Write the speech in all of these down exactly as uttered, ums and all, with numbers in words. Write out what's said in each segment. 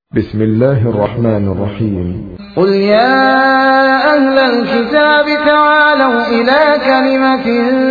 بسم الله الرحمن الرحيم. قل يا أهل الكتاب تعالوا إلى كلمة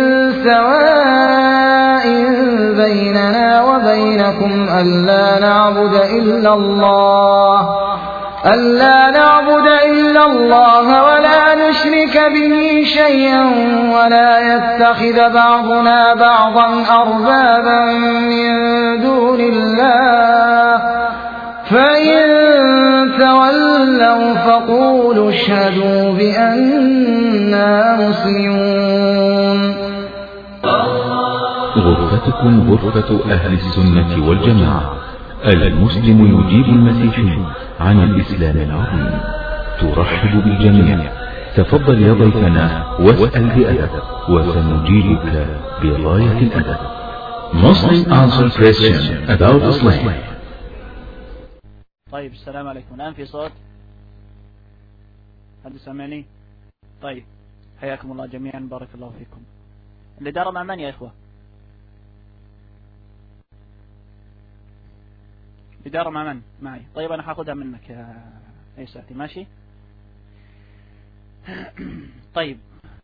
سواء بيننا وبينكم ألا نعبد إلا الله ألا نعبد إلا الله ولا نشرك به شيئا ولا يتخذ بعضنا بعضا أربابا من دون الله فإن تولوا فقولوا اشهدوا بأننا مسلمون. غرفتكم غرفة أهل السنة والجماعة، المسلم يجيب المسيحي عن الإسلام العظيم. ترحب بالجميع. تفضل يا ضيفنا واسأل بأدب وسنجيبك بغاية الأدب. Muslim answer question about Islam. طيب السلام عليكم. الآن في صوت؟ هل سمعني؟ طيب حياكم الله جميعا، بارك الله فيكم. الإدارة مع من يا إخوة؟ الإدارة مع من؟ معي. طيب أنا حاخدها منك يا إيساتي، ماشي؟ طيب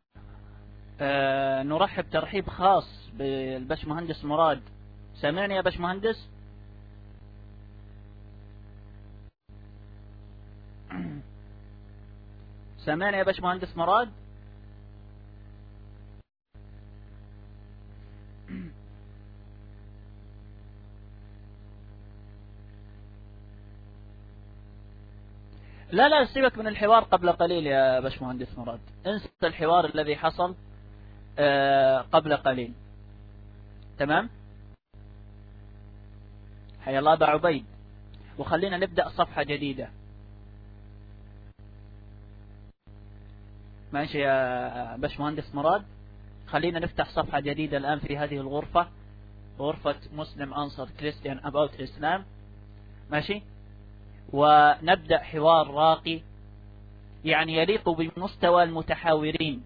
آه نرحب ترحيب خاص بالبشمهندس مراد. سامعني يا بشمهندس؟ سامعني يا باشمهندس مراد؟ لا لا سيبك من الحوار قبل قليل يا باشمهندس مراد، انسى الحوار الذي حصل قبل قليل. تمام؟ حيا الله أبا عبيد، وخلينا نبدأ صفحة جديدة. ماشي يا باشمهندس مراد، خلينا نفتح صفحة جديدة الآن في هذه الغرفة، غرفة مسلم أنصر كريستيان أباوت الإسلام. ماشي، ونبدأ حوار راقي يعني يليق بمستوى المتحاورين.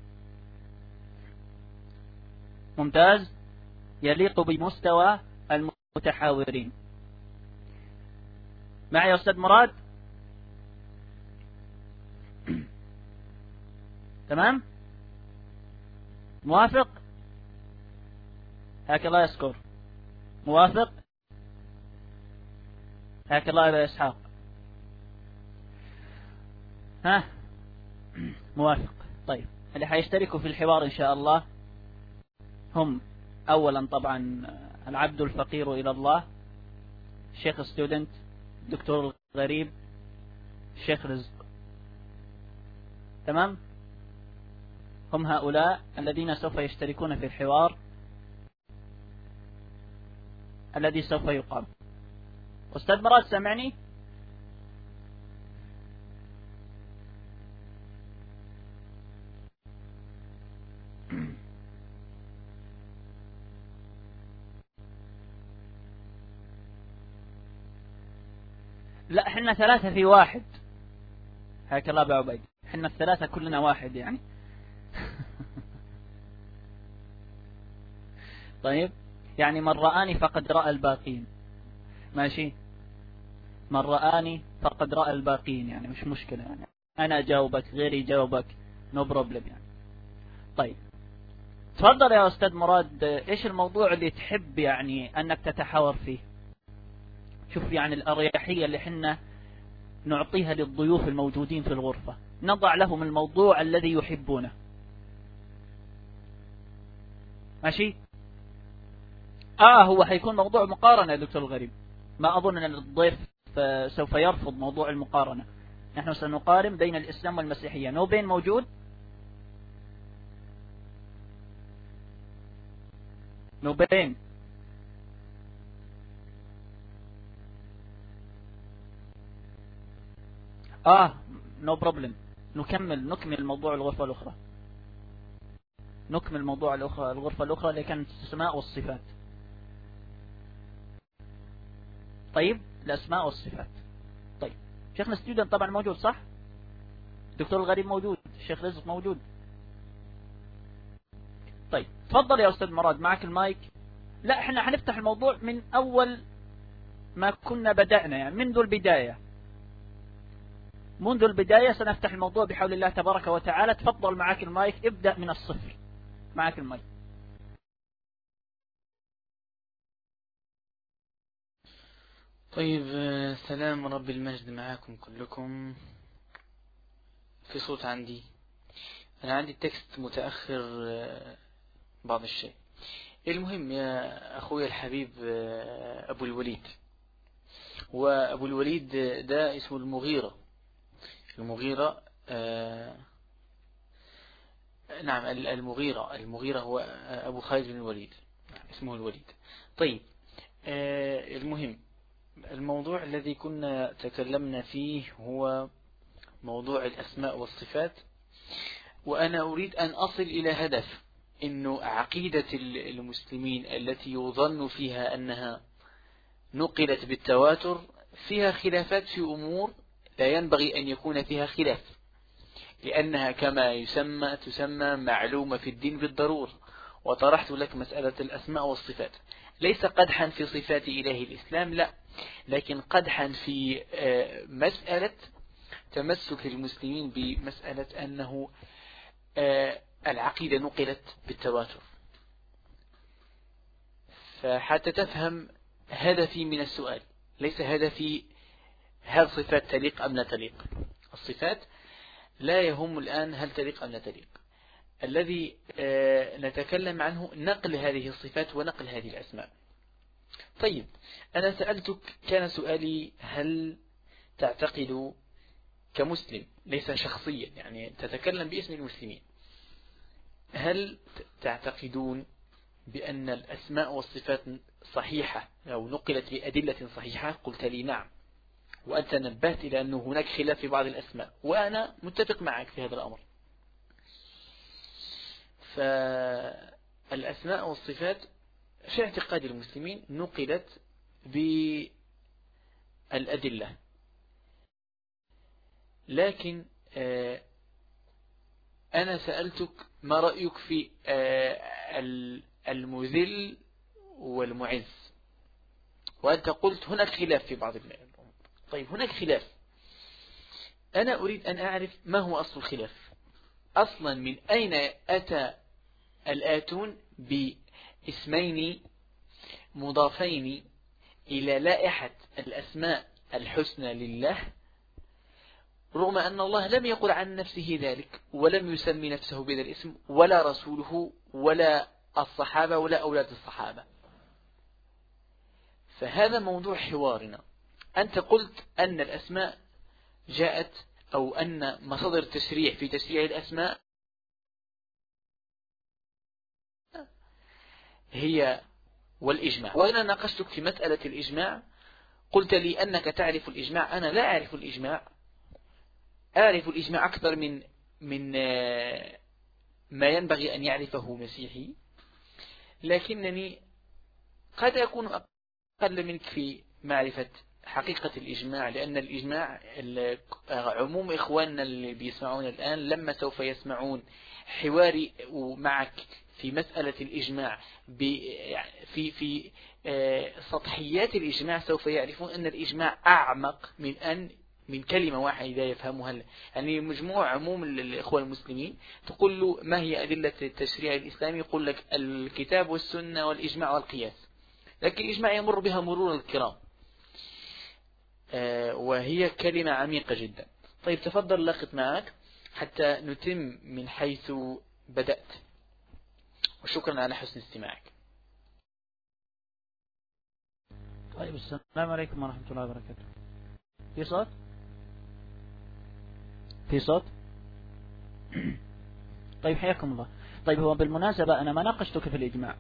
ممتاز، يليق بمستوى المتحاورين. معي يا أستاذ مراد؟ تمام؟ موافق؟ هاك الله يذكر. موافق؟ هاك الله يا إسحاق. ها؟ موافق. طيب اللي حيشتركوا في الحوار إن شاء الله هم أولا طبعا العبد الفقير إلى الله، الشيخ ستودنت، دكتور الغريب، الشيخ رزق. تمام؟ هم هؤلاء الذين سوف يشتركون في الحوار الذي سوف يقام. أستاذ مراد سمعني؟ لا احنا ثلاثة في واحد. هاك الله بعبيد، احنا الثلاثة كلنا واحد يعني. طيب يعني من رآني فقد رأى الباقين. ماشي، من رآني فقد رأى الباقين، يعني مش مشكلة، يعني أنا جاوبك غيري جاوبك نو بروبلم يعني. طيب تفضل يا أستاذ مراد، إيش الموضوع اللي تحب يعني أنك تتحاور فيه؟ شوف يعني الأريحية اللي حنا نعطيها للضيوف الموجودين في الغرفة، نضع لهم الموضوع الذي يحبونه. ماشي؟ آه هو حيكون موضوع مقارنة يا دكتور الغريب، ما أظن أن الضيف سوف يرفض موضوع المقارنة. نحن سنقارن بين الإسلام والمسيحية. نو بين موجود؟ نو بين. آه نو بروبلم. نكمل نكمل موضوع الغرفة الأخرى. نكمل موضوع الأخرى الغرفة الأخرى اللي كانت الأسماء والصفات. طيب الأسماء والصفات. طيب شيخنا ستودنت طبعا موجود صح؟ دكتور الغريب موجود، الشيخ رزق موجود. طيب تفضل يا أستاذ مراد، معك المايك. لا احنا حنفتح الموضوع من أول ما كنا بدأنا، يعني منذ البداية. منذ البداية سنفتح الموضوع بحول الله تبارك وتعالى. تفضل معك المايك، ابدأ من الصفر، معك المايك. طيب، سلام رب المجد معاكم كلكم. في صوت عندي؟ أنا عندي التكست متأخر بعض الشيء. المهم يا أخوي الحبيب أبو الوليد، وأبو الوليد ده اسمه المغيرة. المغيرة آه نعم المغيرة المغيرة هو أبو خالد بن الوليد، اسمه الوليد. طيب، آه المهم الموضوع الذي كنا تكلمنا فيه هو موضوع الأسماء والصفات، وأنا أريد أن أصل إلى هدف، إنه عقيدة المسلمين التي يظن فيها أنها نقلت بالتواتر فيها خلافات في أمور لا ينبغي أن يكون فيها خلاف، لأنها كما يسمى تسمى معلومة في الدين بالضرورة. وطرحت لك مسألة الأسماء والصفات، ليس قدحا في صفات إله الإسلام، لا، لكن قدحا في مسألة تمسك المسلمين بمسألة أنه العقيدة نقلت بالتواتر. فحتى تفهم هدفي من السؤال، ليس هدفي هل صفات تليق أم لا تليق. الصفات لا يهم الآن هل تليق أم لا تليق. الذي نتكلم عنه نقل هذه الصفات ونقل هذه الأسماء. طيب، أنا سألتك، كان سؤالي هل تعتقد كمسلم ليس شخصيا، يعني تتكلم باسم المسلمين، هل تعتقدون بأن الأسماء والصفات صحيحة أو نقلت بأدلة صحيحة؟ قلت لي نعم، وأنت نبهت إلى أنه هناك خلاف في بعض الأسماء، وأنا متفق معك في هذا الأمر. فالأسماء والصفات في اعتقاد المسلمين نقلت بالأدلة، لكن أنا سألتك ما رأيك في المذل والمعز، وأنت قلت هناك خلاف في بعض الأمور. طيب، هناك خلاف، أنا أريد أن أعرف ما هو أصل الخلاف أصلا. من أين أتى الآتون باسمين مضافين إلى لائحة الأسماء الحسنى لله، رغم أن الله لم يقل عن نفسه ذلك، ولم يسمي نفسه بهذا الاسم، ولا رسوله ولا الصحابة ولا أولاد الصحابة. فهذا موضوع حوارنا. أنت قلت أن الأسماء جاءت، أو أن مصادر التشريع في تشريع الأسماء هي والإجماع، وأنا ناقشتك في مسألة الإجماع، قلت لي أنك تعرف الإجماع. أنا لا أعرف الإجماع، أعرف الإجماع أكثر من من ما ينبغي أن يعرفه مسيحي، لكنني قد أكون أقل منك في معرفة حقيقة الإجماع، لأن الإجماع عموم إخواننا اللي بيسمعون الآن لما سوف يسمعون حواري معك في مسألة الإجماع في في سطحيات الإجماع سوف يعرفون أن الإجماع أعمق من أن من كلمة واحدة يفهمها. يعني مجموع عموم الإخوة المسلمين تقول له ما هي أدلة التشريع الإسلامي، يقول لك الكتاب والسنة والإجماع والقياس، لكن الإجماع يمر بها مرور الكرام، وهي كلمة عميقة جدا. طيب، تفضل لقط معك حتى نتم من حيث بدأت، وشكرا على حسن استماعك. طيب، السلام عليكم ورحمة الله وبركاته. في صوت؟ في صوت؟ طيب، حياكم الله. طيب، هو بالمناسبة أنا ما ناقشتك في الإجماع،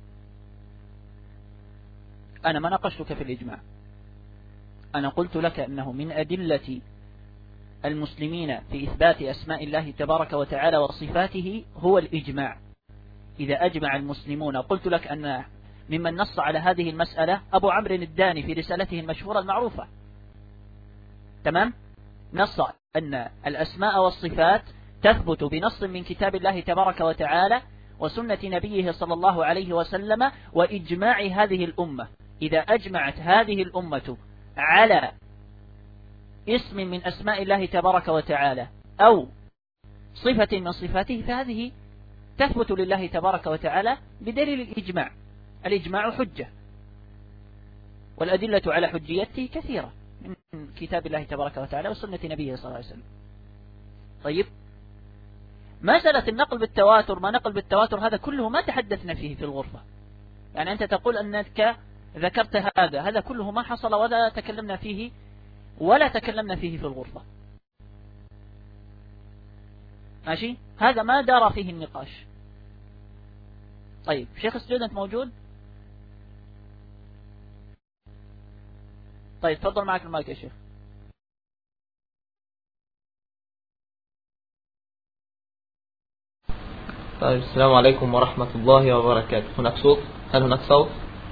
أنا ما ناقشتك في الإجماع. أنا قلت لك أنه من أدلة المسلمين في إثبات أسماء الله تبارك وتعالى وصفاته هو الإجماع. إذا أجمع المسلمون، قلت لك أن ممن نص على هذه المسألة أبو عمرو الداني في رسالته المشهورة المعروفة، تمام؟ نص أن الأسماء والصفات تثبت بنص من كتاب الله تبارك وتعالى وسنة نبيه صلى الله عليه وسلم وإجماع هذه الأمة. إذا أجمعت هذه الأمة على اسم من أسماء الله تبارك وتعالى أو صفة من صفاته فهذه تثبت لله تبارك وتعالى بدليل الإجماع. الإجماع حجة، والأدلة على حجيته كثيرة من كتاب الله تبارك وتعالى وسنة نبيه صلى الله عليه وسلم. طيب، مسألة النقل بالتواتر ما نقل بالتواتر هذا كله ما تحدثنا فيه في الغرفة. يعني أنت تقول أنك ذكرت هذا هذا كله ما حصل ولا تكلمنا فيه ولا تكلمنا فيه في الغرفة. ماشي، هذا ما دار فيه النقاش. طيب، شيخ ستودنت موجود؟ طيب تفضل، معك المايك يا شيخ. طيب، السلام عليكم ورحمة الله وبركاته. هناك صوت؟ هل هناك صوت؟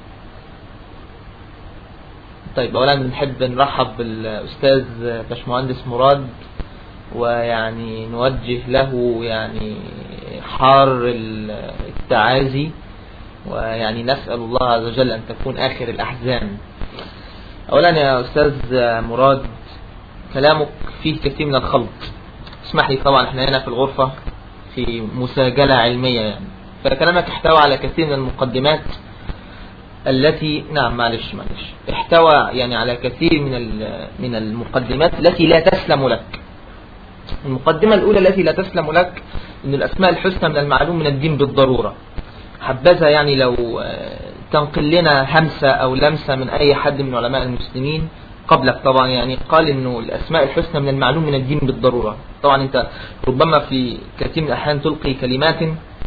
طيب، أولا بنحب نرحب بالأستاذ باشمهندس مراد، ويعني نوجه له يعني حار التعازي، ويعني نسأل الله عز وجل أن تكون آخر الأحزان. أولا يا أستاذ مراد، كلامك فيه كثير من الخلط. اسمح لي، طبعا احنا هنا في الغرفة في مساجلة علمية يعني، فكلامك احتوى على كثير من المقدمات التي نعم معلش معلش احتوى يعني على كثير من من المقدمات التي لا تسلم لك. المقدمة الأولى التي لا تسلم لك أن الأسماء الحسنى من المعلوم من الدين بالضرورة. حبذا يعني لو تنقل لنا همسة أو لمسة من أي حد من علماء المسلمين قبلك طبعا، يعني قال أنه الأسماء الحسنى من المعلوم من الدين بالضرورة. طبعا أنت ربما في كثير من الأحيان تلقي كلمات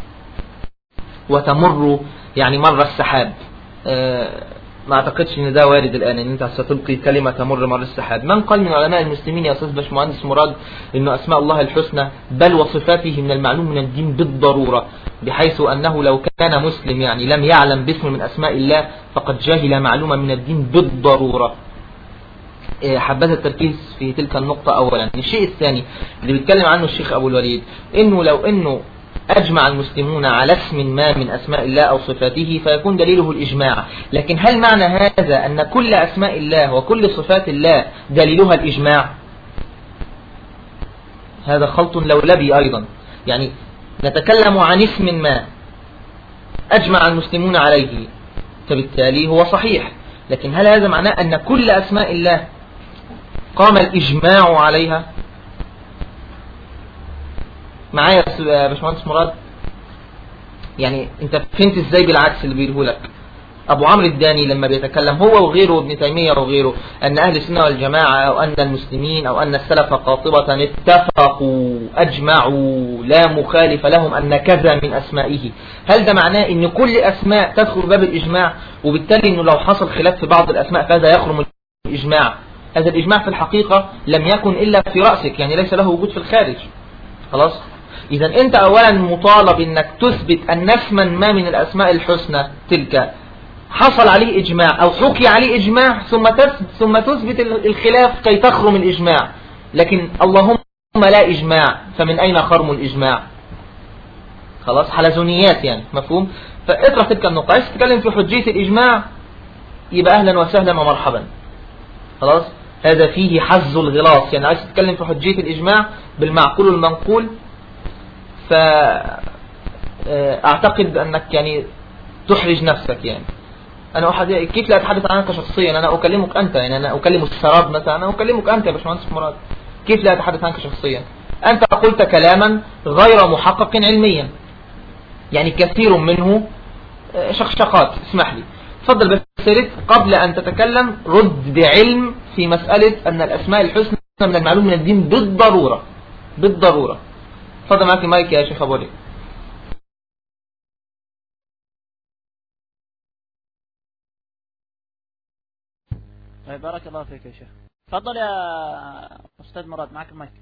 وتمر يعني مر السحاب. أه ما أعتقدش أن ده وارد الآن، أن أنت ستلقي كلمة تمر مر السحاب. من قال من علماء المسلمين يا أستاذ باشمهندس مراد أنه أسماء الله الحسنى بل وصفاته من المعلوم من الدين بالضرورة، بحيث أنه لو كان مسلم يعني لم يعلم باسم من أسماء الله فقد جاهل معلومة من الدين بالضرورة؟ حبذا التركيز في تلك النقطة أولا. الشيء الثاني اللي بيتكلم عنه الشيخ أبو الوليد، إنه لو إنه أجمع المسلمون على اسم ما من أسماء الله أو صفاته فيكون دليله الإجماع. لكن هل معنى هذا أن كل أسماء الله وكل صفات الله دليلها الإجماع؟ هذا خلط لولبي أيضا. يعني نتكلم عن اسم ما أجمع المسلمون عليه فبالتالي هو صحيح، لكن هل هذا معناه أن كل أسماء الله قام الإجماع عليها؟ معايا يا باشمهندس مراد؟ يعني انت فهمت ازاي بالعكس اللي بيقوله لك ابو عمرو الداني لما بيتكلم هو وغيره ابن تيمية وغيره ان اهل السنة والجماعة او ان المسلمين او ان السلف قاطبة اتفقوا اجمعوا لا مخالف لهم ان كذا من اسمائه، هل ده معناه ان كل اسماء تدخل باب الاجماع؟ وبالتالي انه لو حصل خلاف في بعض الاسماء فهذا يخرم الاجماع؟ هذا الاجماع في الحقيقة لم يكن الا في رأسك، يعني ليس له وجود في الخارج. خلاص؟ إذا أنت أولا مطالب أنك تثبت أن اسما ما من الأسماء الحسنى تلك حصل عليه إجماع أو حكي عليه إجماع، ثم تثبت, ثم تثبت الخلاف كي تخرم الإجماع. لكن اللهم لا إجماع، فمن أين خرم الإجماع؟ خلاص، حلزونيات يعني، مفهوم؟ فاطرح تلك النقطة. عايز تتكلم في حجية الإجماع يبقى أهلا وسهلا ومرحبا. خلاص، هذا فيه حز الغلاص. يعني عايز تتكلم في حجية الإجماع بالمعقول والمنقول، فأعتقد أنك يعني تحرج نفسك. يعني أنا أحد... كيف لا أتحدث عنك شخصيا؟ أنا أكلمك أنت، يعني أنا أكلم السراب مثلا، أنا أكلمك أنت يا باشمهندس مراد. كيف لا أتحدث عنك شخصيا؟ أنت قلت كلاما غير محقق علميا، يعني كثير منه شخشقات. اسمح لي، تفضل بس قبل أن تتكلم رد بعلم في مسألة أن الأسماء الحسنى من المعلوم من الدين بالضرورة. بالضرورة. تفضل، معك المايك يا شيخ أبو علي. طيب، بارك الله فيك يا شيخ. تفضل يا أستاذ مراد، معك المايك.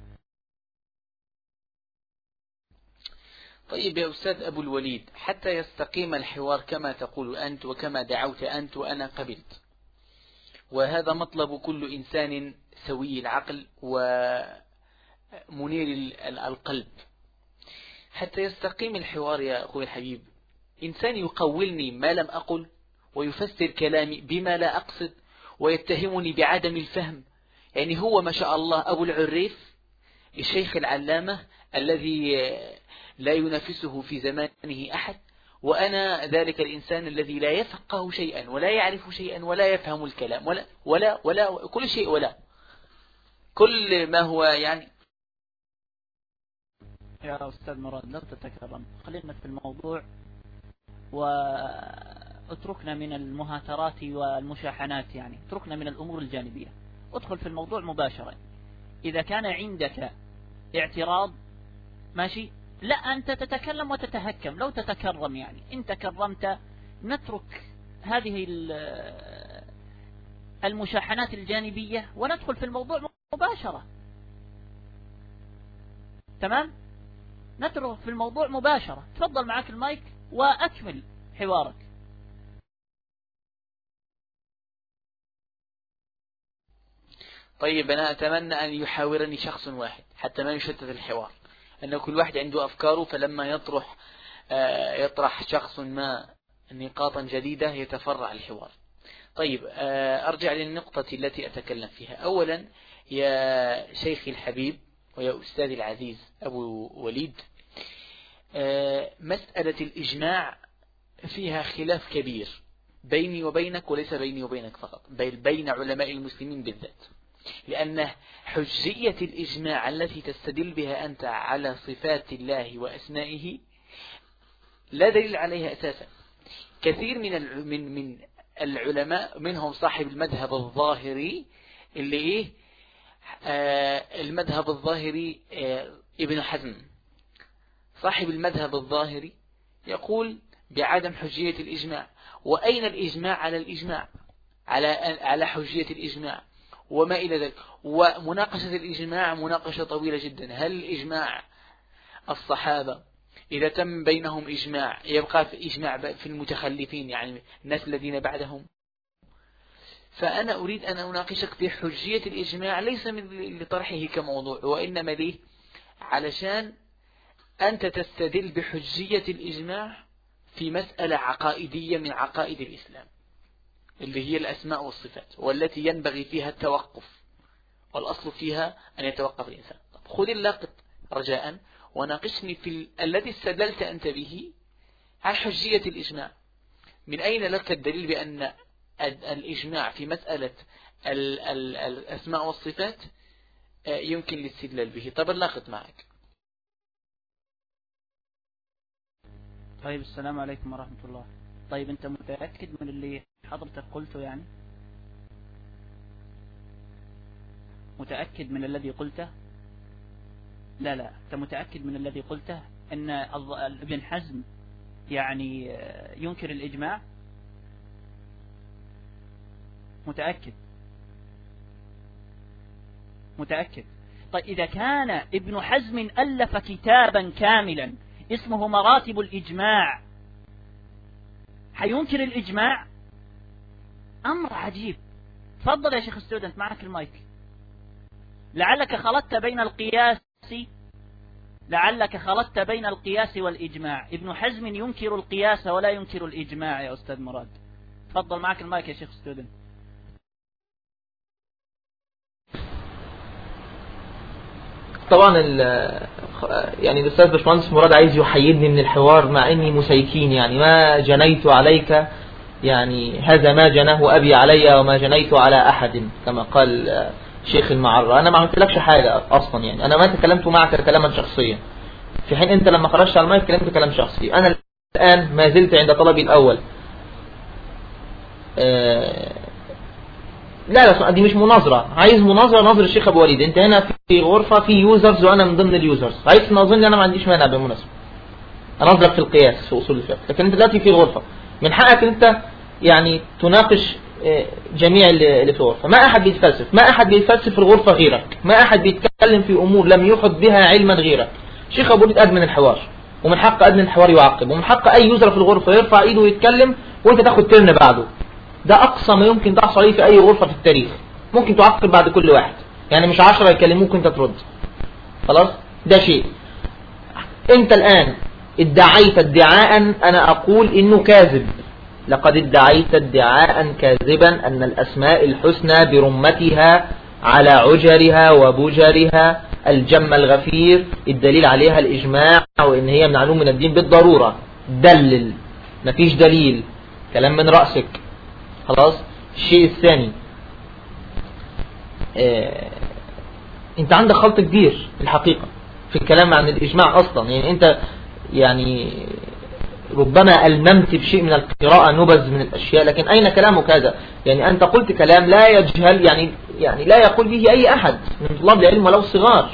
طيب يا أستاذ أبو الوليد، حتى يستقيم الحوار كما تقول أنت وكما دعوت أنت وأنا قبلت، وهذا مطلب كل إنسان سوي العقل ومنير القلب. حتى يستقيم الحوار يا أخوي الحبيب، إنسان يقولني ما لم أقل ويفسر كلامي بما لا أقصد ويتهمني بعدم الفهم، يعني هو ما شاء الله أبو العريف الشيخ العلامة الذي لا ينافسه في زمانه أحد، وأنا ذلك الإنسان الذي لا يفقه شيئا ولا يعرف شيئا ولا يفهم الكلام ولا ولا ولا كل شيء ولا كل ما هو يعني. يا أستاذ مراد لا تتكرم، خلينا في الموضوع واتركنا من المهاترات والمشاحنات، يعني اتركنا من الأمور الجانبية، ادخل في الموضوع مباشرة. إذا كان عندك اعتراض ماشي، لا أنت تتكلم وتتهكم، لو تتكرم يعني إن تكرمت نترك هذه المشاحنات الجانبية وندخل في الموضوع مباشرة. تمام؟ ندخل في الموضوع مباشرة. تفضل معك المايك وأكمل حوارك. طيب أنا أتمنى أن يحاورني شخص واحد حتى ما يشتت الحوار، أن كل واحد عنده أفكاره، فلما يطرح يطرح شخص ما نقاطا جديدة يتفرع الحوار. طيب أرجع للنقطة التي أتكلم فيها. أولا يا شيخي الحبيب ويا أستاذي العزيز أبو وليد، مسألة الإجماع فيها خلاف كبير بيني وبينك، وليس بيني وبينك فقط، بل بين علماء المسلمين بالذات، لأن حجية الإجماع التي تستدل بها أنت على صفات الله وأسمائه لا دليل عليها أساسا. كثير من من من العلماء منهم صاحب المذهب الظاهري اللي إيه آه المذهب الظاهري آه ابن حزم، صاحب المذهب الظاهري يقول بعدم حجية الإجماع. وأين الإجماع على الإجماع على على حجية الإجماع وما إلى ذلك. ومناقشة الإجماع مناقشة طويلة جدا. هل الإجماع الصحابة إذا تم بينهم إجماع يبقى في إجماع في المتخلفين يعني الناس الذين بعدهم؟ فأنا أريد أن أناقشك في حجية الإجماع، ليس من لطرحه كموضوع، وإنما ليه علشان أنت تستدل بحجية الإجماع في مسألة عقائدية من عقائد الإسلام اللي هي الأسماء والصفات، والتي ينبغي فيها التوقف، والأصل فيها أن يتوقف الإنسان. خذ اللقط رجاء وناقشني في ال... الذي استدلت أنت به عن حجية الإجماع. من أين لك الدليل بأن الإجماع في مسألة ال... ال... الأسماء والصفات يمكن الاستدلال به؟ طب اللقط معك. طيب السلام عليكم ورحمة الله. طيب أنت متأكد من اللي حضرتك قلته؟ يعني متأكد من الذي قلته؟ لا لا أنت متأكد من الذي قلته أن ابن حزم يعني ينكر الإجماع؟ متأكد متأكد طيب إذا كان ابن حزم ألف كتابا كاملا اسمه مراتب الإجماع حينكر الإجماع؟ أمر عجيب. تفضل يا شيخ ستودنت معك المايك. لعلك خلطت بين القياس لعلك خلطت بين القياس والإجماع. ابن حزم ينكر القياس ولا ينكر الإجماع يا أستاذ مراد. تفضل معك المايك يا شيخ ستودنت. طبعا يعني الأستاذ باشمهندس مراد عايز يحيدني من الحوار مع إني مسيكين، يعني ما جنيت عليك، يعني هذا ما جناه أبي علي وما جنيت على أحد كما قال شيخ المعرة. أنا ما عملتلكش حاجة أصلا، يعني أنا ما تكلمت معك كلاما شخصيا، في حين أنت لما خرجت على المايك كلمت كلام شخصي. أنا الآن ما زلت عند طلبي الأول. أه لا لا دي مش مناظرة، عايز مناظرة ناظر الشيخ أبو وليد. أنت هنا في غرفة في يوزرز وأنا من ضمن اليوزرز، عايز تناظرني أنا ما عنديش مانع بالمناسبة، أناظرك في القياس في أصول الفقه. لكن أنت دلوقتي في غرفة من حقك أنت يعني تناقش جميع اللي في الغرفة. ما أحد بيتفلسف، ما أحد بيتفلسف في الغرفة غيرك، ما أحد بيتكلم في أمور لم يخض بها علما غيرك. الشيخ أبو وليد أدمن الحوار، ومن حق أدمن الحوار يعقب، ومن حق أي يوزر في الغرفة يرفع إيده ويتكلم وأنت تاخد ترن بعده. ده أقصى ما يمكن تحصل عليه في أي غرفة في التاريخ. ممكن تعقب بعد كل واحد، يعني مش عشرة يكلموك أنت ترد. خلاص ده شيء. أنت الآن ادعيت ادعاء أنا أقول إنه كاذب. لقد ادعيت ادعاء كاذبا أن الأسماء الحسنى برمتها على عجرها وبجرها الجم الغفير، الدليل عليها الإجماع وإن هي من علوم من الدين بالضرورة. دلل، مفيش دليل، كلام من رأسك. خلاص. الشيء الثاني، اه انت عندك خلط كبير الحقيقة في الكلام عن الإجماع أصلا. يعني انت يعني ربما ألممت بشيء من القراءة نبذ من الأشياء، لكن أين كلامك هذا؟ يعني أنت قلت كلام لا يجهل، يعني يعني لا يقول به أي أحد من طلاب العلم ولو صغار.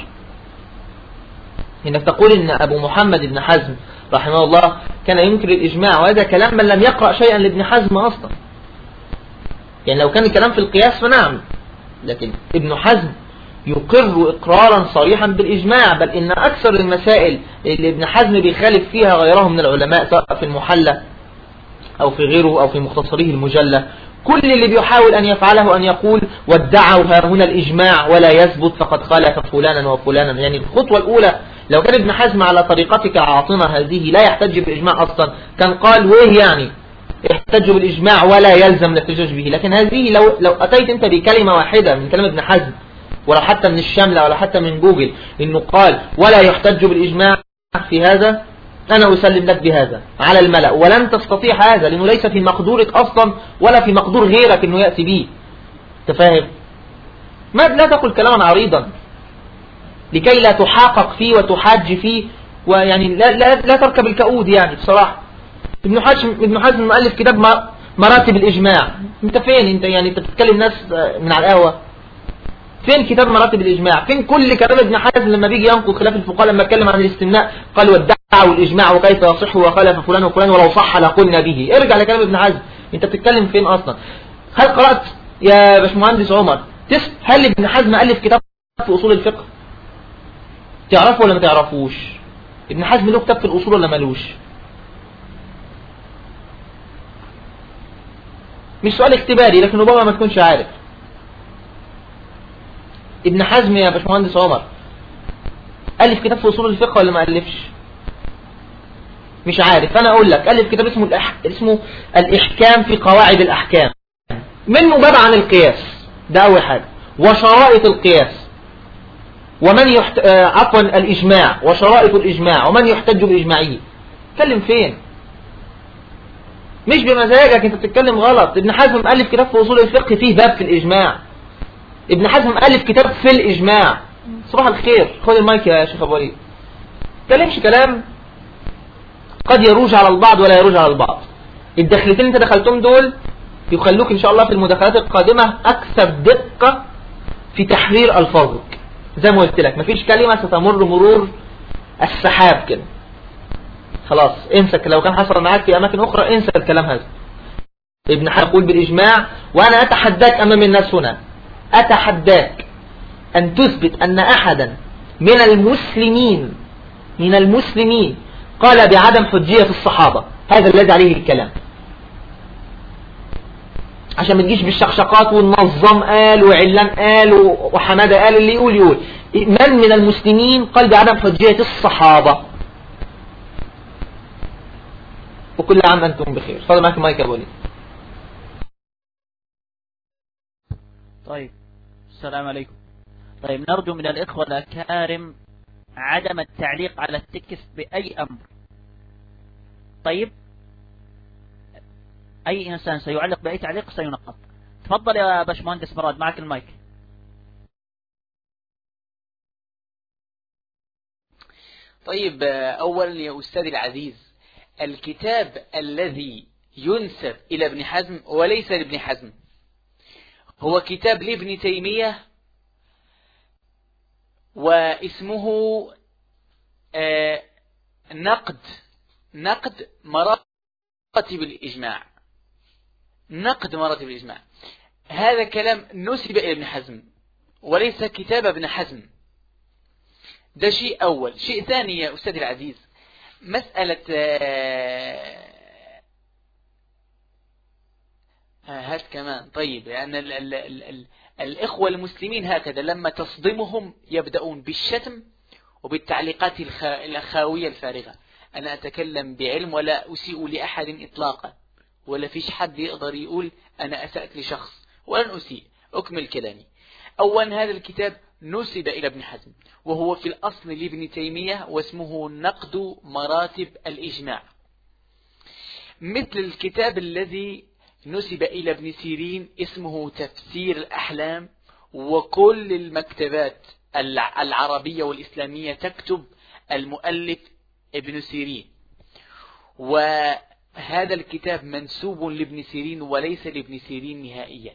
إنك تقول إن أبو محمد بن حزم رحمه الله كان ينكر الإجماع، وهذا كلام من لم يقرأ شيئا لابن حزم أصلا. يعني لو كان الكلام في القياس فنعم، لكن ابن حزم يقر إقرارا صريحا بالإجماع، بل إن أكثر المسائل اللي ابن حزم بيخالف فيها غيره من العلماء سواء في المحلى أو في غيره أو في مختصره المجلى، كل اللي بيحاول أن يفعله أن يقول وادعوا ها هنا الإجماع ولا يثبت فقد خالف فلانا وفلانا. يعني الخطوة الأولى لو كان ابن حزم على طريقتك عاطمة هذه لا يحتج بالإجماع أصلا، كان قال ويه يعني احتجوا بالإجماع ولا يلزم الاحتجاج به. لكن هذه لو لو أتيت أنت بكلمة واحدة من كلام ابن حزم ولا حتى من الشاملة ولا حتى من جوجل إنه قال ولا يحتج بالإجماع في هذا، أنا أسلم لك بهذا على الملأ، ولن تستطيع هذا لأنه ليس في مقدورك أصلا ولا في مقدور غيرك إنه يأتي به. تفاهم؟ ما لا تقل كلاما عريضا لكي لا تحاقق فيه وتحاج فيه، ويعني لا, لا, لا تركب الكؤود. يعني بصراحة ابن حزم ابن حزم مؤلف كتاب مراتب الإجماع. أنت فين أنت؟ يعني أنت بتتكلم ناس من على القهوة. فين كتاب مراتب الإجماع؟ فين كل كلام ابن حزم لما بيجي ينقض خلاف الفقهاء لما اتكلم عن الاستثناء قال وادعوا الإجماع وكيف يصح وخالف فلان وفلان ولو صح لقلنا به. ارجع لكلام ابن حزم. انت بتتكلم فين اصلا؟ هل قرأت يا باشمهندس عمر هل ابن حزم ألف كتاب في أصول الفقه؟ تعرفه ولا ما تعرفوش؟ ابن حزم له كتاب في الأصول ولا مالوش؟ مش سؤال اختباري لكن ربما ما تكونش عارف. ابن حزم يا باشمهندس عمر ألف كتاب في أصول الفقه ولا ما ألفش؟ مش عارف. أنا أقول لك ألف كتاب اسمه الأح... اسمه الإحكام في قواعد الأحكام، منه باب عن القياس، ده أول حاجة، وشرائط القياس، ومن يحت... آه عفوا الإجماع وشرائط الإجماع ومن يحتج بالإجماعية. تكلم فين؟ مش بمزاجك، انت بتتكلم غلط. ابن حزم ألف كتاب في أصول الفقه فيه باب في الإجماع. ابن حزم ألف كتاب في الإجماع. صباح الخير، خد المايك يا شيخ أبو وليد. تكلمش كلام قد يروج على البعض ولا يروج على البعض. الدخلتين انت دخلتهم دول يخلوك ان شاء الله في المداخلات القادمة اكثر دقة في تحرير الفاظك. زي ما قلت لك مفيش كلمة ستمر مرور السحاب كده. خلاص انسى. لو كان حصل معاك في اماكن اخرى انسى الكلام هذا. ابن حزم يقول بالاجماع، وانا اتحداك امام الناس هنا، اتحداك ان تثبت ان احدا من المسلمين من المسلمين قال بعدم حجية الصحابة. هذا الذي عليه الكلام، عشان ما تجيش بالشقشقات والنظام قال وعلان قال وحمادة قال، اللي يقول يقول من من المسلمين قال بعدم حجية الصحابة. وكل عام أنتم بخير. فضل معك مايك يا أبو وليد. طيب السلام عليكم. طيب نرجو من الإخوة الأكارم عدم التعليق على التكست بأي أمر. طيب أي إنسان سيعلق بأي تعليق سينقط. تفضل يا باشمهندس مراد، معك المايك. طيب أولا يا أستاذ العزيز، الكتاب الذي ينسب إلى ابن حزم وليس لابن حزم هو كتاب لابن تيمية، واسمه آه نقد نقد مراتب الإجماع. نقد مراتب الإجماع هذا كلام نسب إلى ابن حزم وليس كتاب ابن حزم. ده شيء أول. شيء ثاني يا أستاذ العزيز، مسألة آه هات كمان. طيب لأن ال ال ال ال الإخوة المسلمين هكذا لما تصدمهم يبدأون بالشتم وبالتعليقات الخاوية الفارغة. أنا أتكلم بعلم ولا أسيء لأحد إطلاقا، ولا فيش حد يقدر يقول أنا أسأت لشخص، ولن أسيء. أكمل كلامي. أولا هذا الكتاب نسب إلى ابن حزم، وهو في الأصل لابن تيمية، واسمه نقد مراتب الإجماع، مثل الكتاب الذي نسب إلى ابن سيرين اسمه تفسير الأحلام، وكل المكتبات العربية والإسلامية تكتب المؤلف ابن سيرين، وهذا الكتاب منسوب لابن سيرين وليس لابن سيرين نهائيا،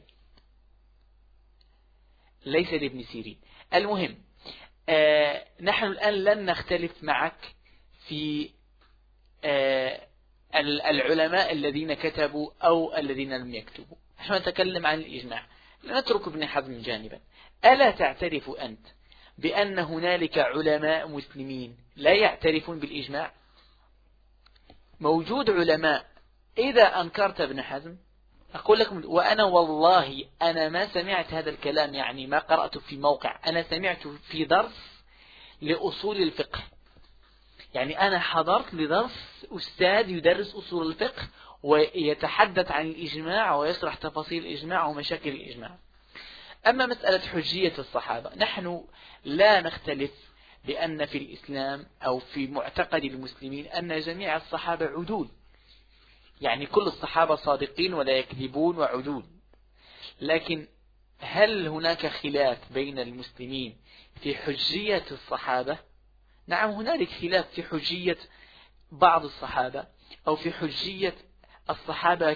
ليس لابن سيرين. المهم آه نحن الآن لن نختلف معك في آه العلماء الذين كتبوا أو الذين لم يكتبوا، نحن نتكلم عن الإجماع، نترك ابن حزم جانبا. ألا تعترف أنت بأن هنالك علماء مسلمين لا يعترفون بالإجماع؟ موجود علماء. إذا أنكرت ابن حزم أقول لكم، وأنا والله أنا ما سمعت هذا الكلام، يعني ما قرأت في موقع، أنا سمعت في درس لأصول الفقه، يعني أنا حضرت لدرس أستاذ يدرس أصول الفقه ويتحدث عن الإجماع ويشرح تفاصيل الإجماع ومشاكل الإجماع. أما مسألة حجية الصحابة، نحن لا نختلف بأن في الإسلام أو في معتقد المسلمين أن جميع الصحابة عدول، يعني كل الصحابة صادقين ولا يكذبون وعدول، لكن هل هناك خلاف بين المسلمين في حجية الصحابة؟ نعم، هنالك خلاف في حجية بعض الصحابة أو في حجية الصحابة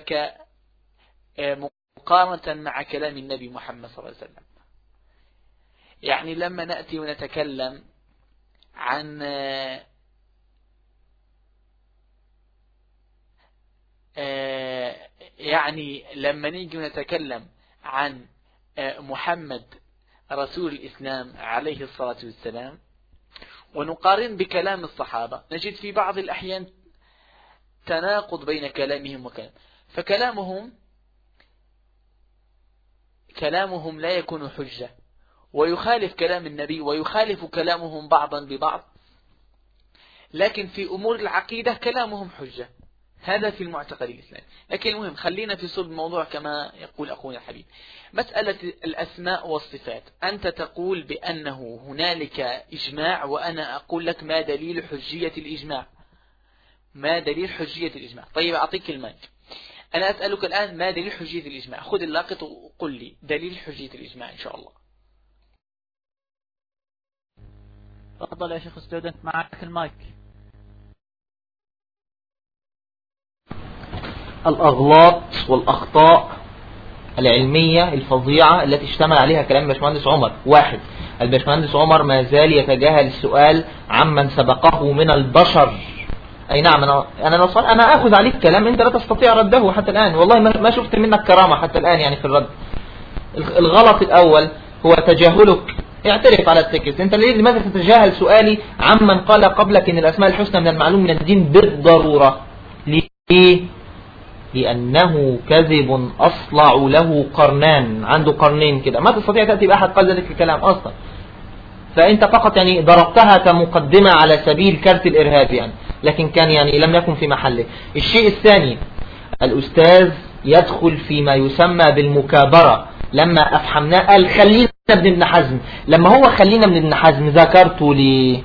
كمقارنة مع كلام النبي محمد صلى الله عليه وسلم. يعني لما نأتي ونتكلم عن يعني لما نيجي نتكلم عن محمد رسول الإسلام عليه الصلاة والسلام ونقارن بكلام الصحابة، نجد في بعض الأحيان تناقض بين كلامهم وكلام، فكلامهم كلامهم لا يكون حجة، ويخالف كلام النبي ويخالف كلامهم بعضا ببعض، لكن في أمور العقيدة كلامهم حجة. هذا في المعتقد الإسلامي. لكن المهم خلينا في صلب الموضوع كما يقول أخونا الحبيب. مسألة الأسماء والصفات، أنت تقول بأنه هنالك إجماع، وأنا أقول لك ما دليل حجية الإجماع، ما دليل حجية الإجماع. طيب أعطيك المايك، أنا أسألك الآن ما دليل حجية الإجماع، خذ اللاقط وقل لي دليل حجية الإجماع إن شاء الله. تفضل يا شيخ ستودنت، معك المايك. الأغلاط والأخطاء العلمية الفظيعة التي اشتمل عليها كلام الباشمهندس عمر. واحد، الباشمهندس عمر ما زال يتجاهل السؤال عمن سبقه من البشر. أي نعم، أنا أنا لو أنا أخذ عليك كلام أنت لا تستطيع رده حتى الآن، والله ما شفت منك كرامة حتى الآن يعني في الرد. الغلط الأول هو تجاهلك، اعترف على التكست. أنت لماذا تتجاهل سؤالي عمن قال قبلك إن الأسماء الحسنى من المعلوم من الدين بالضرورة؟ ليه؟ لأنه كذب أصلع له قرنان، عنده قرنين كده، ما تستطيع تأتي بأحد قال ذلك الكلام أصلا. فأنت فقط يعني ضربتها كمقدمة على سبيل كرت الإرهاب يعني، لكن كان يعني لم يكن في محله. الشيء الثاني، الأستاذ يدخل فيما يسمى بالمكابرة. لما أفحمناه قال خلينا من ابن حزم، لما هو خلينا من ابن حزم ذكرته ليه؟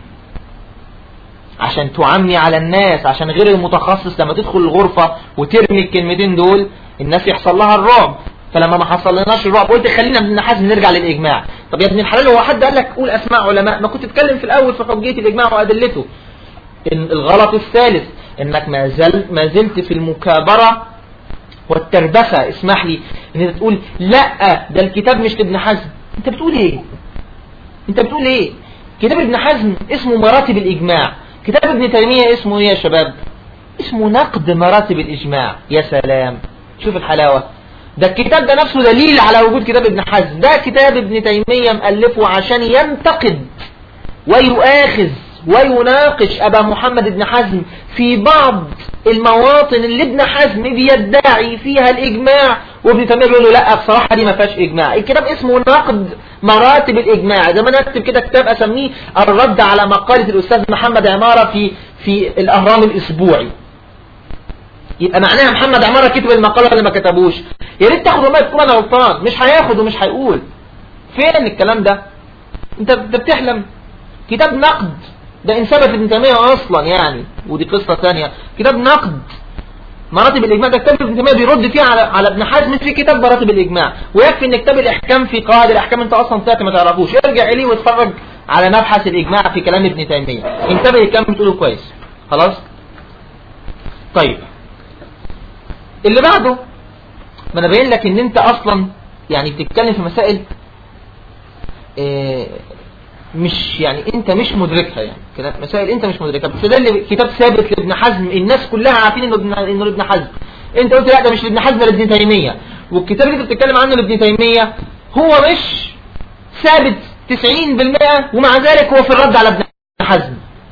عشان تعمي على الناس، عشان غير المتخصص لما تدخل الغرفة وترمي الكلمتين دول الناس يحصل لها الرعب. فلما ما حصل لناش الرعب قلت خلينا من ابن حزم نرجع للإجماع. طب يا ابن الحلال، هو حد قال لك قول أسماء علماء؟ ما كنت تتكلم في الأول في حجية الإجماع وأدلته. الغلط الثالث انك ما زلت ما زلت في المكابرة والتربخة. اسمح لي ان انت تقول لا ده الكتاب مش لابن حزم. انت بتقول ايه؟ انت بتقول ايه؟ كتاب ابن حزم اسمه مراتب الإجماع، كتاب ابن تيمية اسمه ايه يا شباب؟ اسمه نقد مراتب الإجماع. يا سلام، شوف الحلاوة. ده الكتاب ده نفسه دليل على وجود كتاب ابن حزم. ده كتاب ابن تيمية مؤلفه عشان ينتقد ويؤاخذ ويناقش أبا محمد ابن حزم في بعض المواطن اللي ابن حزم بيدعي فيها الإجماع، وابن تيمية بيقول له لا بصراحة دي ما فيهاش إجماع. الكتاب اسمه نقد مراتب الإجماع. زي ما انا اكتب كده كتاب اسميه الرد على مقالة الأستاذ محمد عمارة في في الأهرام الأسبوعي. يبقى معناها محمد عمارة كتب المقالة اللي ما كتبوش. يا ريت تاخدوا ما تقول انا غلطان، مش هياخد ومش هيقول. فين الكلام ده؟ انت بتحلم. كتاب نقد ده ان ثبت ابن تيمية اصلا يعني، ودي قصة ثانية. كتاب نقد مراتب الاجماع ده كتاب ابن تيمية بيرد فيه على على ابن حزم في كتاب مراتب الاجماع. ويكفي ان كتاب الاحكام في قواعد الاحكام انت اصلا طلعت ما تعرفوش، ارجع اليه واتفرج على مبحث الاجماع في كلام ابن تيمية، انتبه الكلام بتقوله كويس. خلاص طيب اللي بعده، ما انا باين لك ان انت اصلا يعني بتتكلم في مسائل اه مش يعني انت مش مدركها، يعني كده مسائل انت مش مدركها. بس ده اللي كتاب ثابت لابن حزم، الناس كلها عارفين انه ابن انه ابن حزم. انت قلت لا ده مش ابن حزم، ده ابن تيمية. والكتاب اللي انت بتتكلم عنه لابن تيمية هو مش ثابت تسعين بالمئة، ومع ذلك هو في الرد على ابن حزم.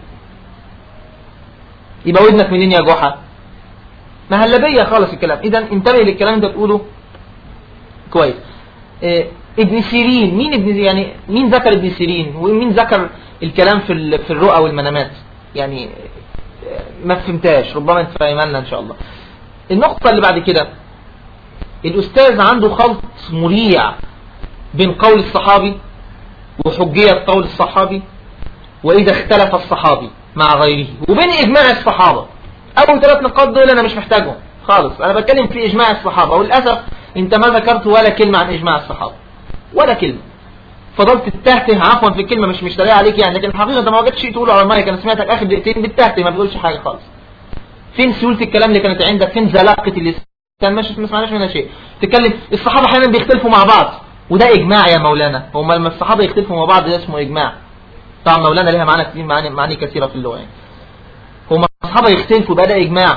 يبقى ودنك منين يا جحا؟ مهلبية خالص الكلام. اذا انتبه للكلام ده تقوله كويس. اه ابن سيرين، مين ابن يعني مين ذكر ابن سيرين ومين ذكر الكلام في في الرؤى والمنامات؟ يعني ما فهمتاش، ربما انت فاهمها لنا ان شاء الله. النقطة اللي بعد كده، الاستاذ عنده خلط مريع بين قول الصحابي وحجية قول الصحابي واذا اختلف الصحابي مع غيره، وبين اجماع الصحابة. اول ثلاث نقاط دول انا مش محتاجهم خالص، انا بتكلم في اجماع الصحابة. وللاسف انت ما ذكرت ولا كلمة عن اجماع الصحابة، ولا كلمة. فضلت تتهته عفوا في الكلمة، مش مش تلاقي عليك يعني، لكن الحقيقة انت ما وجدتش شيء تقوله على المايك. انا سمعتك اخر دقيقتين بتتهته ما بتقولش حاجة خالص. فين سهولة الكلام اللي كانت عندك؟ فين زلاقة اللسان؟ مش ما سمعناش منها شيء. تتكلم الصحابة احيانا بيختلفوا مع بعض، وده اجماع يا مولانا. هم لما الصحابة يختلفوا مع بعض ده اسمه اجماع. طبعا مولانا لها معاني كثير، معاني معاني كثيرة في اللغة يعني. هم الصحابة يختلفوا ده ده اجماع.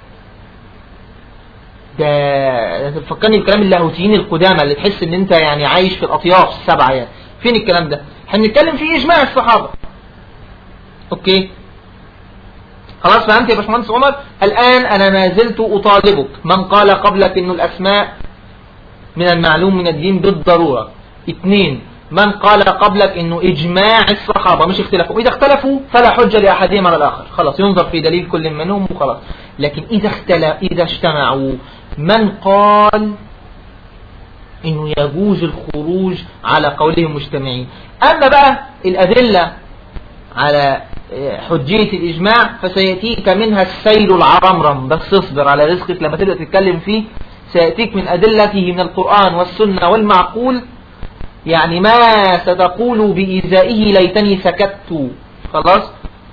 ده تفكرني بكلام اللاهوتيين القدامى اللي تحس ان انت يعني عايش في الاطياف السبعه يعني. فين الكلام ده؟ هنتكلم في اجماع الصحابه. اوكي خلاص فهمت يا باشمهندس عمر؟ الان انا ما زلت اطالبك، من قال قبلك انه الاسماء من المعلوم من الدين بالضروره. اثنين، من قال قبلك انه اجماع الصحابه مش اختلافهم. اذا اختلفوا فلا حجه لاحدهم على الاخر، خلاص ينظر في دليل كل منهم وخلاص. لكن اذا اختلف اذا اجتمعوا، من قال انه يجوز الخروج على قولهم مجتمعين. اما بقى الادله على حجيه الاجماع فسياتيك منها السيل العرمرم، بس اصبر على رزقك لما تبدا تتكلم فيه. سياتيك من ادلته من القران والسنه والمعقول يعني ما ستقول بإزائه ليتني سكت. خلاص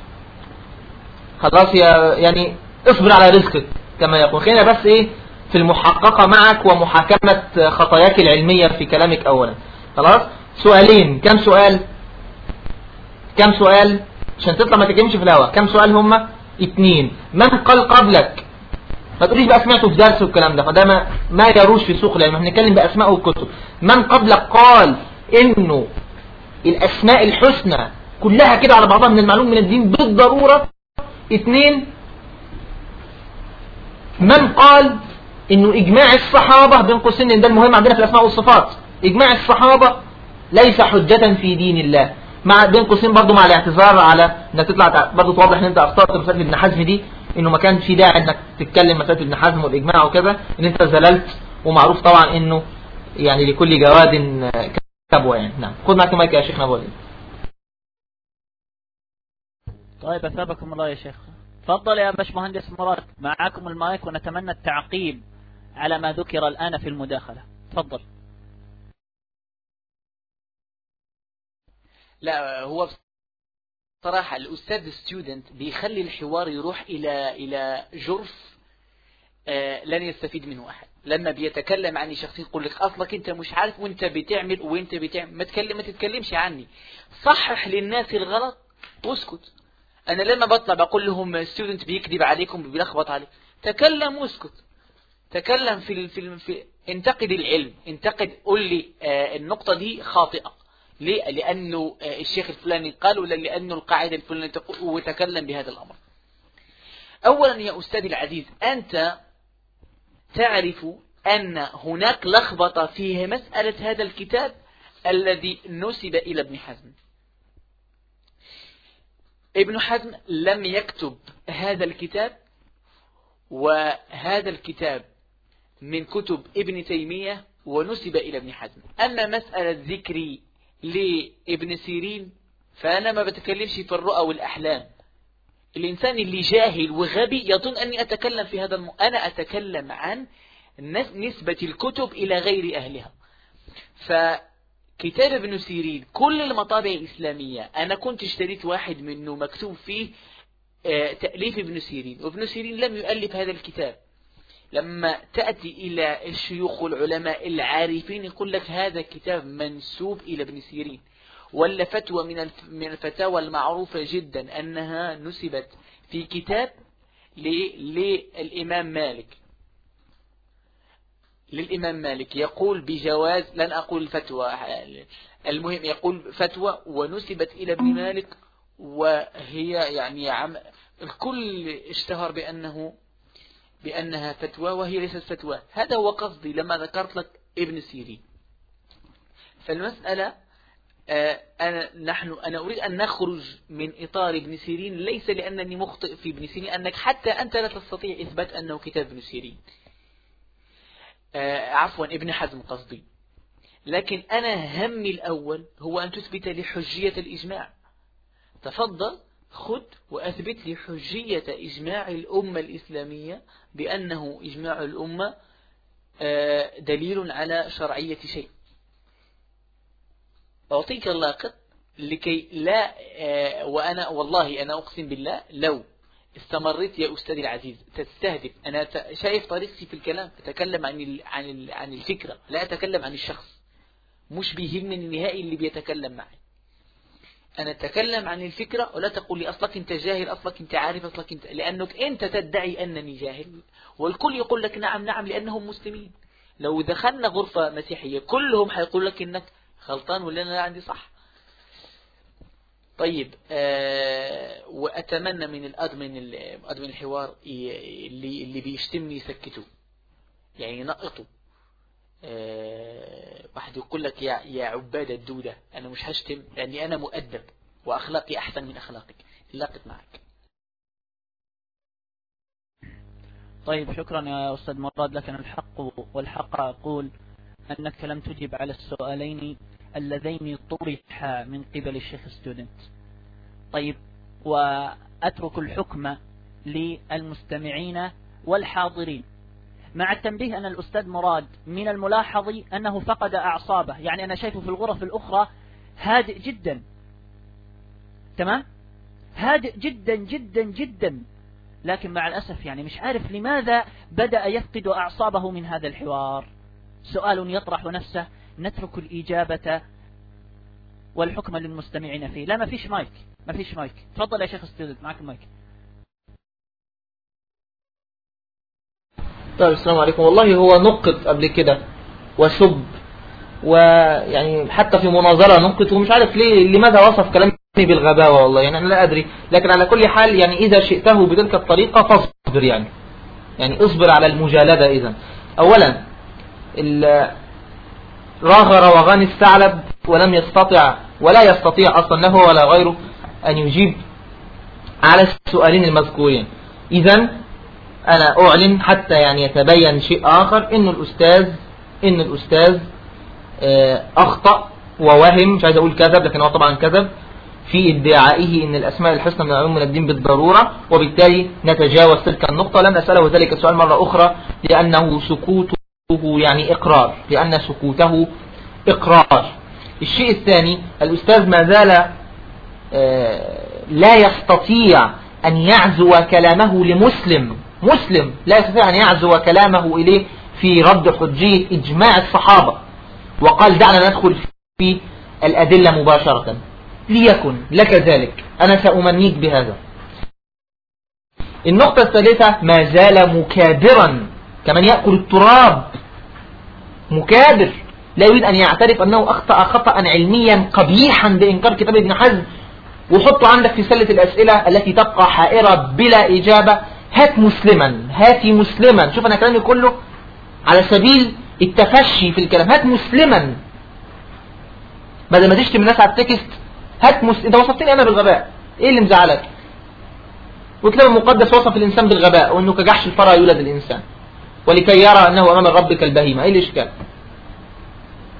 خلاص يا يعني اصبر على رزقك كما يقول. خلينا بس ايه في المحققة معك ومحاكمة خطاياك العلمية في كلامك اولا. خلاص سؤالين. كم سؤال؟ كم سؤال عشان تطلع ما تكلمش في الهواء؟ كم سؤال هما؟ اتنين. من قال قبلك؟ ما تقوليش بقى سمعته في درس والكلام ده، فده ما, ما يروش في سوق العلم. احنا بنتكلم باسماء والكتب. من قبلك قال انه الاسماء الحسنى كلها كده على بعضها من المعلوم من الدين بالضرورة. اثنين، من قال انه اجماع الصحابة بين قوسين، ده المهم عندنا في الاسماء والصفات، اجماع الصحابة ليس حجة في دين الله، مع بين قوسين برضو مع الاعتذار على انك تطلع برضو توضح ان انت اخطأت مسألة ابن حزم دي، انه ما كان في داعي انك تتكلم مسألة ابن حزم والاجماع وكذا، ان انت زللت. ومعروف طبعا انه يعني لكل جواد كبوة يعني. نعم خذ معك المايك يا شيخنا بولي. طيب أثابكم الله يا شيخ. تفضل يا باشمهندس مراد، معاكم المايك ونتمنى التعقيب على ما ذكر الآن في المداخلة. تفضل. لا هو بصراحة الأستاذ ستودنت بيخلي الحوار يروح إلى إلى جرف آه لن يستفيد منه أحد. لما بيتكلم عني شخصين يقول لك أصلك أنت مش عارف وأنت بتعمل وأنت بتعمل، ما تكلم ما تتكلمش عني، صحح للناس الغلط واسكت. أنا لما بطلع بقول لهم ستودنت بيكذب عليكم بيلخبط عليك، تكلم واسكت. تكلم في في, في انتقد العلم، انتقد قول لي آه النقطة دي خاطئة ليه؟ لأنه آه الشيخ الفلاني قال، ولا لأنه القاعدة الفلانية تقول، وتكلم بهذا الأمر. أولا يا أستاذي العزيز، أنت تعرف أن هناك لخبطة فيه مسألة هذا الكتاب الذي نسب إلى ابن حزم. ابن حزم لم يكتب هذا الكتاب، وهذا الكتاب من كتب ابن تيمية ونسب إلى ابن حزم. أما مسألة ذكري لابن سيرين فأنا ما بتكلمش في الرؤى والأحلام. الإنسان اللي جاهل وغبي يظن أني أتكلم في هذا الم... أنا أتكلم عن نسبة الكتب إلى غير أهلها. فكتاب ابن سيرين كل المطابع الإسلامية أنا كنت اشتريت واحد منه مكتوب فيه تأليف ابن سيرين، وابن سيرين لم يؤلف هذا الكتاب. لما تأتي إلى الشيوخ والعلماء العارفين يقول لك هذا كتاب منسوب إلى ابن سيرين، ولا فتوى من الفتاوى المعروفة جدا أنها نسبت في كتاب للإمام مالك للإمام مالك يقول بجواز، لن أقول فتوى، المهم يقول فتوى ونسبت إلى ابن مالك، وهي يعني عم الكل اشتهر بأنه بأنها فتوى وهي ليست فتوى. هذا هو قصدي لما ذكرت لك ابن سيرين. فالمسألة أنا نحن أنا أريد أن نخرج من إطار ابن سيرين، ليس لأنني مخطئ في ابن سيرين، أنك حتى أنت لا تستطيع إثبات أنه كتاب ابن سيرين، عفوا ابن حزم قصدي. لكن أنا همي الأول هو أن تثبت لي حجية الإجماع. تفضل خذ وأثبت لي حجية إجماع الأمة الإسلامية بأنه إجماع الأمة دليل على شرعية شيء. أعطيك اللاقط لكي لا وأنا والله أنا أقسم بالله لو استمريت يا أستاذي العزيز تستهدف، أنا شايف طريقتي في الكلام أتكلم عن عن عن الفكرة، لا أتكلم عن الشخص. مش بيهمني نهائي اللي بيتكلم معي، أنا أتكلم عن الفكرة. ولا تقول لي أصلك أنت جاهل، أصلك أنت عارف، أصلك أنت، لأنك أنت تدعي أنني جاهل والكل يقول لك نعم نعم لأنهم مسلمين. لو دخلنا غرفة مسيحية كلهم حيقول لك إنك غلطان ولا أنا عندي صح. طيب آه وأتمنى من الأدمن الأدمن الحوار اللي اللي بيشتمني يسكتوا، يعني ينقطوا. أه واحد يقول لك يا يا عباد الدودة، أنا مش هشتم لأني أنا مؤدب وأخلاقي أحسن من أخلاقك. لاقط معك. طيب شكرا يا أستاذ مراد، لكن الحق والحق أقول أنك لم تجب على السؤالين اللذين طرحا من قبل الشيخ ستودنت. طيب وأترك الحكم للمستمعين والحاضرين، مع التنبيه أن الأستاذ مراد من الملاحظ أنه فقد أعصابه، يعني أنا شايفه في الغرف الأخرى هادئ جدا، تمام، هادئ جدا جدا جدا، لكن مع الأسف يعني مش عارف لماذا بدأ يفقد أعصابه من هذا الحوار. سؤال يطرح نفسه، نترك الإجابة والحكم للمستمعين فيه. لا ما فيش مايك، ما فيش مايك. تفضل يا شيخ ستودنت، معك المايك. طيب السلام عليكم. والله هو نقط قبل كده وسب، ويعني حتى في مناظرة نقط، ومش عارف ليه لماذا وصف كلامي بالغباوة، والله يعني أنا لا أدري. لكن على كل حال يعني إذا شئته بتلك الطريقة فاصبر، يعني يعني اصبر على المجالدة. إذن أولا راغ روغان الثعلب ولم يستطع ولا يستطيع أصلا له ولا غيره أن يجيب على السؤالين المذكورين. إذن أنا أعلن حتى يعني يتبين شيء آخر، إن الأستاذ إن الأستاذ أخطأ ووهم، مش عايز أقول كذب لكن هو طبعا كذب في ادعائه إن الأسماء الحسنى من علوم الدين بالضرورة، وبالتالي نتجاوز تلك النقطة. لن أسأله ذلك السؤال مرة أخرى لأنه سكوته يعني إقرار، لأن سكوته إقرار. الشيء الثاني، الأستاذ ما زال لا يستطيع أن يعزو كلامه لمسلم مسلم لا يستطيع أن يعزو كلامه إليه في رد حجية إجماع الصحابة، وقال دعنا ندخل في الأدلة مباشرة. ليكن لك ذلك، أنا سأمنيك بهذا. النقطة الثالثة، ما زال مكابرا كمن يأكل التراب، مكابر لا يريد أن يعترف أنه أخطأ خطأ علميا قبيحا بإنكار كتاب ابن حزم، وحطه عندك في سلة الأسئلة التي تبقى حائرة بلا إجابة. هات مسلما، هاتي مسلما. شوف أنا كلامي كله على سبيل التفشي في الكلام. هات مسلما بدل ما تشتم الناس على التكست. هات مسلم. انت وصفتني انا بالغباء، ايه اللي مزعلك؟ والكتاب المقدس وصف الانسان بالغباء، وانه كجحش الفرع يولد الانسان ولكي يرى انه امام الرب كالبهيمه. ايه الاشكال؟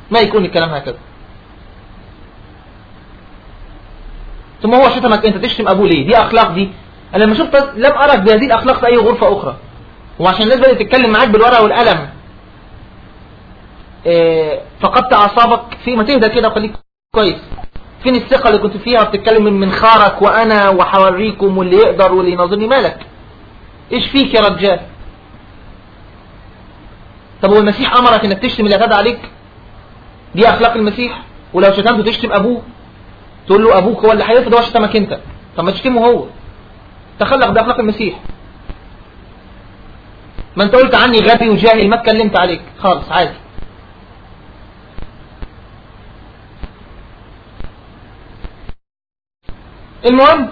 ما يكون الكلام هكذا. ثم هو شتمك انت تشتم ابوه ليه؟ دي اخلاق دي؟ انا لما شفت لم ارك بهذه الاخلاق في اي غرفة اخرى. وعشان الناس بدأت تتكلم معاك بالورقة والقلم إيه فقدت اعصابك، في ما تهدى كده وخليك كويس. فين الثقة اللي كنت فيها وبتتكلم من منخارك وانا وحوريكم واللي يقدر واللي يناظرني؟ مالك؟ ايش فيك يا رجال؟ طب هو المسيح امرك انك تشتم اللي اعتدى عليك؟ دي اخلاق المسيح؟ ولو شتمته تشتم ابوه تقول له ابوك هو اللي هيرفض، هو شتمك انت، طب ما تشتمه هو. تخلق باخلاق المسيح. ما انت قلت عني غبي وجاهل، ما اتكلمت عليك خالص عادي. المهم،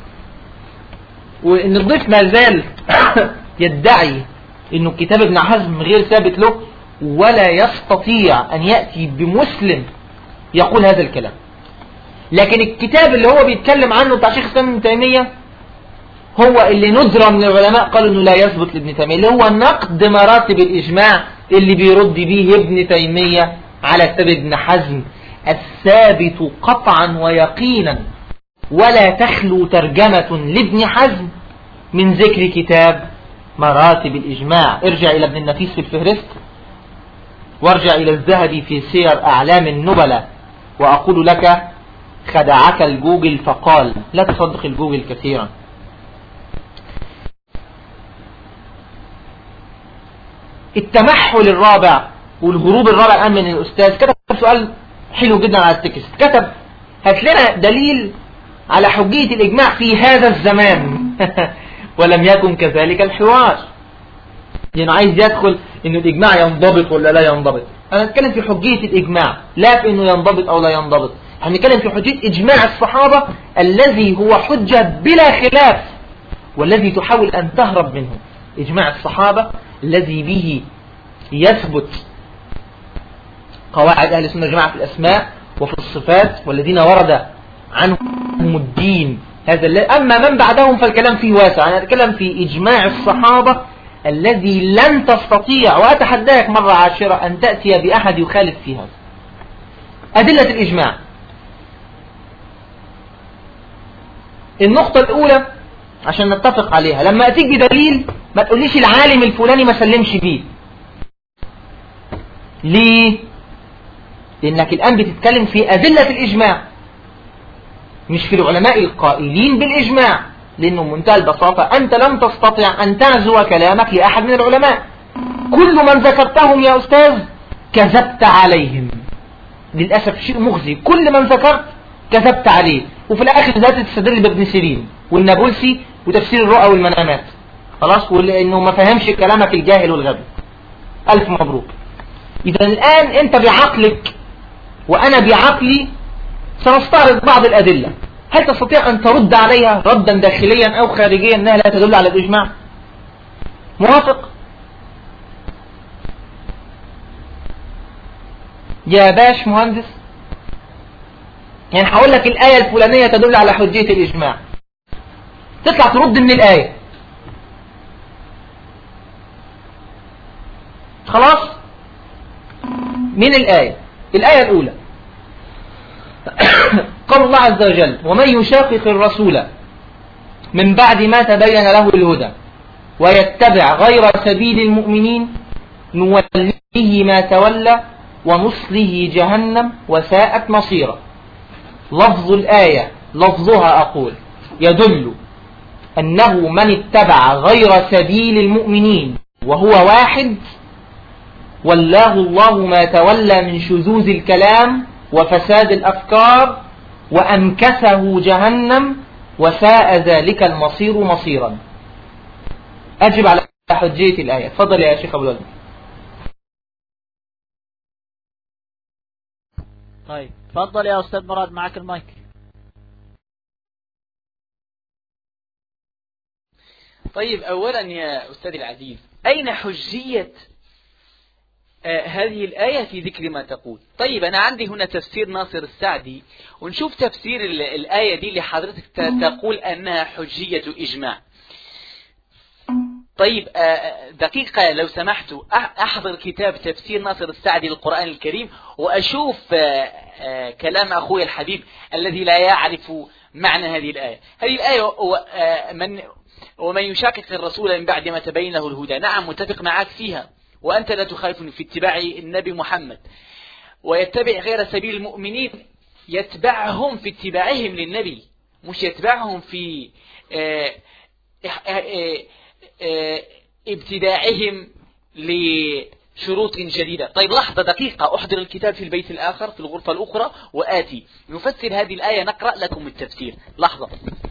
وان الضيف ما زال يدعي انه كتاب ابن حزم غير ثابت له، ولا يستطيع ان يأتي بمسلم يقول هذا الكلام. لكن الكتاب اللي هو بيتكلم عنه بتاع شيخ الإسلام ابن تيمية هو اللي نذر من العلماء قالوا انه لا يثبت لابن تيمية، اللي هو نقد مراتب الإجماع اللي بيرد به ابن تيمية على كتاب ابن حزم الثابت قطعا ويقينا. ولا تخلو ترجمة لابن حزم من ذكر كتاب مراتب الإجماع. ارجع إلى ابن النفيس في الفهرست، وارجع إلى الذهبي في سير أعلام النبلة. وأقول لك خدعك الجوجل فقال، لا تصدق الجوجل كثيرا. التمحل الرابع والهروب الرابع الآن من الأستاذ كتب سؤال حلو جدا على التكست. كتب هات لنا دليل على حجية الإجماع في هذا الزمان. ولم يكن كذلك الحوار، لأنه عايز يدخل إنه الإجماع ينضبط ولا لا ينضبط. أنا أتكلم في حجية الإجماع، لا في إنه ينضبط أو لا ينضبط. احنا نتكلم في حجية إجماع الصحابة الذي هو حجة بلا خلاف، والذي تحاول أن تهرب منه. إجماع الصحابة الذي به يثبت قواعد أهل السنة والجماعة في الأسماء وفي الصفات، والذين ورد عنهم الدين هذا. أما من بعدهم فالكلام فيه واسع. أنا أتكلم في إجماع الصحابة الذي لن تستطيع، وأتحداك مرة عاشرة أن تأتي بأحد يخالف في هذا. أدلة الإجماع. النقطة الأولى عشان نتفق عليها، لما أتيك بدليل ما تقوليش العالم الفلاني ما سلمش بيه. ليه؟ لأنك الآن بتتكلم في أدلة الإجماع، مش في العلماء القائلين بالإجماع. لأنه منتهى البساطة أنت لم تستطع أن تنزو كلامك لأحد من العلماء. كل من ذكرتهم يا أستاذ كذبت عليهم. للأسف شيء مخزي، كل من ذكرت كذبت عليه. وفي الآخر ذات تستدل بابن سيرين والنابلسي وتفسير الرؤى والمنامات، خلاص، ولأنه ما فهمش كلامك الجاهل والغبي. ألف مبروك. إذا الآن أنت بعقلك وأنا بعقلي سنستعرض بعض الأدلة. هل تستطيع أن ترد عليها ردا داخليا أو خارجيا أنها لا تدل على الإجماع؟ موافق؟ يا باش مهندس، يعني هقول لك الآية الفلانية تدل على حجية الإجماع، تطلع ترد من الآية. خلاص؟ من الآية. الآية الأولى قال الله عز وجل: ومن يشاقق الرسول من بعد ما تبين له الهدى ويتبع غير سبيل المؤمنين نوليه ما تولى ونصله جهنم وساءت مصيرا. لفظ الآية لفظها أقول يدل أنه من اتبع غير سبيل المؤمنين وهو واحد ولاه الله ما تولى من شذوذ الكلام وفساد الأفكار وأنكسه جهنم وساء ذلك المصير مصيرا. أجب على حجية الآية. تفضل يا شيخ أبو الولد. طيب تفضل يا أستاذ مراد، معك المايك. طيب أولا يا أستاذ العزيز، أين حجية آه هذه الآية في ذكر ما تقول؟ طيب أنا عندي هنا تفسير ناصر السعدي، ونشوف تفسير الآية دي اللي حضرتك تقول أنها حجية إجماع. طيب دقيقة لو سمحت، أحضر كتاب تفسير ناصر السعدي للقرآن الكريم وأشوف كلام أخوي الحبيب الذي لا يعرف معنى هذه الآية. هذه الآية من ومن يشاكك الرسول من بعد ما تبين له الهدى، نعم متفق معك فيها، وأنت لا تخالفني في اتباع النبي محمد، ويتبع غير سبيل المؤمنين يتبعهم في اتباعهم للنبي، مش يتبعهم في اه اه اه ابتداعهم لشروط جديدة. طيب لحظة دقيقة، أحضر الكتاب في البيت الآخر في الغرفة الأخرى وآتي نفسر هذه الآية، نقرأ لكم التفسير. لحظة.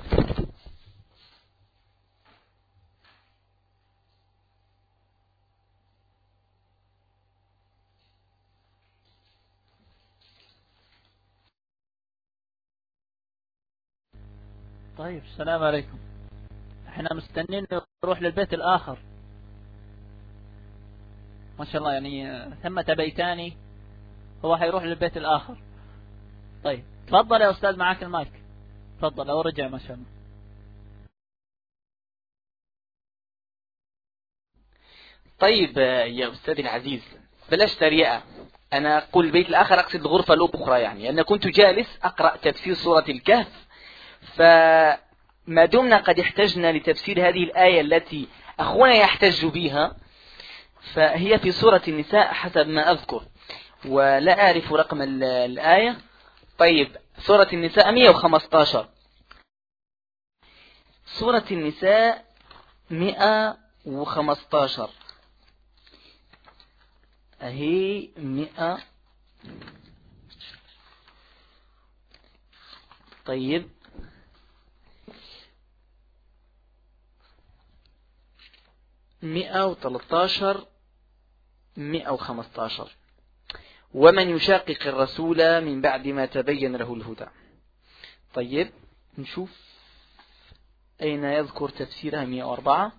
طيب السلام عليكم، احنا مستنين نروح للبيت الآخر ما شاء الله، يعني ثمة بيتاني، هو حيروح للبيت الآخر. طيب تفضل يا أستاذ، معاك المايك، تفضل. أو رجع ما شاء الله. طيب يا أستاذ العزيز بلاش تريئة، أنا أقول البيت الآخر أقصد الغرفة الأخرى، يعني أنا كنت جالس أقرأ تفسير سورة الكهف، فما دمنا قد احتجنا لتفسير هذه الآية التي أخونا يحتج بها، فهي في سورة النساء حسب ما أذكر، ولا أعرف رقم الآية. طيب سورة النساء مئة وخمسة عشر، سورة النساء مئة وخمسة عشر أهي مئة. طيب مئة وثلاثة عشر مئة وخمسة عشر، ومن يشاقق الرسول من بعد ما تبين له الهدى. طيب نشوف أين يذكر تفسيرها. مئة وأربعة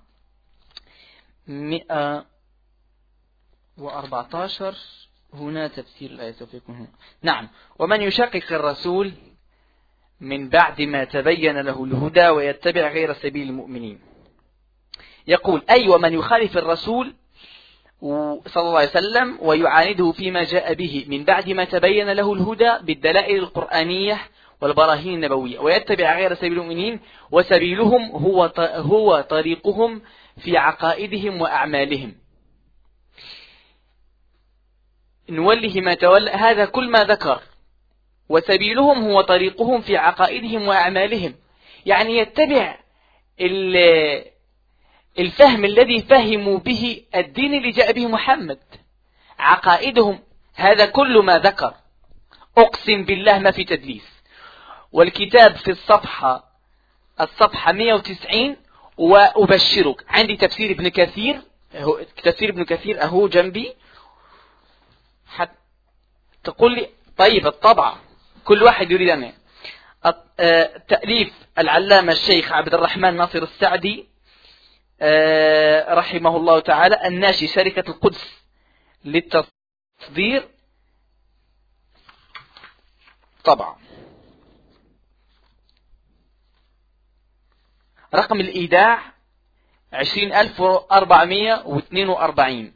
مئة وأربعة عشر هنا تفسير الآية سوف يكون هنا. نعم، ومن يشاقق الرسول من بعد ما تبين له الهدى ويتبع غير سبيل المؤمنين، يقول أي ومن يخالف الرسول صلى الله عليه وسلم ويعانده فيما جاء به من بعد ما تبين له الهدى بالدلائل القرآنية والبراهين النبوية ويتبع غير سبيل المؤمنين، وسبيلهم هو هو طريقهم في عقائدهم وأعمالهم، نوله ما تولى. هذا كل ما ذكر، وسبيلهم هو طريقهم في عقائدهم وأعمالهم، يعني يتبع الفهم الذي فهموا به الدين اللي جاء به محمد، عقائدهم، هذا كل ما ذكر. أقسم بالله ما في تدليس. والكتاب في الصفحة الصفحة مئة وتسعين، وأبشرك عندي تفسير ابن كثير، تفسير ابن كثير أهو جنبي، حتى تقول لي طيب الطبعة كل واحد يريد أن تأليف العلامة الشيخ عبد الرحمن ناصر السعدي رحمه الله تعالى، الناشي شركة القدس للتصدير، طبعا رقم الإيداع عشرين ألف وأربعمائة واثنين وأربعين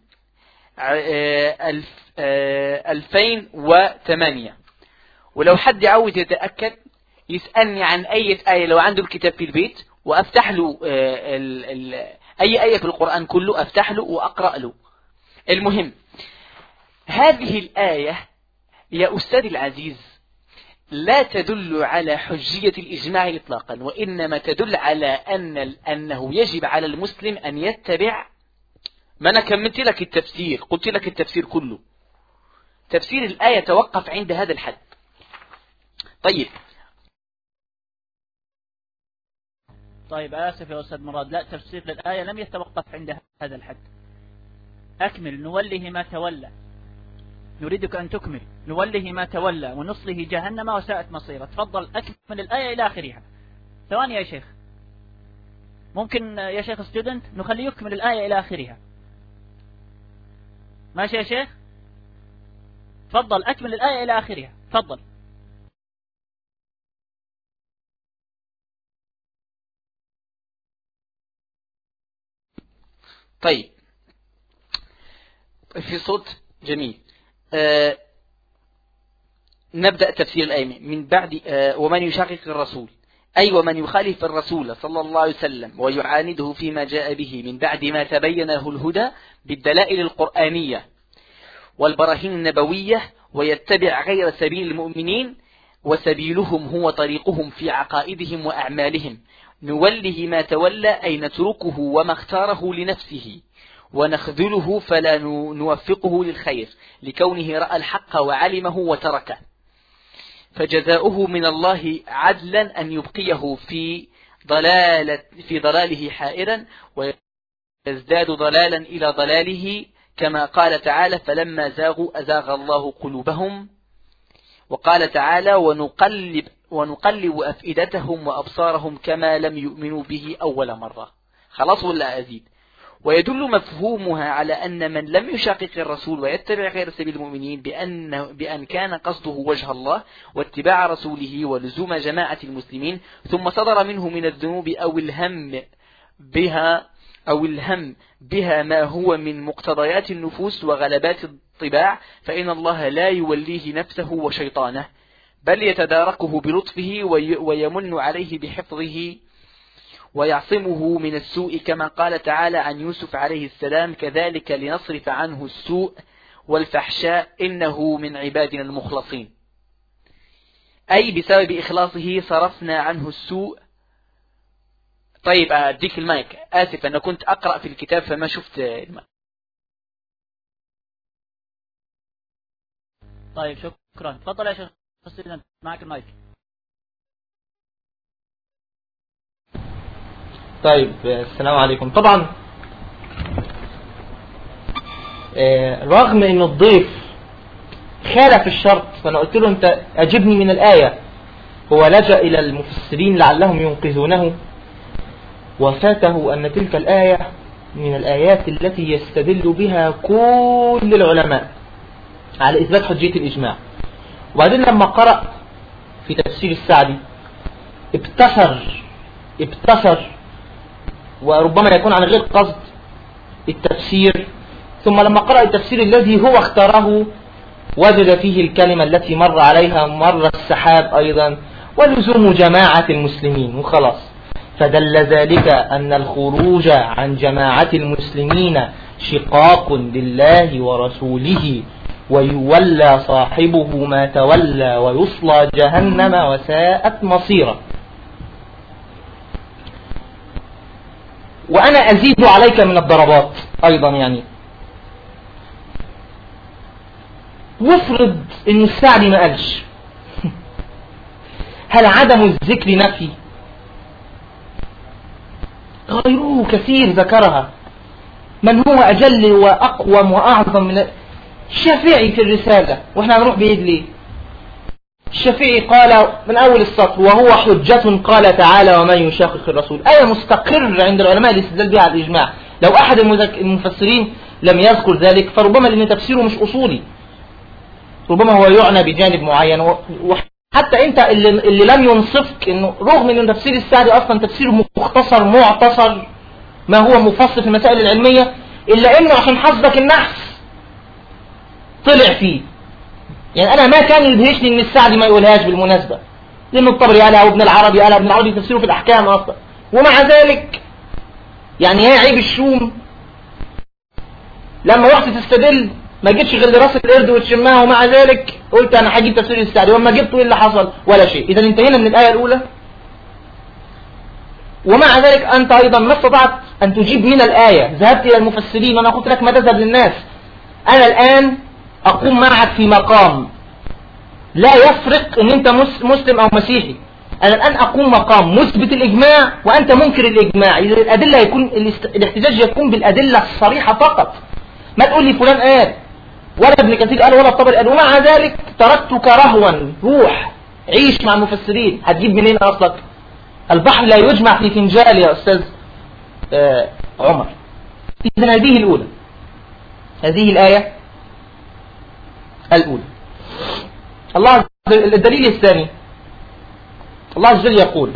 ألفين وثمانية. ولو حد عاوز يتأكد يسألني عن أي آية لو عنده الكتاب في البيت، وأفتح له ال ال أي آية في القرآن كله أفتح له وأقرأ له. المهم هذه الآية يا أستاذ العزيز لا تدل على حجية الإجماع إطلاقا، وإنما تدل على أن أنه يجب على المسلم أن يتبع. ما أنا كملت لك التفسير، قلت لك التفسير كله، تفسير الآية توقف عند هذا الحد. طيب طيب آسف يا أستاذ مراد، لا، تفسير للآية لم يتوقف عند هذا الحد. أكمل. نوله ما تولى، نريدك أن تكمل. نوله ما تولى ونصله جهنم وساءت مصيره. تفضل أكمل الآية إلى آخرها. ثواني يا شيخ، ممكن يا شيخ ستودنت نخليه يكمل الآية إلى آخرها؟ ماشي يا شيخ؟ تفضل أكمل الآية إلى آخرها، تفضل. طيب في صوت جميل. آه نبدأ تفسير الآية من بعد آه ومن يشاقق الرسول، أي ومن يخالف الرسول صلى الله عليه وسلم ويعانده فيما جاء به من بعد ما تبين له الهدى بالدلائل القرآنية والبراهين النبوية ويتبع غير سبيل المؤمنين وسبيلهم هو طريقهم في عقائدهم وأعمالهم نوله ما تولى، أي نتركه وما اختاره لنفسه ونخذله فلا نوفقه للخير لكونه رأى الحق وعلمه وتركه، فجزاؤه من الله عدلا أن يبقيه في ضلالة في ضلاله حائرا ويزداد ضلالا إلى ضلاله، كما قال تعالى فلما زاغوا أزاغ الله قلوبهم. وقال تعالى ونقلب, ونقلب أفئدتهم وأبصارهم كما لم يؤمنوا به أول مرة. خلاص ولا أزيد؟ ويدل مفهومها على أن من لم يشاقق الرسول ويتبع غير سبيل المؤمنين بأن, بأن كان قصده وجه الله واتباع رسوله ولزوم جماعة المسلمين ثم صدر منه من الذنوب أو الهم بها أو الهم بها ما هو من مقتضيات النفوس وغلبات الطباع، فإن الله لا يوليه نفسه وشيطانه بل يتداركه بلطفه ويمن عليه بحفظه ويعصمه من السوء، كما قال تعالى عن يوسف عليه السلام كذلك لنصرف عنه السوء والفحشاء إنه من عبادنا المخلصين، أي بسبب إخلاصه صرفنا عنه السوء. طيب أديك المايك، آسف أنا كنت أقرأ في الكتاب فما شفت المايك. طيب شكرا، تفضل يا شيخ معك المايك. طيب السلام عليكم. طبعا رغم ان الضيف خالف الشرط فانا قلت له انت اجبني من الآية، هو لجأ الى المفسرين لعلهم ينقذونه وفاته ان تلك الآية من الآيات التي يستدل بها كل العلماء على اثبات حجية الاجماع. وبعدين لما قرأ في تفسير السعدي ابتسر ابتسر وربما يكون عن غير قصد التفسير، ثم لما قرأ التفسير الذي هو اختاره وجد فيه الكلمة التي مر عليها مر السحاب أيضا ولزوم جماعة المسلمين وخلاص. فدل ذلك أن الخروج عن جماعة المسلمين شقاق لله ورسوله ويولى صاحبه ما تولى ويصلى جهنم وساءت مصيرا. وأنا أزيد عليك من الضربات أيضا، يعني وافرض إن السعدي ما قالش، هل عدم الذكر نفي؟ غيره كثير ذكرها، من هو أجل وأقوم وأعظم من الشافعي في الرسالة، وإحنا هنروح بإيد ليه؟ الشافعي قال من أول السطر وهو حجة قال تعالى ومن يشاقق الرسول، آية مستقر عند العلماء الاستدلال بها على الإجماع. لو أحد المفسرين لم يذكر ذلك فربما لأن تفسيره مش أصولي، ربما هو يعنى بجانب معين. وحتى أنت اللي, اللي لم ينصفك إنه رغم أن تفسير السعدي أصلا تفسير مختصر معتصر ما هو مفصل في المسائل العلمية، إلا إنه عشان حظك النحس طلع فيه. يعني أنا ما كان يدهشني إن السعدي ما يقولهاش بالمناسبة، لأنه الطبري قالها وابن العربي قالها، ابن العربي تفسيره في الأحكام أصلا، ومع ذلك يعني هي عيب الشوم لما وقت تستدل ما جيتش غير لراس القرد وتشمها، ومع ذلك قلت أنا هجيب تفسير السعدي، وما جبته إيه اللي حصل؟ ولا شيء. إذا انتهينا من الآية الأولى، ومع ذلك أنت أيضا ما استطعت أن تجيب من الآية، ذهبت إلى المفسرين وأنا قلت لك ما تذهب للناس. أنا الآن أقوم معك في مقام لا يفرق ان انت مسلم او مسيحي، انا الان اقوم مقام مثبت الاجماع وانت منكر الاجماع. اذا الادله يكون الاحتجاج يكون بالادله الصريحه فقط، ما تقول لي فلان قال ولا ابن كثير قال ولا الطبري قال، ومع ذلك تركتك رهوا. روح عيش مع المفسرين، هتجيب منين اصلك؟ البحر لا يجمع في فنجال يا استاذ آه عمر. اذا هذه الاولى، هذه الايه الأولى. الله الدليل الثاني، الله عز وجل يقول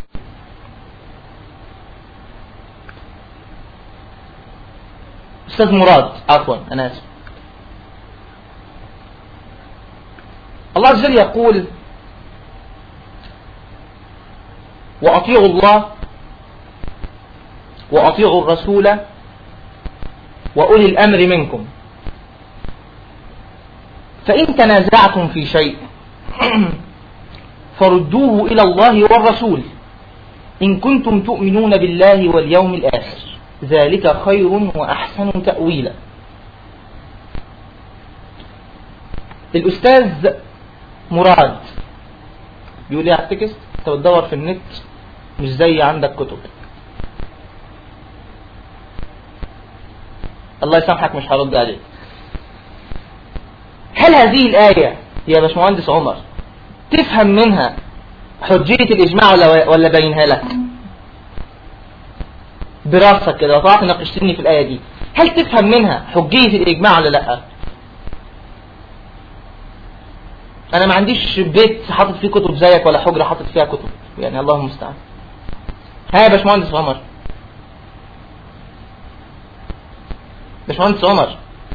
أستاذ مراد، عفوا أنا آسف. الله عز وجل يقول: وأطيعوا الله وأطيعوا الرسول وأولي الأمر منكم فإن تنازعتم في شيء فردوه إلى الله والرسول إن كنتم تؤمنون بالله واليوم الآخر ذلك خير وأحسن تأويلا. الأستاذ مراد بيقول لي على التكست: انت بتدور في النت مش زي عندك كتب. الله يسامحك مش هرد عليك. هل هذه الآية يا باشمهندس عمر تفهم منها حجية الإجماع ولا ولا بينها لك براسك كده وطلعت ناقشتني في الآية دي؟ هل تفهم منها حجية الإجماع ولا لا؟ أنا ما عنديش بيت حاطط فيه كتب زيك ولا حجرة حاطط فيها كتب، يعني الله المستعان. ها يا باشمهندس عمر، باشمهندس عمر،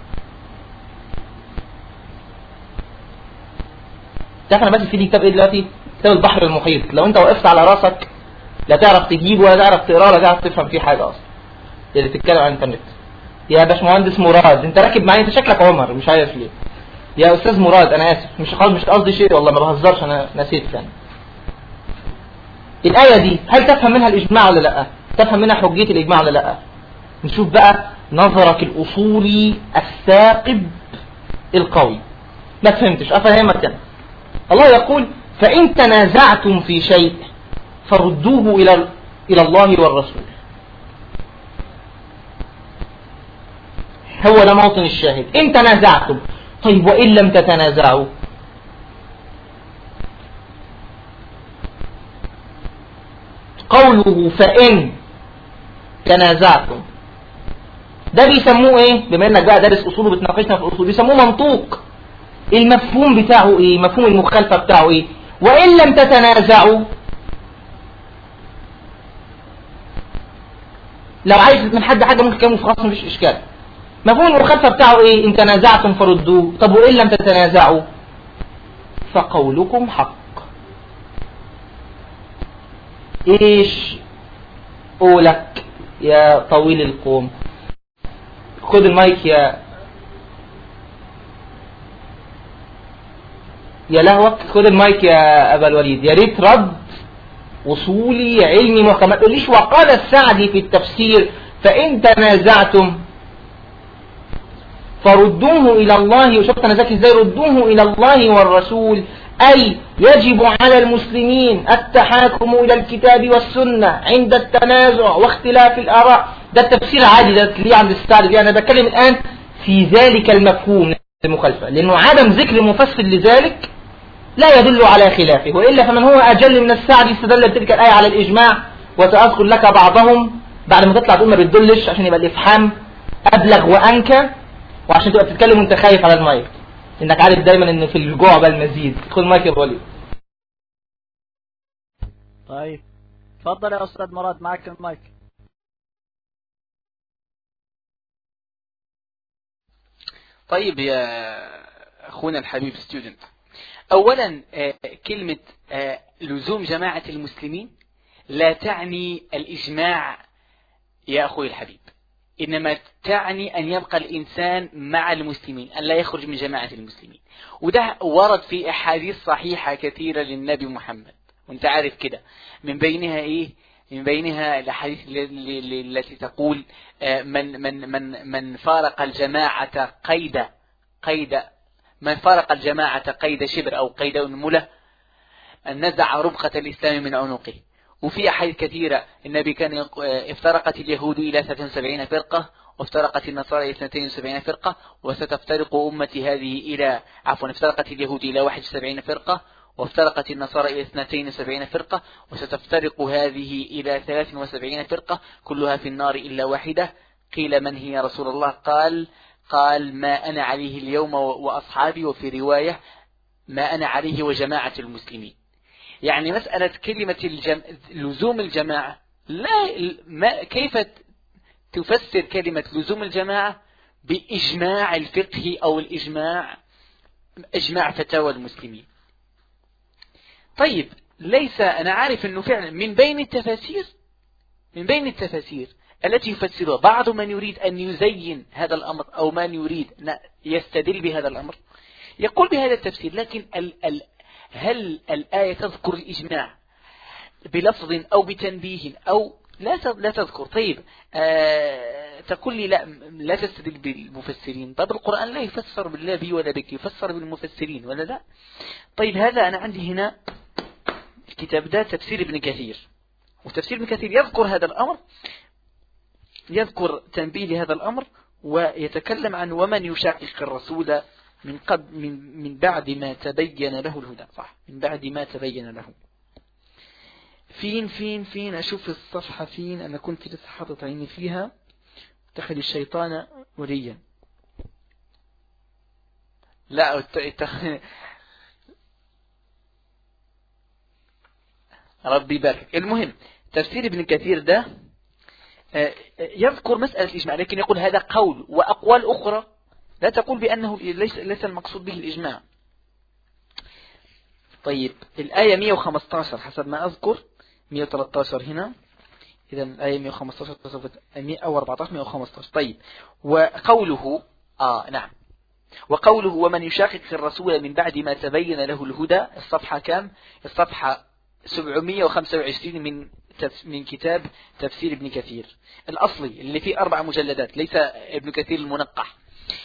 تعرف أنا ماسك في دي كتاب إيه دلوقتي؟ كتاب البحر المحيط. لو أنت وقفت على راسك لا تعرف تجيب ولا تعرف تقرأ ولا تعرف تفهم فيه حاجة أصلا، اللي تتكلم عن الإنترنت. يا باشمهندس مراد، أنت راكب معايا، أنت شكلك عمر مش عارف ليه. يا أستاذ مراد أنا آسف، مش مش قصدي شيء والله، ما بهزرش، أنا نسيت يعني. الآية دي هل تفهم منها الإجماع ولا لأ؟ تفهم منها حجية الإجماع ولا لأ؟ نشوف بقى نظرك الأصولي الثاقب القوي. ما فهمتش، أفهمك أنا. الله يقول: فإن تنازعتم في شيء فردوه إلى إلى الله والرسول. هو ده موطن الشاهد. إن تنازعتم، طيب وإن لم تتنازعوا؟ قوله فإن تنازعتم ده بيسموه ايه؟ بما انك بقى دارس اصول وبتناقشنا في الاصول، بيسموه منطوق. المفهوم بتاعه ايه؟ مفهوم المخالفة بتاعه ايه؟ وإن لم تتنازعوا، لو عايز من حد حاجة ممكن كلامه خلاص مفيش اشكال. مفهوم المخالفة بتاعه ايه؟ ان تنازعتم فردوه. طب وإن لم تتنازعوا فقولكم حق. ايش قولك يا طويل القوم؟ خد المايك يا يا لهوك، خد المايك يا ابا الوليد. يا ريت رد اصولي علمي محكم، ما تقوليش وقال السعدي في التفسير فإن تنازعتم فردوه إلى الله. وشفت أنا ذكي إزاي؟ ردوه إلى الله والرسول، أي يجب على المسلمين التحاكم إلى الكتاب والسنة عند التنازع واختلاف الآراء. ده التفسير عادي، ده اللي عند السعدي. أنا بتكلم الآن في ذلك المفهوم المخالفة، لأنه عدم ذكر مفسر لذلك لا يدل على خلافه، وإلا فمن هو أجل من السعدي استدل بتلك الآية على الإجماع. وسأذكر لك بعضهم بعد ما تطلع تقول ما بتدلش، عشان يبقى الإفحام أبلغ وأنكى، وعشان تبقى بتتكلم وانت خايف على المايك، انك عارف دايما ان في الجوع بالمزيد. خد المايك يا وليد. طيب تفضل يا استاذ مراد، معك المايك. طيب يا اخونا الحبيب ستودنت، اولا كلمة لزوم جماعة المسلمين لا تعني الاجماع يا اخوي الحبيب، إنما تعني أن يبقى الإنسان مع المسلمين، أن لا يخرج من جماعة المسلمين. وده ورد في أحاديث صحيحة كثيرة للنبي محمد، وانت عارف كده. من بينها إيه؟ من بينها الأحاديث التي تقول من من من من فارق الجماعة قيد قيد من فارق الجماعة قيد شبر أو قيد أنملة أن نزع ربقة الإسلام من عنقه. وفي أحاديث كثيرة النبي كان افترقت اليهود إلى ثلاث وسبعين فرقة، وافترقت النصارى إلى اثنتين وسبعين فرقة، وستفترق أمتي هذه إلى عفوا افترقت اليهود إلى واحد وسبعين فرقة، وافترقت النصارى إلى اثنتين وسبعين فرقة، وستفترق هذه إلى ثلاث وسبعين فرقة كلها في النار إلا واحدة. قيل من هي يا رسول الله؟ قال قال ما أنا عليه اليوم وأصحابي، وفي رواية ما أنا عليه وجماعة المسلمين. يعني مسألة كلمة الجم... لزوم الجماعة لا ما... كيف تفسر كلمة لزوم الجماعة بإجماع الفقه أو الإجماع إجماع فتاوى المسلمين. طيب ليس، أنا عارف أنه فعلا من بين التفاسير من بين التفاسير التي يفسرها بعض من يريد أن يزين هذا الأمر أو من يريد يستدل بهذا الأمر يقول بهذا التفسير، لكن ال ال هل الآية تذكر الإجماع بلفظ أو بتنبيه أو لا لا تذكر؟ طيب آه تقول لي لا لا تستدل بالمفسرين. طيب القرآن لا يفسر بالله بي ولا بك، يفسر بالمفسرين ولا لا؟ طيب هذا أنا عندي هنا الكتاب ده تفسير ابن كثير، وتفسير ابن كثير يذكر هذا الأمر، يذكر تنبيه لهذا الأمر، ويتكلم عن ومن يشاقق الرسول من قبل من من بعد ما تبين له الهدى. صح، من بعد ما تبين له. فين فين فين أشوف الصفحة فين، أنا كنت لسه حاطط عيني فيها. اتخذ الشيطان وليا. لا اتخذ ربي بارك. المهم تفسير ابن كثير ده يذكر مسألة الإجماع، لكن يقول هذا قول، وأقوال أخرى لا تقول بأنه ليس ليس المقصود به الإجماع. طيب الآية مئة وخمسة عشر حسب ما أذكر، مئة وثلاثة عشر هنا، إذا الآية مئة وخمسة عشر مئة وأربعة عشر مئة وخمسة عشر. طيب وقوله آه نعم وقوله ومن يشاقق الرسول من بعد ما تبين له الهدى، الصفحة كام؟ الصفحة سبعمئة وخمسة وعشرين من من كتاب تفسير ابن كثير الأصلي اللي فيه أربع مجلدات، ليس ابن كثير المنقح.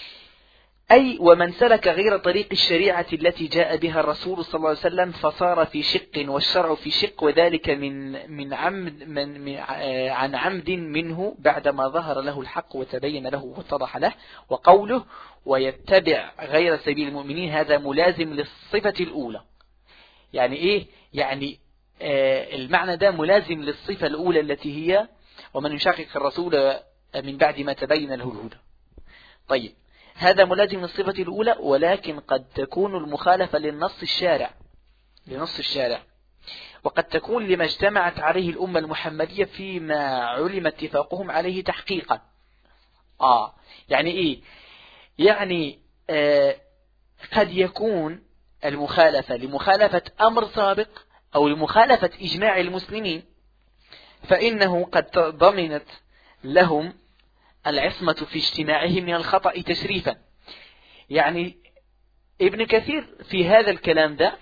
أي ومن سلك غير طريق الشريعة التي جاء بها الرسول صلى الله عليه وسلم فصار في شق والشرع في شق، وذلك من من عمد من, من عن عمد منه بعدما ظهر له الحق وتبين له واتضح له. وقوله ويتبع غير سبيل المؤمنين هذا ملازم للصفة الأولى. يعني إيه؟ يعني آه المعنى ده ملازم للصفة الأولى التي هي ومن يشاقق الرسول من بعد ما تبين له الهدى. طيب هذا ملازم للصفة الأولى، ولكن قد تكون المخالفة للنص الشارع لنص الشارع وقد تكون لما اجتمعت عليه الأمة المحمدية فيما علم اتفاقهم عليه تحقيقا. آه يعني إيه؟ يعني آه قد يكون المخالفة لمخالفة أمر سابق أو لمخالفة إجماع المسلمين، فإنه قد ضمنت لهم العصمة في اجتماعهم من الخطأ تشريفا. يعني ابن كثير في هذا الكلام ده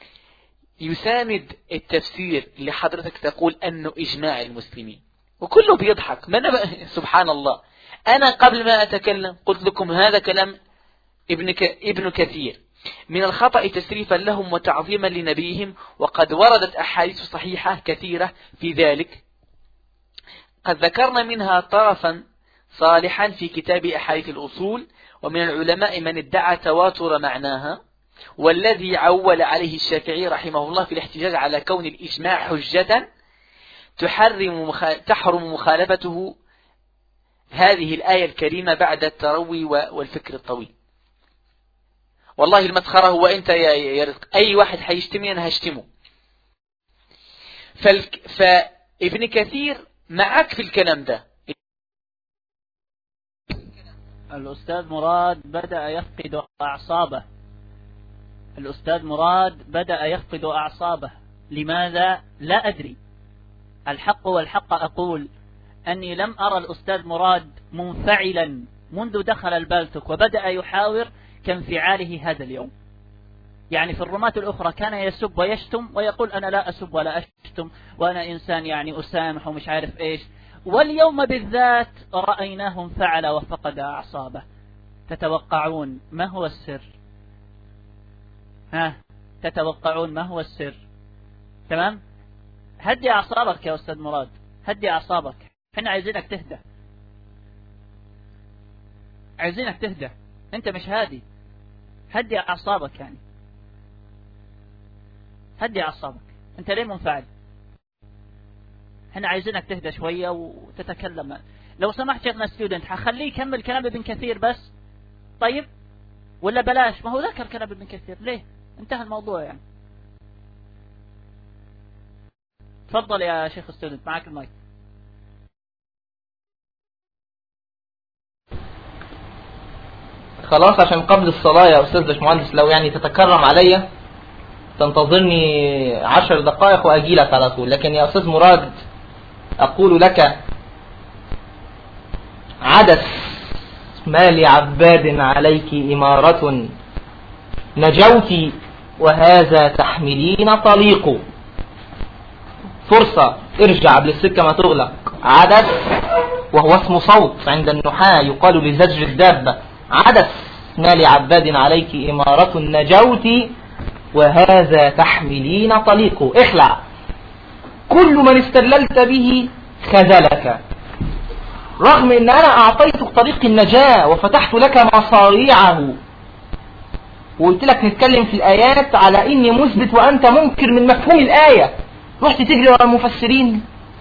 يساند التفسير اللي حضرتك تقول أنه إجماع المسلمين، وكله بيضحك. ما أنا سبحان الله، أنا قبل ما أتكلم قلت لكم هذا كلام ابن ابن كثير من الخطأ تشريفا لهم وتعظيما لنبيهم، وقد وردت أحاديث صحيحة كثيرة في ذلك، قد ذكرنا منها طرفا صالحا في كتاب أحاديث الأصول، ومن العلماء من ادعى تواتر معناها، والذي عول عليه الشافعي رحمه الله في الاحتجاج على كون الإجماع حجة تحرم تحرم مخالفته هذه الآية الكريمة بعد التروي والفكر الطويل. والله المسخرة هو أنت يا رزق، أي واحد حيشتمني أنا هشتمه. فابن كثير معك في الكلام ده. الأستاذ مراد بدأ يفقد أعصابه الأستاذ مراد بدأ يفقد أعصابه لماذا؟ لا أدري. الحق والحق أقول أني لم أرى الأستاذ مراد منفعلا منذ دخل البالتك وبدأ يحاور كانفعاله هذا اليوم. يعني في الرمات الأخرى كان يسب ويشتم ويقول أنا لا أسب ولا أشتم وأنا إنسان يعني أسامح ومش عارف إيش، واليوم بالذات رأيناه انفعل وفقد أعصابه. تتوقعون ما هو السر؟ ها تتوقعون ما هو السر؟ تمام؟ هدي أعصابك يا أستاذ مراد، هدي أعصابك، احنا عايزينك تهدى، عايزينك تهدى، انت مش هادي. هدي أعصابك، يعني هدي أعصابك، انت ليه منفعل؟ احنا عايزينك تهدى شوية وتتكلم. لو سمحت شيخنا ستودنت هخليه يكمل كلام ابن كثير بس، طيب ولا بلاش؟ ما هو ذكر كلام ابن كثير، ليه؟ انتهى الموضوع يعني. تفضل يا شيخ ستودنت، معك المايك. خلاص عشان قبل الصلاة يا أستاذ باشمهندس لو يعني تتكرم عليا تنتظرني عشر دقائق وأجيلك على طول. لكن يا أستاذ مراد أقول لك عدس ما لعباد عليك إمارة نجوت وهذا تحملين طليق. فرصة ارجع قبل السكة ما تغلق. عدس وهو اسم صوت عند النحاة يقال لزجر الدابة. عدس ما لعباد عليك إمارة نجوت وهذا تحملين طليق. اخلع. كل من استدللت به خذلك، رغم ان انا اعطيتك طريق النجاة وفتحت لك مصاريعه وقلت لك نتكلم في الايات على اني مثبت وانت منكر من مفهوم الاية. رحت تجري ورا المفسرين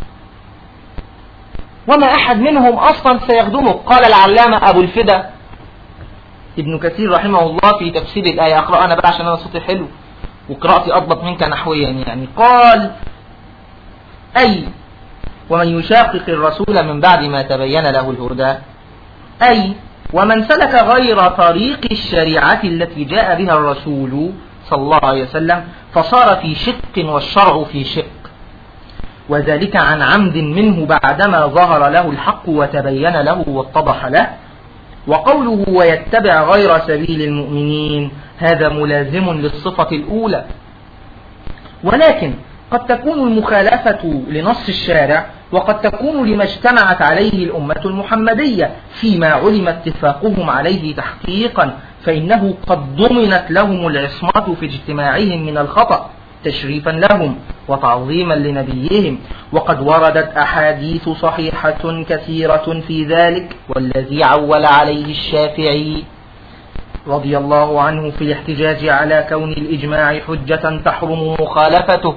وما احد منهم اصلا سيخدمك. قال العلامة ابو الفدا ابن كثير رحمه الله في تفسير الاية، اقرأ انا بقى عشان انا صوتي حلو وقراءتي اضبط منك نحويا يعني. قال اي ومن يشاقق الرسول من بعد ما تبين له الهدى، أي ومن سلك غير طريق الشريعة التي جاء بها الرسول صلى الله عليه وسلم فصار في شق والشرع في شق، وذلك عن عمد منه بعدما ظهر له الحق وتبين له واتضح له. وقوله ويتبع غير سبيل المؤمنين هذا ملازم للصفة الأولى، ولكن قد تكون المخالفة لنص الشارع وقد تكون لما اجتمعت عليه الأمة المحمدية فيما علم اتفاقهم عليه تحقيقا، فإنه قد ضمنت لهم العصمة في اجتماعهم من الخطأ تشريفا لهم وتعظيما لنبيهم. وقد وردت أحاديث صحيحة كثيرة في ذلك، والذي عول عليه الشافعي رضي الله عنه في الاحتجاج على كون الإجماع حجة تحرم مخالفته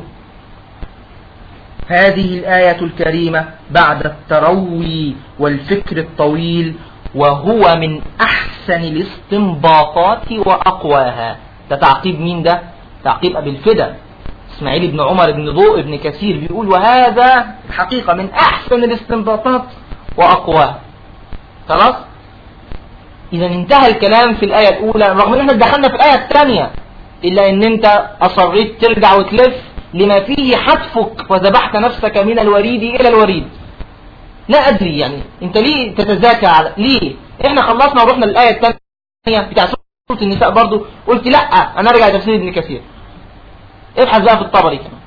هذه الآية الكريمة بعد التروي والفكر الطويل، وهو من أحسن الاستنباطات وأقواها. ده تعقيب مين ده؟ تعقيب أبي الفدا إسماعيل بن عمر بن ضوء بن كثير بيقول وهذا الحقيقة من أحسن الاستنباطات وأقواها. خلاص؟ إذا انتهى الكلام في الآية الأولى، رغم أن احنا دخلنا في الآية الثانية إلا أن أنت أصريت ترجع وتلف لما فيه حتفك وذبحت نفسك من الوريد إلى الوريد. لا أدري يعني أنت ليه تتزاكى على ليه؟ إحنا خلصنا ورحنا للآية الثانية بتاع سورة النساء برضو، قلت لا أنا أرجع تفسير ابن كثير. ابحث بقى في الطبري كمان.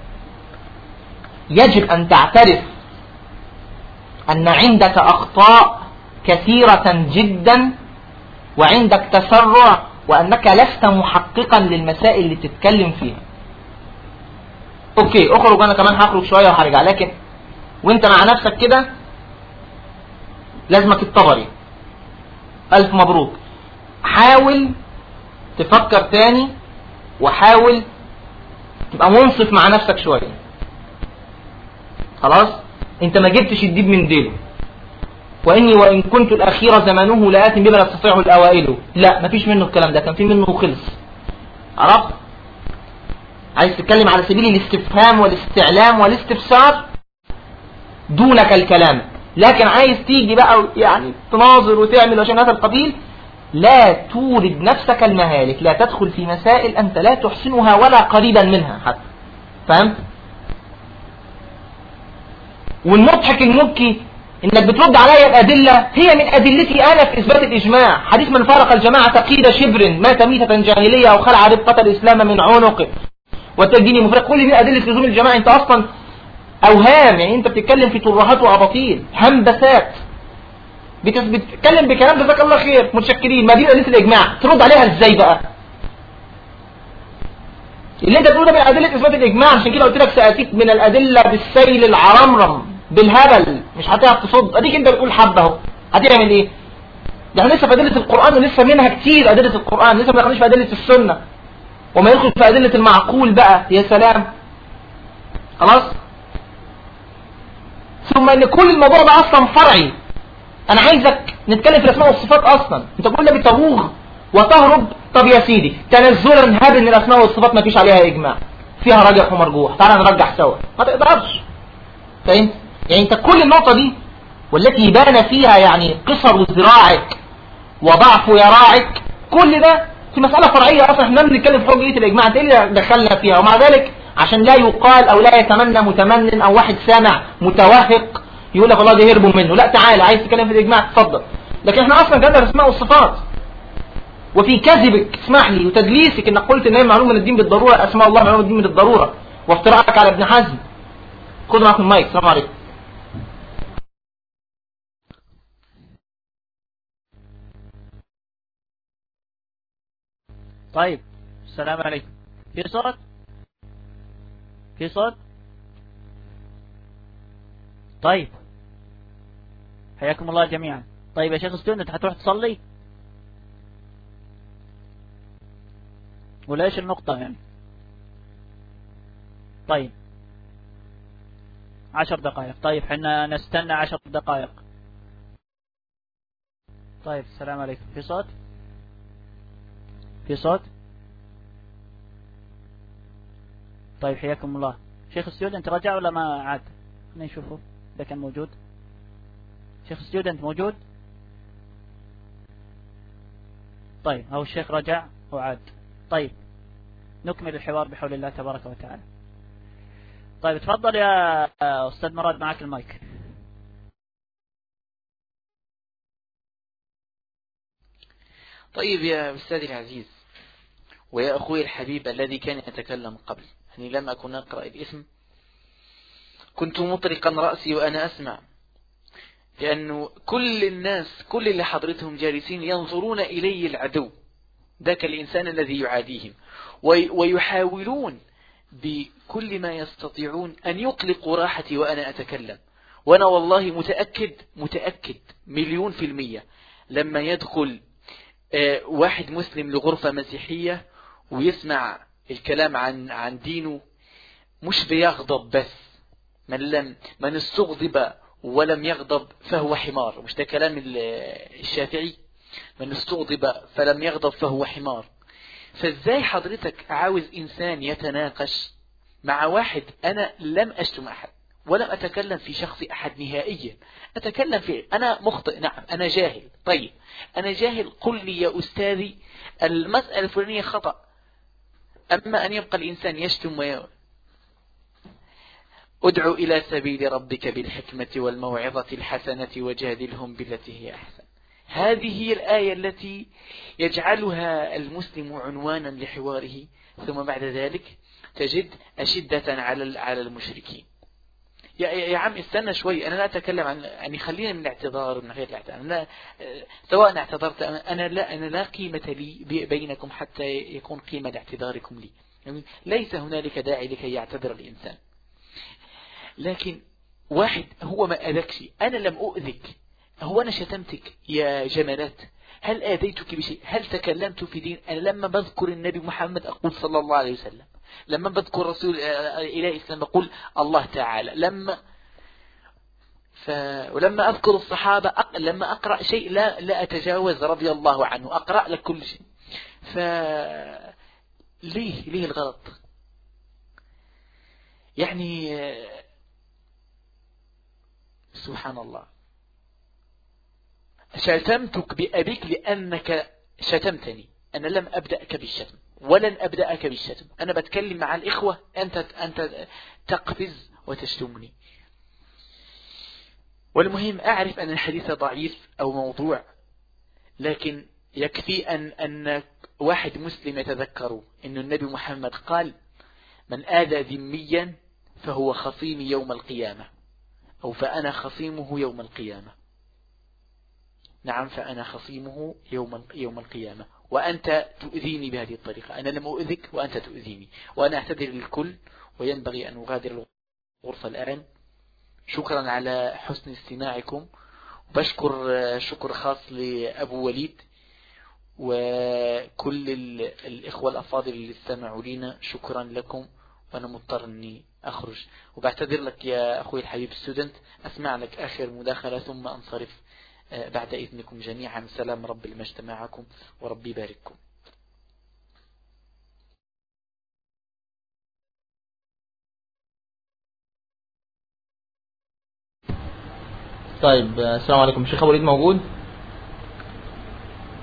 يجب أن تعترف أن عندك أخطاء كثيرة جدا وعندك تسرع وأنك لست محققا للمسائل اللي تتكلم فيها. اوكي اخرج، انا كمان هخرج شوية وهرجع، لكن وانت مع نفسك كده لازمك الطبري. الف مبروك. حاول تفكر تاني وحاول تبقى منصف مع نفسك شوية. خلاص انت ما جبتش الديب من ديله. واني وان كنت الاخير زمانه لا اتم بما يستطيعه الاوائل. لا مفيش منه الكلام ده، كان في منه وخلص. عرفت؟ عايز تتكلم على سبيل الاستفهام والاستعلام والاستفسار دونك الكلام، لكن عايز تيجي بقى يعني تناظر وتعمل عشان هذا القبيل، لا تورد نفسك المهالك، لا تدخل في مسائل أنت لا تحسنها ولا قريبا منها حتى. فهمت؟ والمضحك المبكي انك بترد عليا الأدلة هي من أدلتي أنا في إثبات الإجماع. حديث من فارق الجماعة قيد شبر مات ميتة جاهلية أو خلع ربقة الإسلام من عنقه وتديني مفرق. كل دي أدلة لزوم الجماعة. انت أصلا أوهام، يعني انت بتتكلم في ترهات وأباطيل همبسات، بتتكلم بكلام جزاك الله خير متشكرين. ما دي أدلة الإجماع ترد عليها ازاي بقى؟ اللي انت تقوله من أدلة إثبات الإجماع. عشان كده قلت لك سأتيك من الأدلة بالسيل العرمرم بالهبل، مش هتعرف تصد. اديك انت بتقول حبه اهو، هتعمل ايه؟ ده احنا لسه في أدلة القرآن ولسه منها كتير. أدلة القرآن لسه ما دخلناش في أدلة السنة، وما يدخل في أدلة المعقول بقى. يا سلام. خلاص. ثم ان كل الموضوع ده اصلا فرعي. انا عايزك نتكلم في الاسماء والصفات اصلا. انت بتقول لي بتروغ وتهرب. طب يا سيدي تنزلا هب ان الاسماء والصفات ما فيش عليها اجماع، فيها راجح ومرجوح، تعال نرجح سوا. ما تقدرش. فهمت؟ يعني انت كل النقطة دي والتي بان فيها يعني قصر ذراعك وضعفه يراعك، كل ده في مسألة فرعية أصلا احنا بنتكلم في حجية الإجماع، انت ايه اللي دخلنا فيها؟ ومع ذلك عشان لا يقال أو لا يتمنى متمن أو واحد سامع متوهق يقول لك والله ده هربوا منه، لا تعالى عايز تتكلم في الإجماع اتفضل. لكن احنا أصلا كنا الأسماء والصفات، وفي كذبك اسمح لي وتدليسك انك قلت ان هي معلومة من الدين بالضرورة، أسماء الله معلومة من الدين بالضرورة، وافتراءك على ابن حزم. خذ معكم المايك. السلام عليكم. طيب السلام عليكم. في صوت؟ في صوت؟ طيب حياكم الله جميعا. طيب يا شيخ ستون انت هتروح تصلي ولا ايش النقطة يعني؟ طيب عشر دقائق. طيب حنا نستنى عشر دقائق. طيب السلام عليكم. في صوت؟ في صوت؟ طيب حياكم الله. شيخ ستودنت رجع ولا ما عاد؟ خلينا نشوفه إذا كان موجود. شيخ ستودنت موجود؟ طيب هو الشيخ رجع وعاد. طيب نكمل الحوار بحول الله تبارك وتعالى. طيب تفضل يا أستاذ مراد معك المايك. طيب يا أستاذي العزيز ويا أخوي الحبيب الذي كان يتكلم قبل، يعني لم أكن أقرأ الاسم كنت مطرقا رأسي وأنا أسمع، لأنه كل الناس كل اللي حضرتهم جالسين ينظرون إلي العدو، ذاك الإنسان الذي يعاديهم، ويحاولون بكل ما يستطيعون أن يطلقوا راحتي وأنا أتكلم. وأنا والله متأكد متأكد مليون في المية لما يدخل واحد مسلم لغرفة مسيحية ويسمع الكلام عن عن دينه مش بيغضب بس، من لم من استغضب ولم يغضب فهو حمار، مش ده كلام الشافعي؟ من استغضب فلم يغضب فهو حمار. فازاي حضرتك عاوز إنسان يتناقش مع واحد أنا لم أشتم أحد ولم أتكلم في شخص أحد نهائيا، أتكلم في أنا مخطئ، نعم أنا جاهل. طيب أنا جاهل، قل لي يا أستاذي المسألة الفلانية خطأ. أما أن يبقى الإنسان يشتم ويقول ادعو إلى سبيل ربك بالحكمة والموعظة الحسنة وجادلهم بالتي هي أحسن، هذه هي الآية التي يجعلها المسلم عنوانا لحواره، ثم بعد ذلك تجد أشدة على على المشركين. يا, يا عم استنى شوي، أنا لا أتكلم عن يعني خلينا من الاعتذار ومن غير الاعتذار، أنا لا سواء اعتذرت أنا لا أنا لا قيمة لي بينكم حتى يكون قيمة لاعتذاركم لي، يعني ليس هنالك داعي لكي يعتذر الإنسان. لكن واحد هو ما أذكش، أنا لم أؤذك، هو أنا شتمتك يا جمالات؟ هل آذيتك بشيء؟ هل تكلمت في دين؟ أنا لما بذكر النبي محمد أقول صلى الله عليه وسلم، لما بذكر رسول إله الإسلام بقول الله تعالى، لما ف... ولما أذكر الصحابة أق... لما أقرأ شيء لا لا أتجاوز رضي الله عنه، أقرأ لك كل شيء. ف ليه ليه الغلط؟ يعني سبحان الله. شتمتك بأبيك لأنك شتمتني، أنا لم أبدأك بالشتم ولن أبدأك بالشتم، أنا بتكلم مع الإخوة، أنت أنت تقفز وتشتمني. والمهم أعرف أن الحديث ضعيف أو موضوع، لكن يكفي أن أن واحد مسلم يتذكر أن النبي محمد قال من آذى ذميا فهو خصيم يوم القيامة، أو فأنا خصيمه يوم القيامة. نعم فأنا خصيمه يوم يوم القيامة، وأنت تؤذيني بهذه الطريقة، أنا لم أؤذك وأنت تؤذيني، وأنا أعتذر للكل وينبغي أن أغادر الغرفة الآن. شكرا على حسن استماعكم، وبشكر شكر خاص لأبو وليد وكل الإخوة الأفاضل اللي استمعوا لنا، شكرا لكم. وأنا مضطر أني أخرج، وبعتذر لك يا أخوي الحبيب ستودنت، أسمع لك آخر مداخلة ثم أنصرف بعد إذنكم جميعا. سلام رب المجد معكم وربي يبارككم. طيب السلام عليكم. الشيخ أبو وليد موجود؟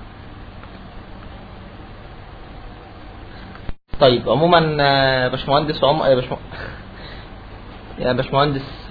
طيب عموما باشمهندس عم يا باشمهندس يا باشمهندس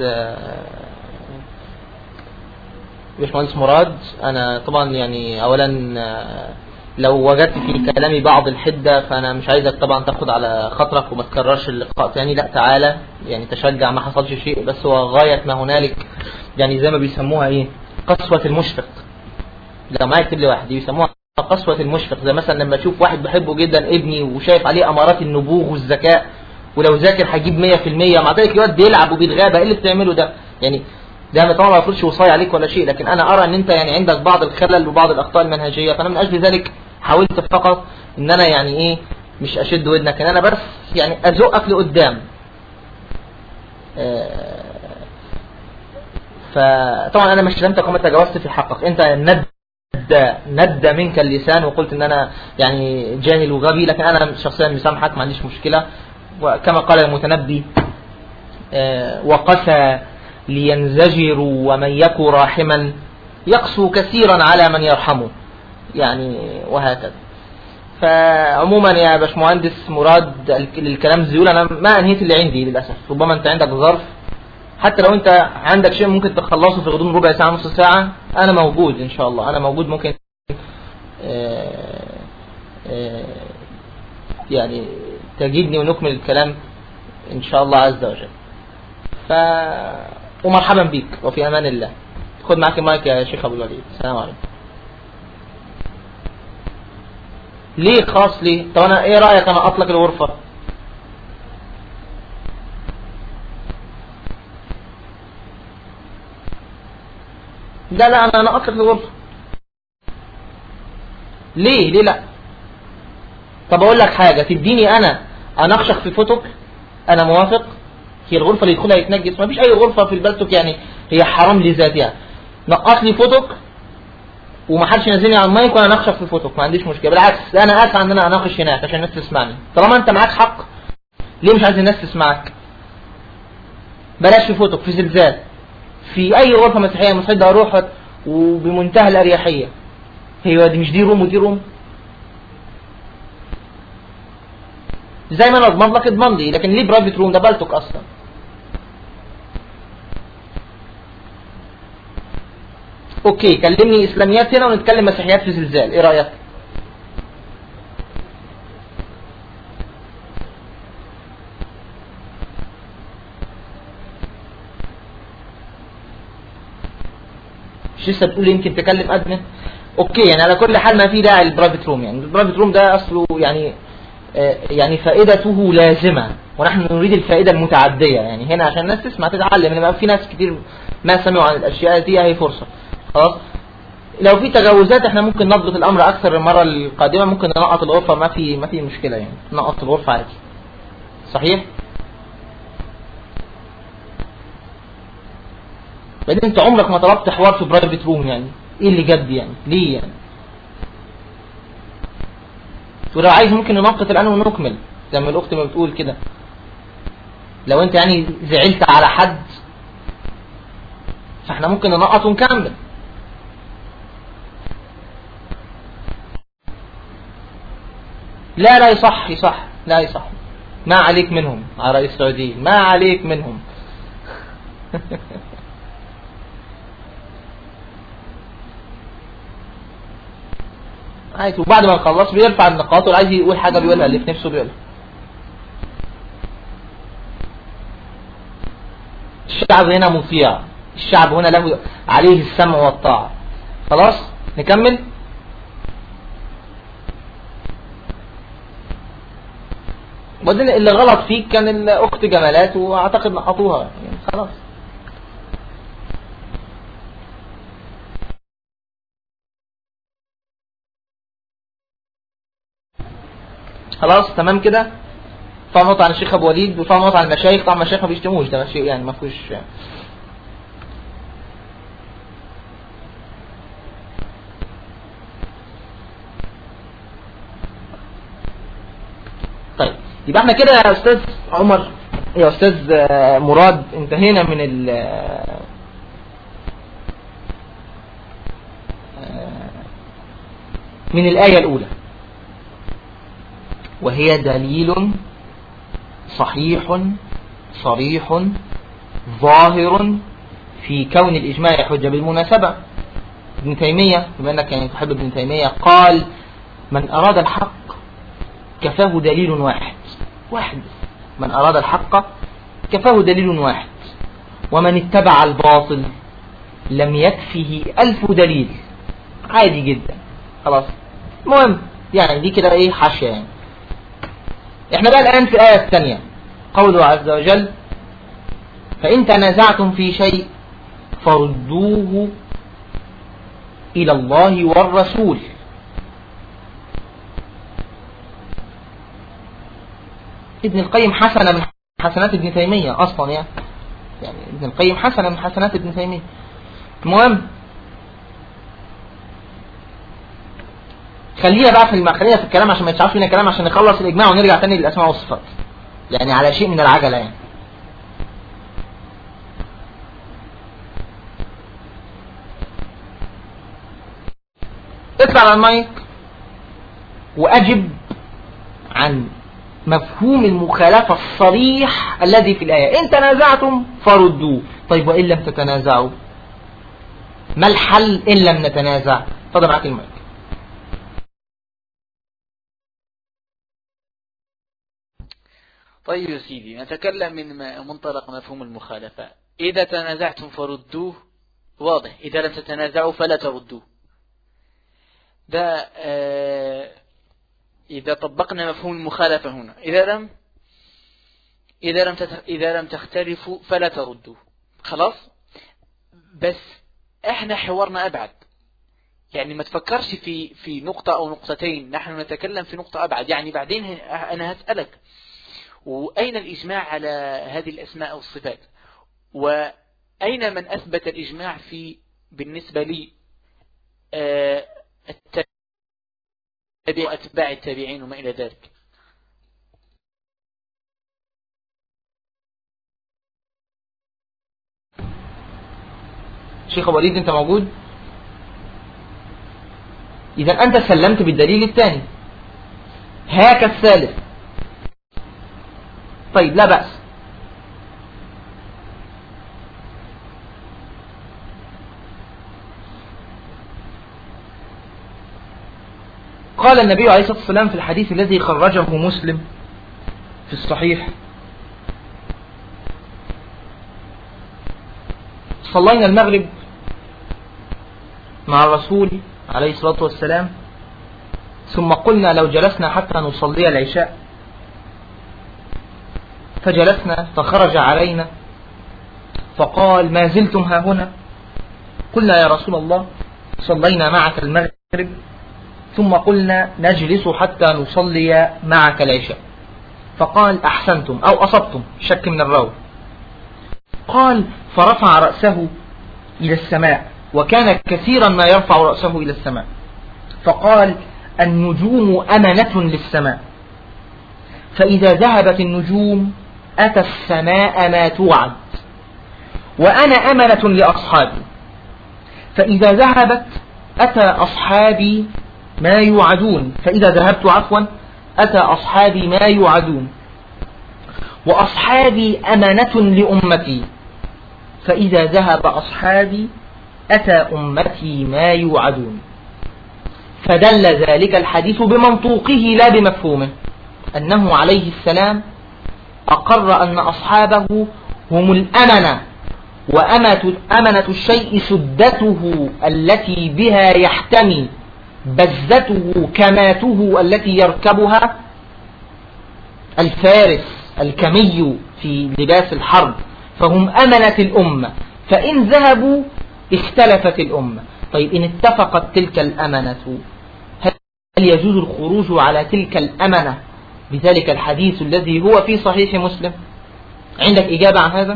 باشمهندس مراد، انا طبعا يعني اولا لو وجدت في كلامي بعض الحده فانا مش عايزك طبعا تاخد على خاطرك وما تكررش اللقاء تاني، لا تعالى يعني تشجع، ما حصلش شيء، بس هو غايه ما هنالك يعني زي ما بيسموها ايه قسوه المشفق. لو معايا اكتب لي واحد بيسموها قسوه المشفق، زي مثلا لما اشوف واحد بحبه جدا ابني وشايف عليه امارات النبوغ والذكاء ولو ذاكر هيجيب مية في المية، مع ذلك الواد بيلعب وبيتغابى، ايه اللي بتعمله ده؟ يعني ده طبعا ما يفرضش وصاية عليك ولا شيء، لكن انا ارى ان انت يعني عندك بعض الخلل وبعض الاخطاء المنهجيه، فانا من اجل ذلك حاولت فقط ان انا يعني ايه مش اشد ودنك، ان انا بس يعني ازقك لقدام. فطبعا انا مش شتمتك وما تجاوزت في حقك، انت ند ند منك اللسان وقلت ان انا يعني جاهل وغبي، لكن انا شخصيا مسامحك ما عنديش مشكله. وكما قال المتنبي وقسى لينزجروا ومن يكو راحما يقسو كثيرا على من يرحمه، يعني وهكذا. فعموما يا باشمهندس مراد الكلام زيول، انا ما انهيت اللي عندي للاسف، ربما انت عندك ظرف، حتى لو انت عندك شيء ممكن تخلصه في غضون ربع ساعه نص ساعه انا موجود ان شاء الله، انا موجود ممكن آآ آآ يعني تجيبني ونكمل الكلام ان شاء الله عز وجل. ف ومرحبا بيك وفي امان الله. خد معاك المايك يا شيخ ابو الوليد. السلام عليكم. ليه خاص ليه؟ طب انا ايه رايك انا اطلق الغرفه؟ لا لا انا انا اطلق الغرفه. ليه ليه لا؟ طب اقول لك حاجه، تديني انا اناقشك في فوتوك انا موافق. هي الغرفه اللي يدخلها يتنجس، ما فيش اي غرفه في البلتوك يعني هي حرام لذاتها. نقص لي فوتوك وما حدش ينزلني على المايك وانا اناقشك في فوتوك، ما عنديش مشكله، بالعكس انا اسعى ان انا اناقش هناك عشان الناس تسمعني. طالما انت معاك حق ليه مش عايز الناس تسمعك؟ بلاش في فوتوك، في زلزال، في اي غرفه مسيحيه مصعده اروح وبمنتهى الاريحيه. هي دي مش دي روم ودي روم؟ زي ما انا اضمن لك اضمن لي، لكن ليه برايفت روم؟ ده بلتوك اصلا. اوكي كلمني اسلاميات هنا ونتكلم مسيحيات في زلزال، ايه رايك؟ مش لسه بتقول يمكن تكلم ادمن؟ اوكي يعني على كل حال ما في داعي للبرايفت روم، يعني البرايفت روم ده اصله يعني آه يعني فائدته لازمه، ونحن نريد الفائده المتعديه، يعني هنا عشان الناس تسمع تتعلم، لما في ناس كتير ما سمعوا عن الاشياء دي هي فرصه. خلاص لو في تجاوزات احنا ممكن نضبط الامر اكثر المره القادمه، ممكن ننقط الغرفه، ما في ما في مشكله يعني ننقط الغرفه عادي. صحيح؟ بعدين انت عمرك ما طلبت حوار في برايفت روم، يعني ايه اللي جد يعني؟ ليه يعني؟ ولو عايز ممكن ننقط الان ونكمل زي ما الاخت ما بتقول كده. لو انت يعني زعلت على حد فاحنا ممكن ننقط ونكمل. لا لا يصح يصح لا يصح، ما عليك منهم على رئيس السعودية، ما عليك منهم. عايز وبعد ما نخلص بيرفع النقاط والعايز يقول حاجة بيقولها اللي في نفسه بيقولها. الشعب هنا مطيع، الشعب هنا له عليه السمع والطاعة. خلاص نكمل. وبعدين اللي غلط فيك كان الاخت جمالات واعتقد نقطوها يعني خلاص. خلاص تمام كده. طبعا نقطة عن الشيخ ابو وليد وطبعا نقطة عن المشايخ. طبعا المشايخ ما بيشتموش، ده شيء يعني ما فيهوش. طيب يبقى احنا كده يا استاذ عمر يا استاذ مراد انتهينا من ال من الآية الأولى. وهي دليل صحيح صريح ظاهر في كون الإجماع حجة. بالمناسبة ابن تيمية بما أنك يعني تحب ابن تيمية قال من أراد الحق كفاه دليل واحد واحد من أراد الحق كفاه دليل واحد، ومن اتبع الباطل لم يكفه ألف دليل. عادي جدا خلاص. المهم يعني دي كده ايه حاشية يعني. احنا بقى الآن في الآية الثانية قوله عز وجل فإن تنازعتم في شيء فردوه إلى الله والرسول. ابن القيم حسنة من حسنات ابن تيمية أصلا يعني يعني ابن القيم حسنة من حسنات ابن تيمية. المهم خلينا بقى في الم... خلينا في الكلام عشان ما يتشعرش فينا كلام عشان نخلص الإجماع ونرجع تاني للأسماء والصفات يعني على شيء من العجلة يعني. اطلع على المايك وأجب عن مفهوم المخالفة الصريح الذي في الآية إن تنازعتم فردوه. طيب وإن لم تتنازعوا ما الحل إن لم نتنازع؟ فضل معك المايك. طيب يا سيدي نتكلم من منطلق مفهوم المخالفة. إذا تنازعتم فردوه واضح، إذا لم تتنازعوا فلا تردوه. ده آه إذا طبقنا مفهوم المخالفة هنا إذا لم إذا لم إذا لم تختلفوا فلا تردوه. خلاص. بس إحنا حوارنا أبعد يعني ما تفكرش في في نقطة أو نقطتين، نحن نتكلم في نقطة أبعد يعني. بعدين أنا هسألك وأين الإجماع على هذه الأسماء والصفات، وأين من أثبت الإجماع في بالنسبة لي آه التابع أتباع التابعين وما إلى ذلك. شيخ وليد أنت موجود؟ إذا أنت سلمت بالدليل الثاني هاك الثالث. طيب لا بأس. قال النبي عليه الصلاة والسلام في الحديث الذي خرجه مسلم في الصحيح صلينا المغرب مع الرسول عليه الصلاة والسلام ثم قلنا لو جلسنا حتى نصلي العشاء، فجلسنا فخرج علينا فقال ما زلتم ها هنا؟ قلنا يا رسول الله صلينا معك المغرب ثم قلنا نجلس حتى نصلي معك العشاء. فقال أحسنتم أو أصبتم، شك من الراوي. قال فرفع رأسه إلى السماء، وكان كثيرا ما يرفع رأسه إلى السماء، فقال النجوم أمنة للسماء، فإذا ذهبت النجوم أتى السماء ما توعد، وأنا أمنة لأصحابي، فإذا ذهبت أتى أصحابي ما يوعدون، فإذا ذهبت عفوا أتى أصحابي ما يوعدون، وأصحابي أمانة لأمتي، فإذا ذهب أصحابي أتى أمتي ما يوعدون. فدل ذلك الحديث بمنطوقه لا بمفهومه أنه عليه السلام أقر أن أصحابه هم الأمنة، وأمنة الشيء سدته التي بها يحتمي، بزته كماته التي يركبها الفارس الكمي في لباس الحرب، فهم أمنة الأمة، فإن ذهبوا اختلفت الأمة. طيب إن اتفقت تلك الأمنة هل يجوز الخروج على تلك الأمنة بذلك الحديث الذي هو في صحيح مسلم؟ عندك إجابة عن هذا؟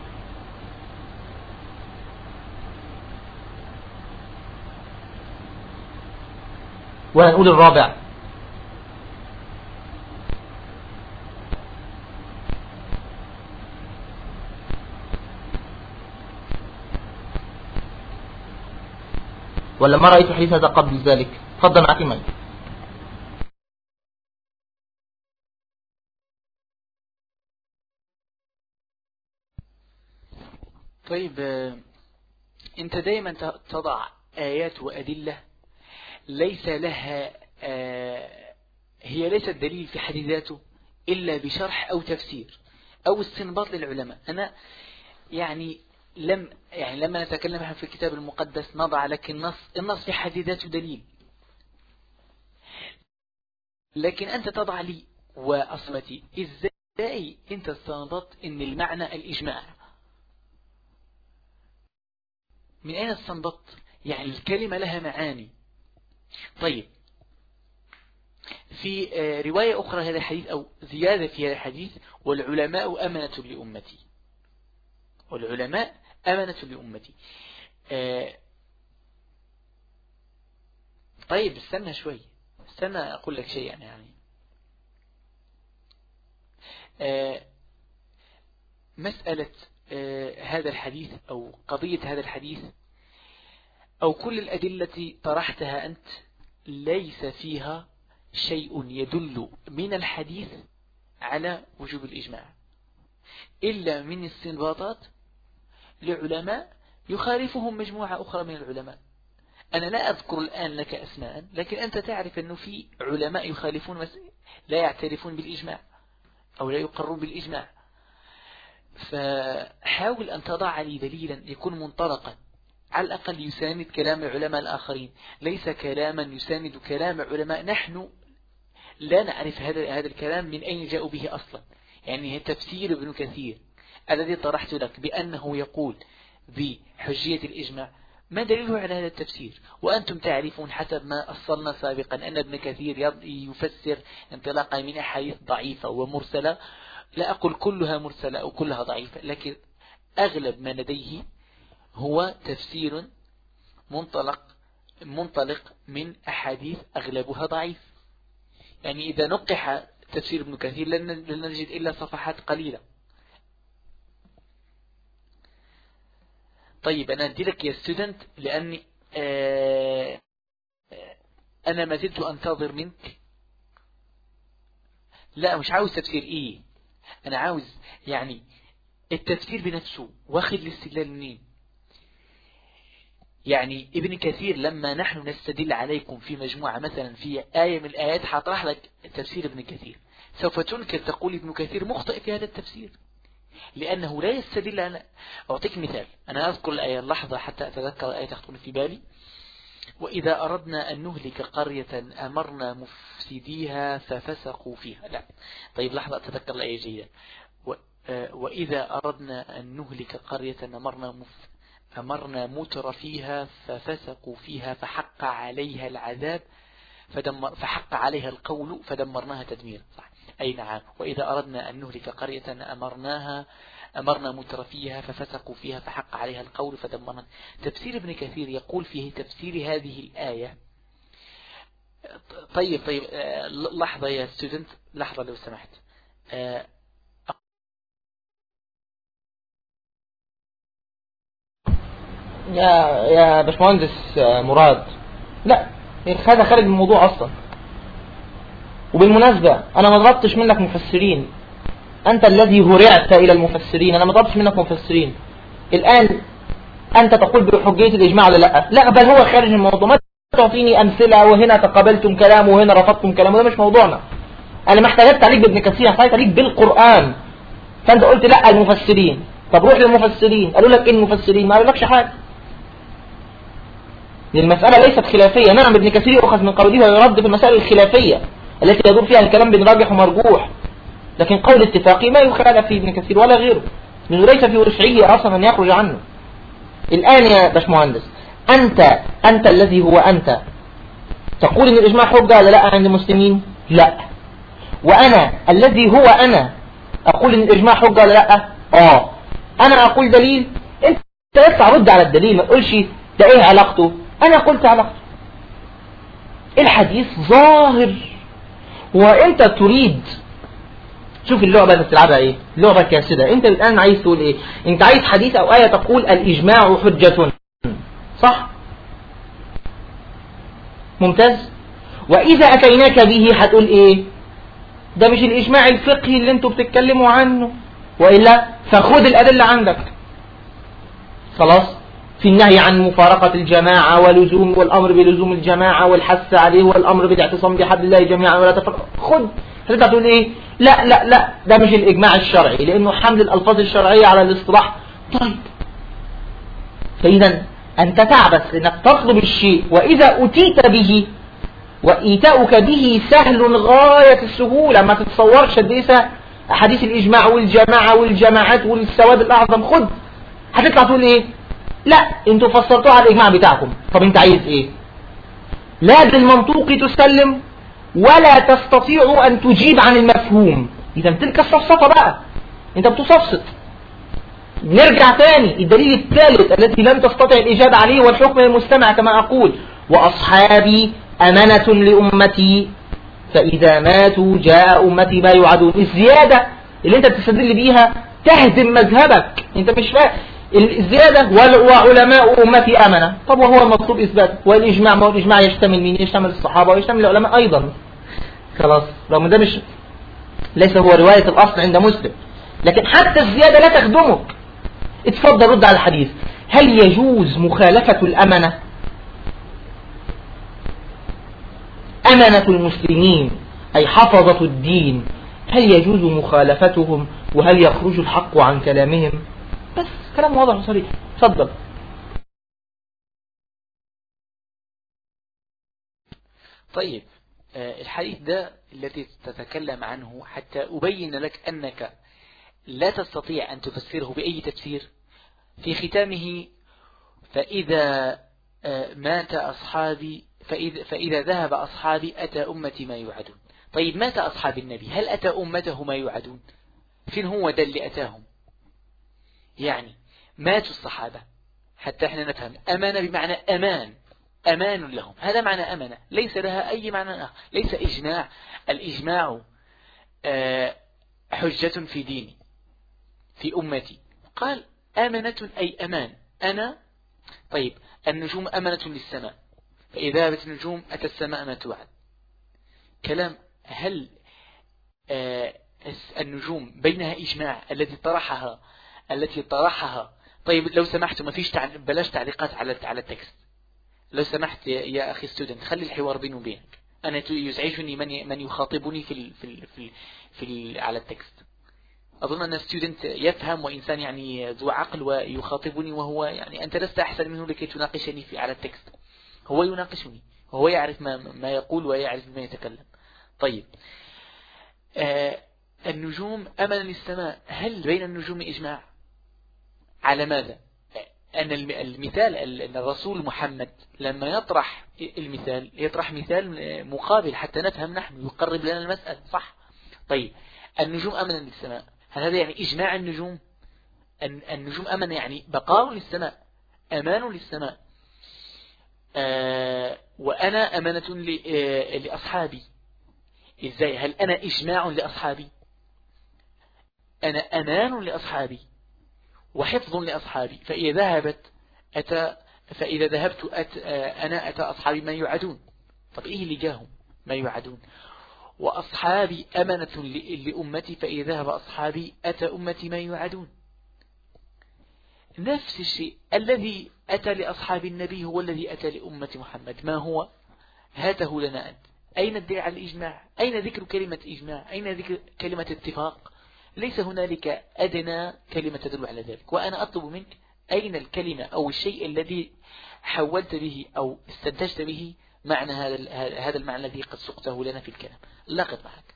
ونقول الرابع. ولا ما رأيت حديث هذا قبل ذلك؟ تفضل معك المايك. طيب أنت دائما تضع آيات وأدلة ليس لها هي ليست دليل في حد ذاته إلا بشرح أو تفسير أو استنباط للعلماء. أنا يعني لم يعني لما نتكلم في الكتاب المقدس نضع لك النص النص في حد ذاته دليل، لكن أنت تضع لي وأصمتي إزاي أنت استنبطت إن المعنى الإجماع؟ من أين استنبطت؟ يعني الكلمة لها معاني. طيب في رواية أخرى هذا الحديث أو زيادة في هذا الحديث: والعلماء أمنة لأمتي. والعلماء أمنة لأمتي. طيب استنى شوي، استنى أقول لك شيء يعني, يعني. مسألة هذا الحديث أو قضية هذا الحديث أو كل الأدلة طرحتها أنت ليس فيها شيء يدل من الحديث على وجوب الإجماع إلا من استنباطات لعلماء يخالفهم مجموعة أخرى من العلماء. أنا لا أذكر الآن لك أسماء، لكن أنت تعرف أنه في علماء يخالفون لا يعترفون بالإجماع أو لا يقرون بالإجماع. فحاول أن تضع لي دليلا يكون منطلقا على الأقل يساند كلام العلماء الآخرين، ليس كلاما يساند كلام علماء نحن لا نعرف هذا هذا الكلام من أين جاءوا به أصلا. يعني تفسير ابن كثير الذي طرحت لك بأنه يقول بحجية الإجماع، ما دليله على هذا التفسير؟ وأنتم تعرفون حسب ما أصلنا سابقا أن ابن كثير يفسر انطلاقا من أحاديث ضعيفة ومرسلة، لا أقول كلها مرسلة أو كلها ضعيفة، لكن أغلب ما لديه هو تفسير منطلق منطلق من أحاديث أغلبها ضعيف. يعني إذا نقح تفسير ابن كثير لن نجد إلا صفحات قليلة. طيب أنا أدي لك يا ستودنت لأني آه أنا ما زلت أنتظر منك. لا مش عاوز تفسير إيه، أنا عاوز يعني التفسير بنفسه واخد الاستدلال منين. يعني ابن كثير لما نحن نستدل عليكم في مجموعة مثلا في آية من الآيات حطرح لك تفسير ابن كثير، سوف تنكر تقول ابن كثير مخطئ في هذا التفسير لأنه لا يستدل على. أعطيك مثال، أنا أذكر الآية اللحظة حتى أتذكر الآية تخطر في بالي: وإذا أردنا أن نهلك قرية أمرنا مفسديها ففسقوا فيها. لا طيب لحظة أتذكر الآية جيدا. وإذا أردنا أن نهلك قرية أمرنا مف أمرنا متر فيها ففسقوا فيها فحق عليها العذاب فدمر فحق عليها القول فدمرناها تدميرا. صح. أي نعم. وإذا أردنا أن نهلك قرية أمرناها أمرنا متر فيها ففسقوا فيها فحق عليها القول فدمرنا. تفسير ابن كثير يقول فيه تفسير هذه الآية. طيب طيب لحظة يا ستودنت، لحظة لو سمحت. يا يا باشمهندس مراد، لا هذا خارج من الموضوع اصلا. وبالمناسبة انا ما ضربتش منك مفسرين، انت الذي هرعت الى المفسرين، انا ما ضربتش منك مفسرين. الان انت تقول بحجية الاجماع ولا لا؟ لا بل هو خارج الموضوع. ما تعطيني امثلة وهنا تقبلتم كلامه وهنا رفضتم كلامه، ده مش موضوعنا. انا ما احتاجت عليك بابن كثير، احتاجت عليك بالقرآن. فانت قلت لا المفسرين، طب روح للمفسرين، قالوا لك ايه المفسرين؟ ما قالوا لكش حاجة. المسألة ليست خلافية. نعم ابن كثير يؤخذ من قوله ويرد في المسائل الخلافية التي يدور فيها الكلام بين راجح ومرجوح، لكن قول اتفاقي ما يخالف فيه ابن كثير ولا غيره، لأنه ليس في وسعه أصلا أن يخرج عنه. الآن يا باشمهندس، أنت أنت الذي هو أنت تقول إن الإجماع حجة ولا لا عند المسلمين؟ لا. وأنا الذي هو أنا أقول إن الإجماع حجة ولا لا؟ آه. أنا أقول دليل، أنت بس رد على الدليل، ما تقولش ده إيه علاقته. أنا قلت علاقته، الحديث ظاهر وأنت تريد. شوف اللعبة اللي بتلعبها إيه، اللعبة كاسدة. أنت الآن عايز تقول إيه؟ أنت عايز حديث أو آية تقول الإجماع حجة، صح؟ ممتاز. وإذا أتيناك به هتقول إيه؟ ده مش الإجماع الفقهي اللي أنتوا بتتكلموا عنه، وإلا فخذ الأدلة عندك. خلاص، في النهي عن مفارقة الجماعة ولزوم والأمر بلزوم الجماعة والحث عليه والأمر بالاعتصام بحبل الله جميعا ولا تفرقوا. خد هتبدأ تقول إيه؟ لا لا لا ده مش الإجماع الشرعي، لأنه حمل الألفاظ الشرعية على الاصطلاح. طيب، فإذا أنت تعبث إنك تطلب الشيء، وإذا أتيت به وإيتاؤك به سهل غاية السهولة، ما تتصورش قد إيه سهل. أحاديث الإجماع والجماعة والجماعات والثواب الأعظم، خد هتطلع تقول إيه؟ لا انتوا فسرتوها على الإجماع بتاعكم. طب انت عايز إيه؟ لا بالمنطوق تسلم ولا تستطيع أن تجيب عن المفهوم. إذا تلك الصفصفة بقى، انت بتصفصف. نرجع تاني، الدليل الثالث الذي لم تستطع الإجابة عليه والحكم للمستمع كما أقول: وأصحابي أمنة لأمتي فإذا ماتوا جاء أمتي ما يوعدون. الزيادة اللي انت بتستدل بيها تهدم مذهبك، انت مش فاهم الزيادة. وعلماء أمتي أمنة، طب وهو المطلوب إثبات. والإجماع، ما هو الإجماع يشتمل مين؟ يشتمل الصحابة ويشتمل العلماء أيضا. خلاص، رغم ده مش ليس هو رواية الأصل عند مسلم، لكن حتى الزيادة لا تخدمك. اتفضل رد على الحديث: هل يجوز مخالفة الأمنة؟ أمنة المسلمين أي حفظة الدين، هل يجوز مخالفتهم؟ وهل يخرج الحق عن كلامهم؟ بس كلام واضح وصريح. اتفضل. طيب، الحديث ده الذي تتكلم عنه حتى أبين لك أنك لا تستطيع أن تفسره بأي تفسير، في ختامه: فإذا مات أصحابي فإذا, فإذا ذهب أصحابي أتى أمتي ما يوعدون. طيب، مات أصحاب النبي، هل أتى أمته ما يوعدون؟ فين هو ده اللي أتاهم؟ يعني ماتوا الصحابة حتى احنا نفهم. أمانة بمعنى أمان، أمان لهم، هذا معنى أمانة، ليس لها أي معنى آخر، ليس إجماع. الإجماع حجة في ديني في أمتي. قال أمنة أي أمان، أنا. طيب، النجوم أمنة للسماء، فإذا ذهبت النجوم أتى السماء ما توعد. كلام. هل النجوم بينها إجماع الذي طرحها التي طرحها طيب لو سمحت، ما فيش تعل... بلاش تعليقات على على التكست لو سمحت يا, يا أخي ستودنت، خلي الحوار بيني وبينك. أنا يزعجني من ي... من يخاطبني في ال... في ال... في, ال... في ال... على التكست. أظن أن ستودنت يفهم وإنسان يعني ذو عقل ويخاطبني، وهو يعني أنت لست أحسن منه لكي تناقشني في على التكست. هو يناقشني، هو يعرف ما ما يقول ويعرف ما يتكلم. طيب، آه النجوم أمن للسماء، هل بين النجوم إجماع على ماذا؟ أن المثال أن الرسول محمد لما يطرح المثال يطرح مثال مقابل حتى نفهم نحن، يقرب لنا المسألة، صح؟ طيب، النجوم أمن للسماء، هل هذا يعني إجماع النجوم؟ النجوم أمن يعني بقاء للسماء، أمان للسماء. آه وأنا أمانة لأصحابي. إزاي؟ هل أنا إجماع لأصحابي؟ أنا أمان لأصحابي وحفظ لأصحابي، فإذا ذهبت أتى فإذا ذهبت أت أنا أتى أصحابي ما يوعدون. طب إيه اللي جاهم ما يوعدون؟ وأصحابي أمنة لأمتي، فإذا ذهب أصحابي أتى أمتي ما يوعدون. نفس الشيء الذي أتى لأصحاب النبي هو الذي أتى لأمة محمد. ما هو؟ هاته لنا أنت. أين الدليل على الإجماع؟ أين ذكر كلمة إجماع؟ أين ذكر كلمة اتفاق؟ ليس هنالك أدنى كلمة تدل على ذلك. وأنا أطلب منك أين الكلمة أو الشيء الذي حولت به أو استنتجت به معنى هذا هذا المعنى الذي قد سقته لنا في الكلام. لاقط معك.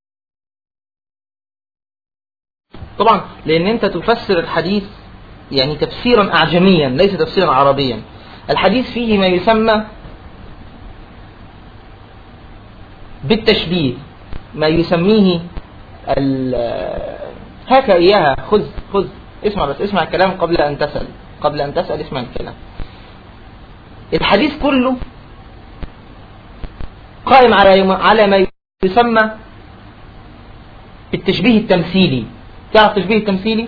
طبعا لأن أنت تفسر الحديث يعني تفسيرا أعجميا ليس تفسيرا عربيا. الحديث فيه ما يسمى بالتشبيه، ما يسميه هاك إياها. خذ خذ اسمع بس، اسمع الكلام قبل أن تسأل قبل أن تسأل اسمع الكلام. الحديث كله قائم على على ما يسمى بالتشبيه التمثيلي. تعرف التشبيه التمثيلي؟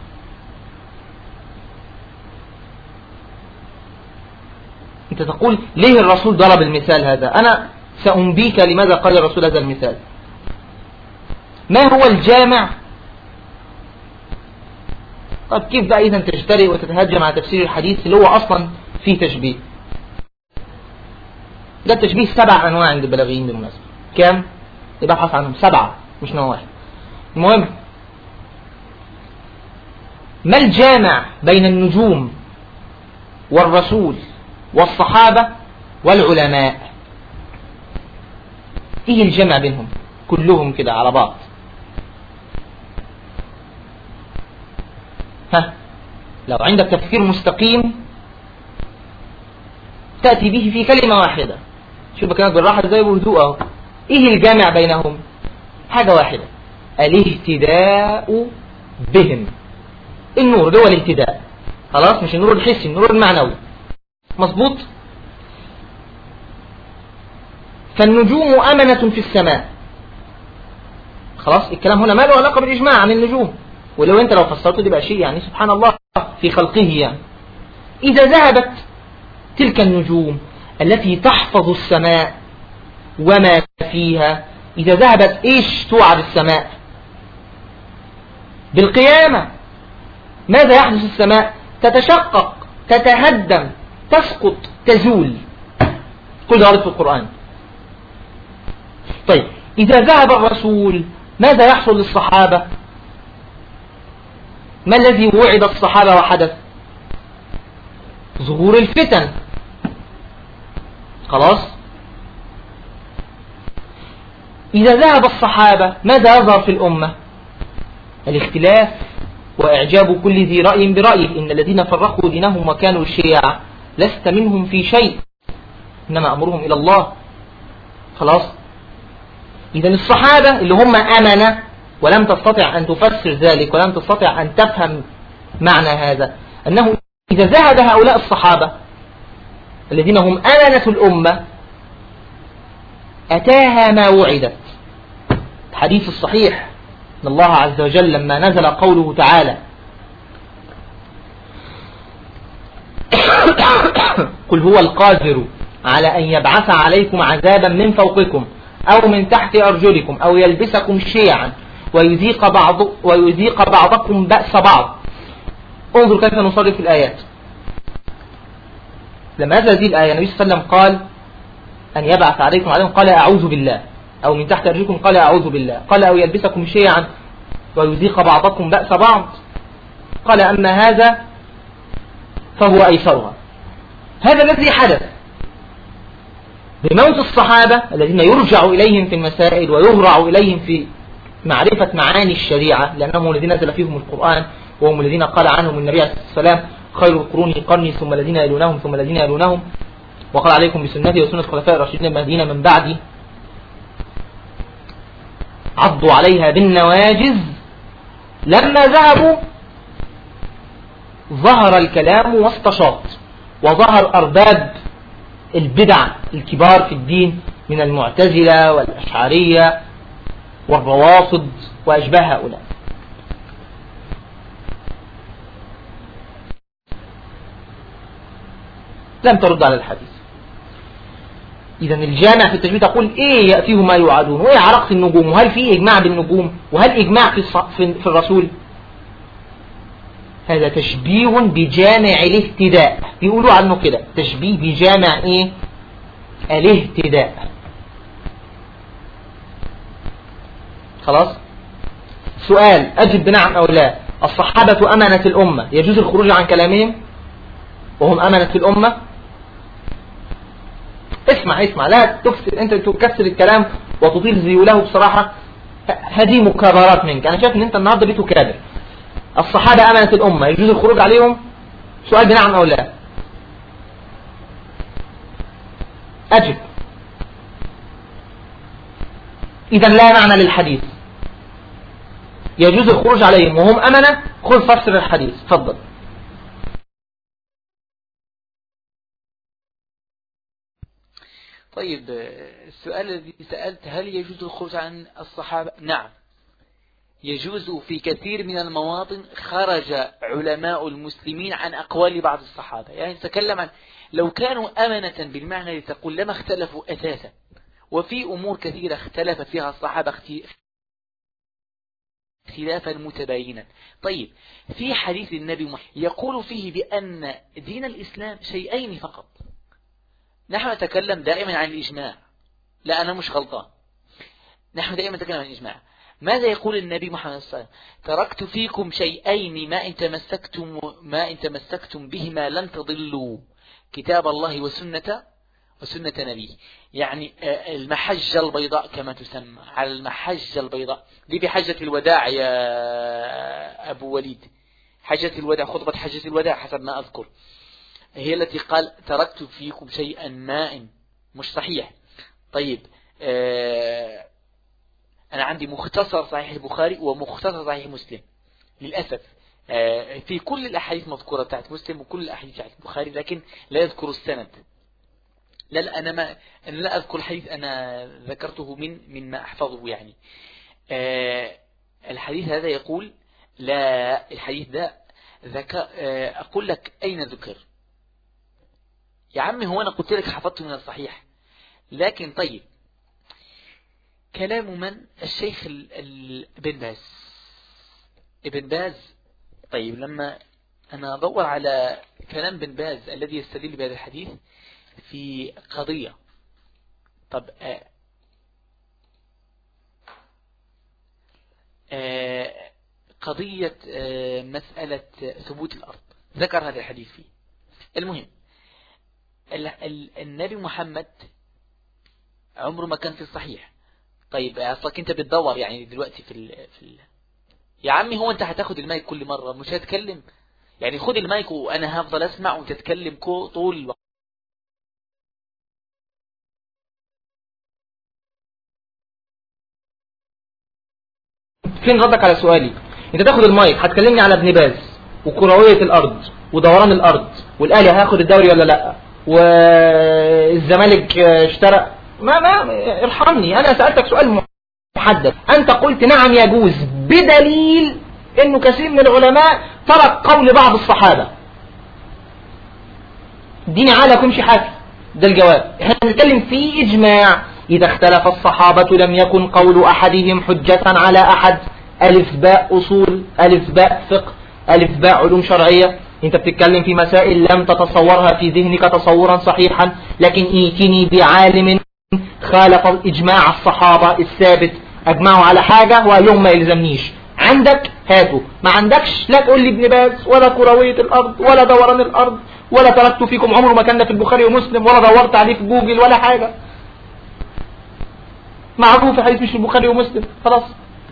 أنت تقول ليه الرسول ضرب المثال هذا؟ أنا سأنبيك لماذا قال الرسول هذا المثال. ما هو الجامع طب كيف بقى إذا تجترئ وتتهجم على تفسير الحديث اللي هو أصلا فيه تشبيه؟ ده التشبيه سبع أنواع عند البلاغيين بالمناسبة. كام؟ يبحث عنهم سبعة مش نوع واحد. المهم، ما الجامع بين النجوم والرسول والصحابة والعلماء؟ ايه الجمع بينهم كلهم كده على بعض؟ ها، لو عندك تفكير مستقيم تأتي به في كلمة واحدة. شوف كلامك بالراحة زي بهدوء اهو. ايه الجامع بينهم؟ حاجة واحدة، الاهتداء بهم. النور ده هو الاهتداء، خلاص، مش النور الحسي، النور المعنوي. مظبوط. فالنجوم أمنة في السماء. خلاص، الكلام هنا ما له علاقة بالإجماع عن النجوم، ولو انت لو فسرته تبقى شيء يعني سبحان الله في خلقه يعني. إذا ذهبت تلك النجوم التي تحفظ السماء وما فيها، إذا ذهبت إيش توعد السماء؟ بالقيامة. ماذا يحدث السماء؟ تتشقق، تتهدم، تسقط، تزول. كل ده ورد في القرآن. طيب، إذا ذهب الرسول ماذا يحصل للصحابة؟ ما الذي وعد الصحابة وحدث؟ ظهور الفتن. خلاص. إذا ذهب الصحابة ماذا يظهر في الأمة؟ الاختلاف وإعجاب كل ذي رأي برأيه. إن الذين فرقوا دينهم وكانوا شيعا لست منهم في شيء إنما أمرهم إلى الله. خلاص. إذا الصحابة اللي هم أمنة، ولم تستطع أن تفسر ذلك ولم تستطع أن تفهم معنى هذا، أنه إذا ذهب هؤلاء الصحابة الذين هم أمنة الأمة أتاها ما وعدت. الحديث الصحيح أن الله عز وجل لما نزل قوله تعالى قل هو القادر على أن يبعث عليكم عذابا من فوقكم أو من تحت أرجلكم أو يلبسكم شيعا ويذيق, بعض ويذيق بعضكم بأس بعض. انظر كيف نصرف الآيات. لما نزل هذه الآية النبي صلى الله عليه وسلم قال أن يبعث عليكم عذابا، قال أعوذ بالله، أو من تحت أرجلكم قال أعوذ بالله، قال أو يلبسكم شيعا ويذيق بعضكم بأس بعض، قال أما هذا فهو أيسرها. هذا الذي حدث بموت الصحابة الذين يرجع إليهم في المسائل ويهرع إليهم في معرفة معاني الشريعة، لأنهم الذين نزل فيهم القرآن، وهم الذين قال عنهم النبي عليه الصلاة والسلام خير القرون قرني ثم الذين يلونهم ثم الذين يلونهم، وقال عليكم بسنتي وسنة الخلفاء الراشدين المهديين من بعدي عضوا عليها بالنواجذ. لما ذهبوا ظهر الكلام واستشاط، وظهر أرباب البدع الكبار في الدين من المعتزلة والأشعرية والروافض وأشباه هؤلاء. لم ترد على الحديث. إذا الجامع في التشبيه تقول إيه يأتيه ما يوعدون، وإيه علاقة النجوم، وهل في إجماع بالنجوم، وهل إجماع في, في الرسول؟ هذا تشبيه بجامع الاهتداء، يقولوا عنه كده تشبيه بجامع إيه؟ الاهتداء. خلاص. سؤال أجب بنعم أو لا. الصحابة أمنة الأمة، يجوز الخروج عن كلامهم وهم أمنة الأمة؟ اسمع اسمع، لا تكسر انت تكسر الكلام وتطيل ذيوله. بصراحة هذه مكابرات منك. انا شايف ان انت النهارده بتكابر. الصحابة أمنة الأمة، يجوز الخروج عليهم؟ سؤال بنعم أو لا. أجب. إذا لا معنى للحديث. يجوز الخروج عليهم وهم أمنة. خذ فسر الحديث، تفضل. طيب، السؤال الذي سألت هل يجوز الخروج عن الصحابة؟ نعم يجوز. في كثير من المواطن خرج علماء المسلمين عن أقوال بعض الصحابة. يعني تكلم عن لو كانوا أمنة بالمعنى اللي تقول لما اختلفوا أساسا، وفي أمور كثيرة اختلف فيها الصحابة خلافا متباينا. طيب في حديث النبي يقول فيه بأن دين الإسلام شيئين فقط. نحن نتكلم دائما عن الإجماع، لا أنا مش غلطان، نحن دائما نتكلم عن الإجماع. ماذا يقول النبي محمد صلى الله عليه وسلم؟ تركت فيكم شيئين ما إن تمسكتم ما إن تمسكتم بهما لن تضلوا، كتاب الله وسنة وسنة نبيه. يعني المحجة البيضاء كما تسمى، على المحجة البيضاء دي بحجة الوداع يا أبو وليد، حجة الوداع، خطبة حجة الوداع حسب ما أذكر، هي التي قال تركت فيكم شيئا ما، مش صحيح. طيب آه أنا عندي مختصر صحيح البخاري ومختصر صحيح مسلم للأسف، آه في كل الأحاديث مذكورة بتاعت مسلم وكل الأحاديث بتاعت البخاري، لكن لا يذكر السند. لا لا أنا ما أنا لا أذكر الحديث، أنا ذكرته من من ما أحفظه يعني. آه الحديث هذا يقول، لا الحديث ده ذكر، آه أقول لك أين ذكر يا عمي؟ هو أنا قلت لك حفظته من الصحيح، لكن طيب كلام من؟ الشيخ ابن باز ابن باز. طيب لما أنا أدور على كلام ابن باز الذي يستدل بهذا الحديث في قضية، طب آه آه قضية آه مسألة ثبوت الأرض، ذكر هذا الحديث فيه. المهم النبي محمد عمره ما كان في الصحيح. طيب أصلك أنت بتدور يعني دلوقتي في ال في ال يا عمي، هو أنت هتاخد المايك كل مرة مش هتكلم؟ يعني خد المايك وأنا هفضل أسمع وتتكلم طول الوقت. فين ردك على سؤالي؟ أنت تاخد المايك هتكلمني على ابن باز وكروية الأرض ودوران الأرض والأهلي هياخد الدوري ولا لأ والزمالك اشترى، ما ما ارحمني، أنا سألتك سؤال محدد، أنت قلت نعم يجوز بدليل إنه كثير من العلماء ترك قول بعض الصحابة. اديني عالة كمشي حاكي، ده الجواب. احنا بنتكلم في إجماع، إذا اختلف الصحابة لم يكن قول أحدهم حجة على أحد. ألف باء أصول، ألف باء فقه، ألف باء علوم شرعية. انت بتتكلم في مسائل لم تتصورها في ذهنك تصورا صحيحا، لكن ايتني بعالم خالف إجماع الصحابة الثابت، أجمعوا على حاجة وقال لهم ما يلزمنيش. عندك هاتوا، ما عندكش لا تقول لي ابن باز ولا كروية الأرض ولا دوران الأرض ولا تركت فيكم عمره ما كان في البخاري ومسلم ولا دورت عليه في جوجل ولا حاجة. معروف الحديث مش البخاري ومسلم، خلاص.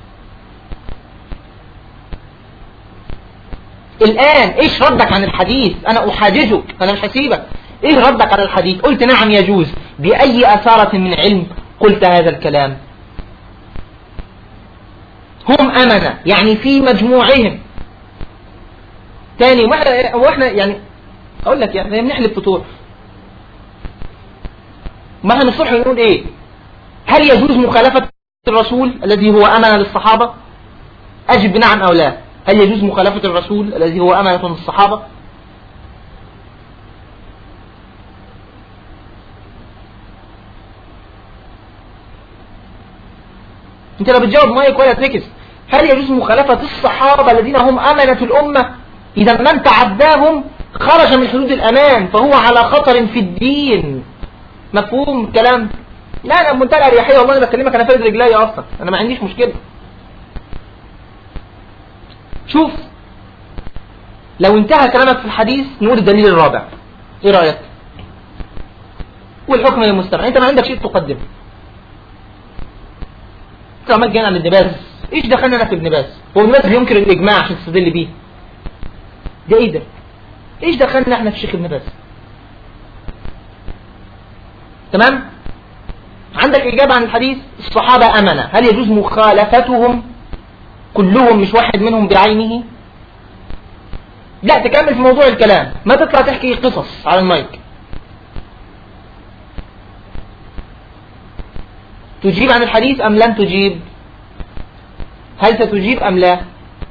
الآن ايش ردك عن الحديث؟ أنا أحاججك، أنا مش هسيبك. ايه ردك على الحديث؟ قلت نعم يجوز. بأي أثارة من علم قلت هذا الكلام؟ هم أمنة يعني في مجموعهم. تاني واحنا يعني أقول لك يعني بنحلب فطور، ما احنا نصرح نقول ايه؟ هل يجوز مخالفة الرسول الذي هو أمنة للصحابة؟ أجب بنعم أو لا. هل يجوز مخالفة الرسول الذي هو أمنة للصحابة؟ انت لو بتجاوب مايك ولا تركز. هل يجوز مخالفة الصحابة الذين هم أمنة الأمة؟ إذا من تعداهم خرج من حدود الأمان، فهو على خطر في الدين. مفهوم الكلام؟ لا أنا بمنتهى الأريحية والله، أنا بكلمك أنا فارد رجلي أصلا، أنا ما عنديش مشكلة. شوف، لو انتهى كلامك في الحديث نقول الدليل الرابع، ايه رأيك؟ والحكم للمستمع. انت ما عندك شيء تقدم. انت عمال جاي عن ابن باز، ايش دخلنا انا في ابن باز؟ هو ابن باز ينكر الاجماع عشان تستدل بيه؟ ده ايه ده؟ ايش دخلنا احنا في شيخ ابن باز؟ تمام؟ عندك اجابة عن الحديث، الصحابة امنة، هل يجوز مخالفتهم كلهم مش واحد منهم بعينه؟ لا تكمل في موضوع الكلام، ما تطلع تحكي قصص على المايك. تجيب عن الحديث أم لن تجيب؟ هل ستجيب أم لا؟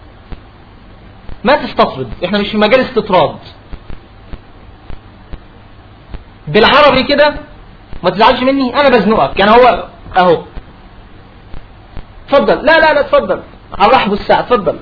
ما تستطرد، احنا مش في مجال استطراد. بالعربي كده ما تزعلش مني، انا بزنقك يعني. هو اهو اتفضل. لا لا لا اتفضل، على رحب الساعة. تفضل.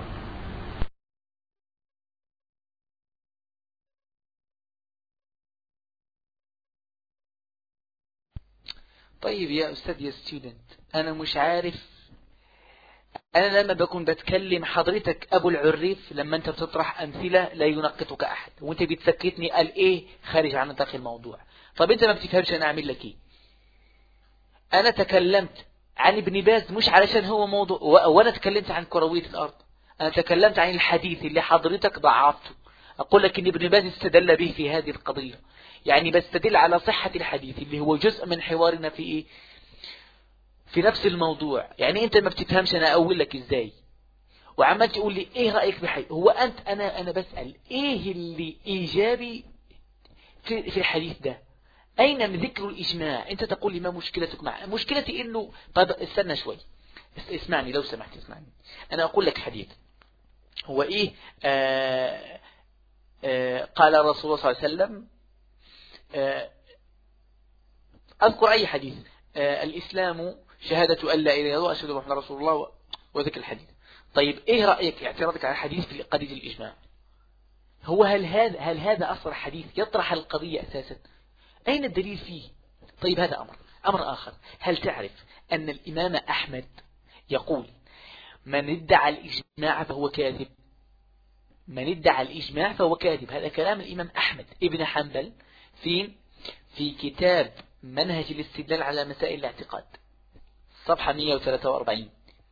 طيب يا أستاذ يا ستودنت، أنا مش عارف، أنا لما بكون بتكلم حضرتك أبو العريف لما أنت بتطرح أمثلة لا ينقطك أحد، وأنت بتسكتني قال إيه خارج عن نطاق الموضوع. طب أنت ما بتفهمش أنا أعمل لك إيه؟ أنا تكلمت عن ابن باز مش علشان هو موضوع، وأنا تكلمت عن كروية الأرض، أنا تكلمت عن الحديث اللي حضرتك ضعفته. أقول لك إن ابن باز استدل به في هذه القضية، يعني بستدل على صحة الحديث اللي هو جزء من حوارنا في إيه؟ في نفس الموضوع. يعني أنت ما بتفهمش أنا أقول لك إزاي، وعمال تقول لي إيه رأيك بحي. هو أنت أنا أنا بسأل إيه اللي إيجابي في في الحديث ده؟ أين من ذكر الإجماع؟ أنت تقول لي ما مشكلتك مع مشكلتي إنه. طب استنى شوي، اسمعني لو سمحت اسمعني. أنا أقول لك حديث هو إيه؟ آآ آآ قال الرسول صلى الله عليه وسلم، أذكر أي حديث، الإسلام شهادة أن لا إله إلا الله وأشهد أن محمدا رسول الله وذكر الحديث. طيب إيه رأيك اعتراضك على الحديث في قضية الإجماع؟ هو هل هذا هل هذا أصل حديث يطرح القضية أساسا؟ أين الدليل فيه؟ طيب هذا أمر. أمر آخر، هل تعرف أن الإمام أحمد يقول من ادعى الإجماع فهو كاذب؟ من ادعى الإجماع فهو كاذب. هذا كلام الإمام أحمد ابن حنبل في في كتاب منهج الاستدلال على مسائل الاعتقاد صفحة مئة وثلاثة وأربعين.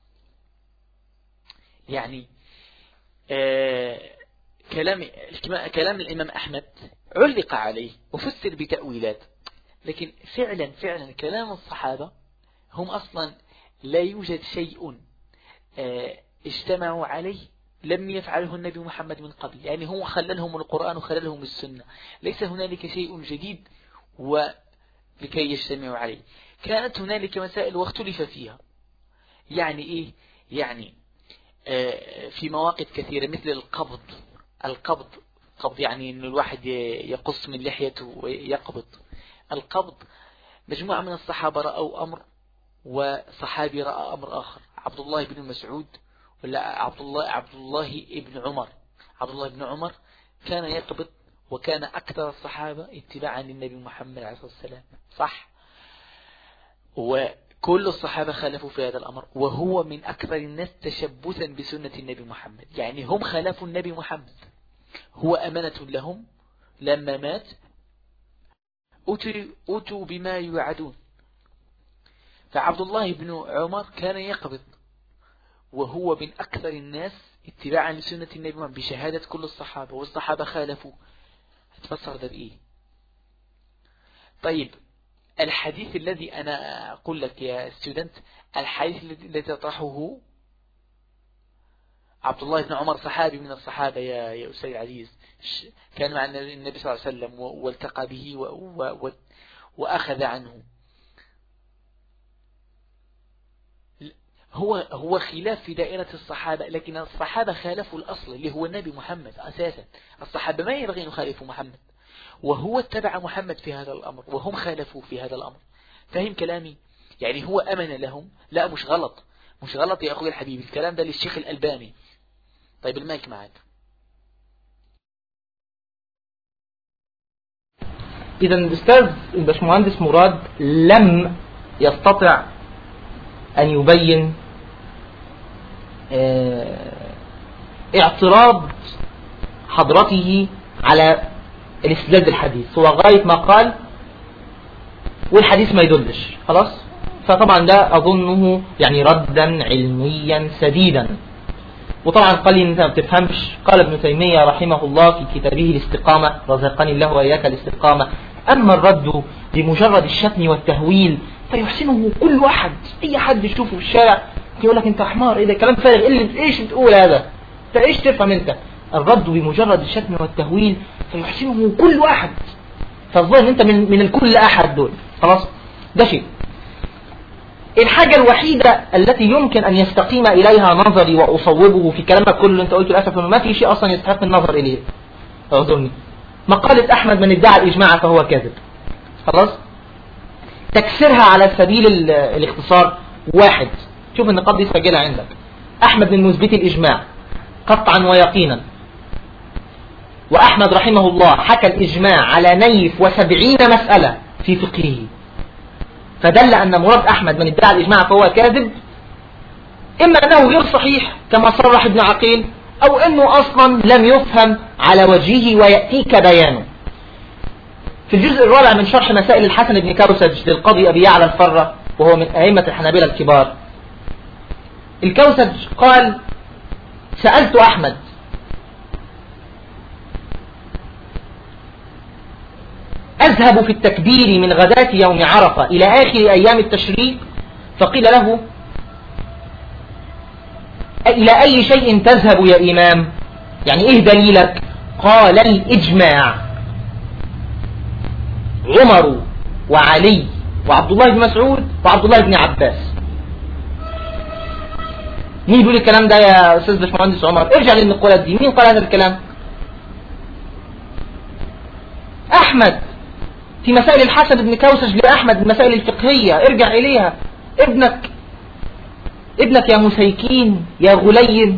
يعني آه كلام كلام الإمام أحمد علق عليه وفسر بتأويلات، لكن فعلا فعلا كلام الصحابة هم أصلا لا يوجد شيء آه اجتمعوا عليه لم يفعله النبي محمد من قبل. يعني هو خللهم القرآن وخللهم السنة، ليس هنالك شيء جديد ولكي يجتمعوا عليه. كانت هنالك مسائل واختلف فيها. يعني إيه؟ يعني آه في مواقف كثيرة مثل القبض. القبض قبض يعني أن الواحد يقص من لحيته ويقبض. القبض مجموعة من الصحابة رأوا أمر وصحابي رأى أمر آخر. عبد الله بن مسعود ولا عبد الله عبد الله ابن عمر عبد الله بن عمر كان يقبض، وكان أكثر الصحابة اتباعا للنبي محمد عليه الصلاة والسلام، صح؟ وكل الصحابة خالفوا في هذا الأمر، وهو من أكثر الناس تشبثا بسنة النبي محمد. يعني هم خالفوا النبي محمد، هو أمانة لهم. لما مات أتوا بما يوعدون. فعبد الله بن عمر كان يقبض، وهو من أكثر الناس اتباعا لسنة النبي محمد بشهادة كل الصحابة، والصحابة خالفوا. هتفسر ده بإيه؟ طيب الحديث الذي أنا أقول لك يا ستودنت، الحديث الذي تطرحه عبد الله بن عمر صحابي من الصحابة يا يا أستاذ العزيز، كان مع النبي صلى الله عليه وسلم والتقى به وأخذ عنه. هو هو خلاف في دائرة الصحابة، لكن الصحابة خالفوا الأصل اللي هو النبي محمد أساسا. الصحابة ما يبغي أن يخالفوا محمد، وهو اتبع محمد في هذا الأمر، وهم خالفوا في هذا الأمر. فهم كلامي؟ يعني هو أمن لهم. لا مش غلط، مش غلط يا أخوي الحبيب، الكلام ده للشيخ الألباني. طيب المايك معك. إذا الأستاذ الباشمهندس مراد لم يستطع أن يبين اعتراض حضرته على الاستدلال بالحديث. هو غاية ما قال والحديث ما يدلش خلاص. فطبعا ده أظنه يعني ردا علميا سديدا. وطبعا قال لي انت ما بتفهمش. قال ابن تيمية رحمه الله في كتابه الاستقامة، رزقني الله وإياك الاستقامة: أما الرد بمجرد الشتم والتهويل فيحسنه كل أحد. أي حد يشوفه في الشارع يقول لك انت حمار، ايه ده كلام فارغ، ايش بتقول هذا، انت ايش تفهم انت؟ الرد بمجرد الشتم والتهويل فيحسنه كل أحد. فالظاهر انت من من الكل أحد دول خلاص. ده شيء. الحاجة الوحيدة التي يمكن أن يستقيم إليها نظري وأصوبه في كلامك كله اللي أنت قلته للأسف إنه ما في شيء أصلا يستحق النظر إليه. أعذرني. مقالة أحمد من ادعى الإجماع فهو كاذب. خلاص. تكسرها على سبيل الاختصار: واحد، شوف النقاط دي سجلها عندك. أحمد من مثبتي الإجماع قطعا ويقينا، وأحمد رحمه الله حكى الإجماع على نيف وسبعين مسألة في فقهه، فدل أن مراد أحمد من ادعى الإجماع فهو كاذب، إما أنه غير صحيح كما صرح ابن عقيل، أو أنه أصلا لم يفهم على وجهه ويأتيك بيانه. في الجزء الرابع من شرح مسائل الحسن بن كوسج للقاضي أبي يعلى الفرة، وهو من أئمة الحنابلة الكبار، الكوسج قال: سألت أحمد أذهب في التكبير من غداة يوم عرفة إلى آخر أيام التشريق، فقيل له: إلى أي شيء تذهب يا إمام؟ يعني إيه دليلك؟ قال: الإجماع. عمر وعلي وعبد الله بن مسعود وعبد الله بن عباس. مين بيقول الكلام ده يا أستاذ باشمهندس عمر؟ ارجع للنقولات دي، مين قال هذا الكلام؟ أحمد في مسائل الحسن بن كوسج لأحمد المسائل الفقهية، ارجع إليها. ابنك ابنك يا مسيكين يا غلي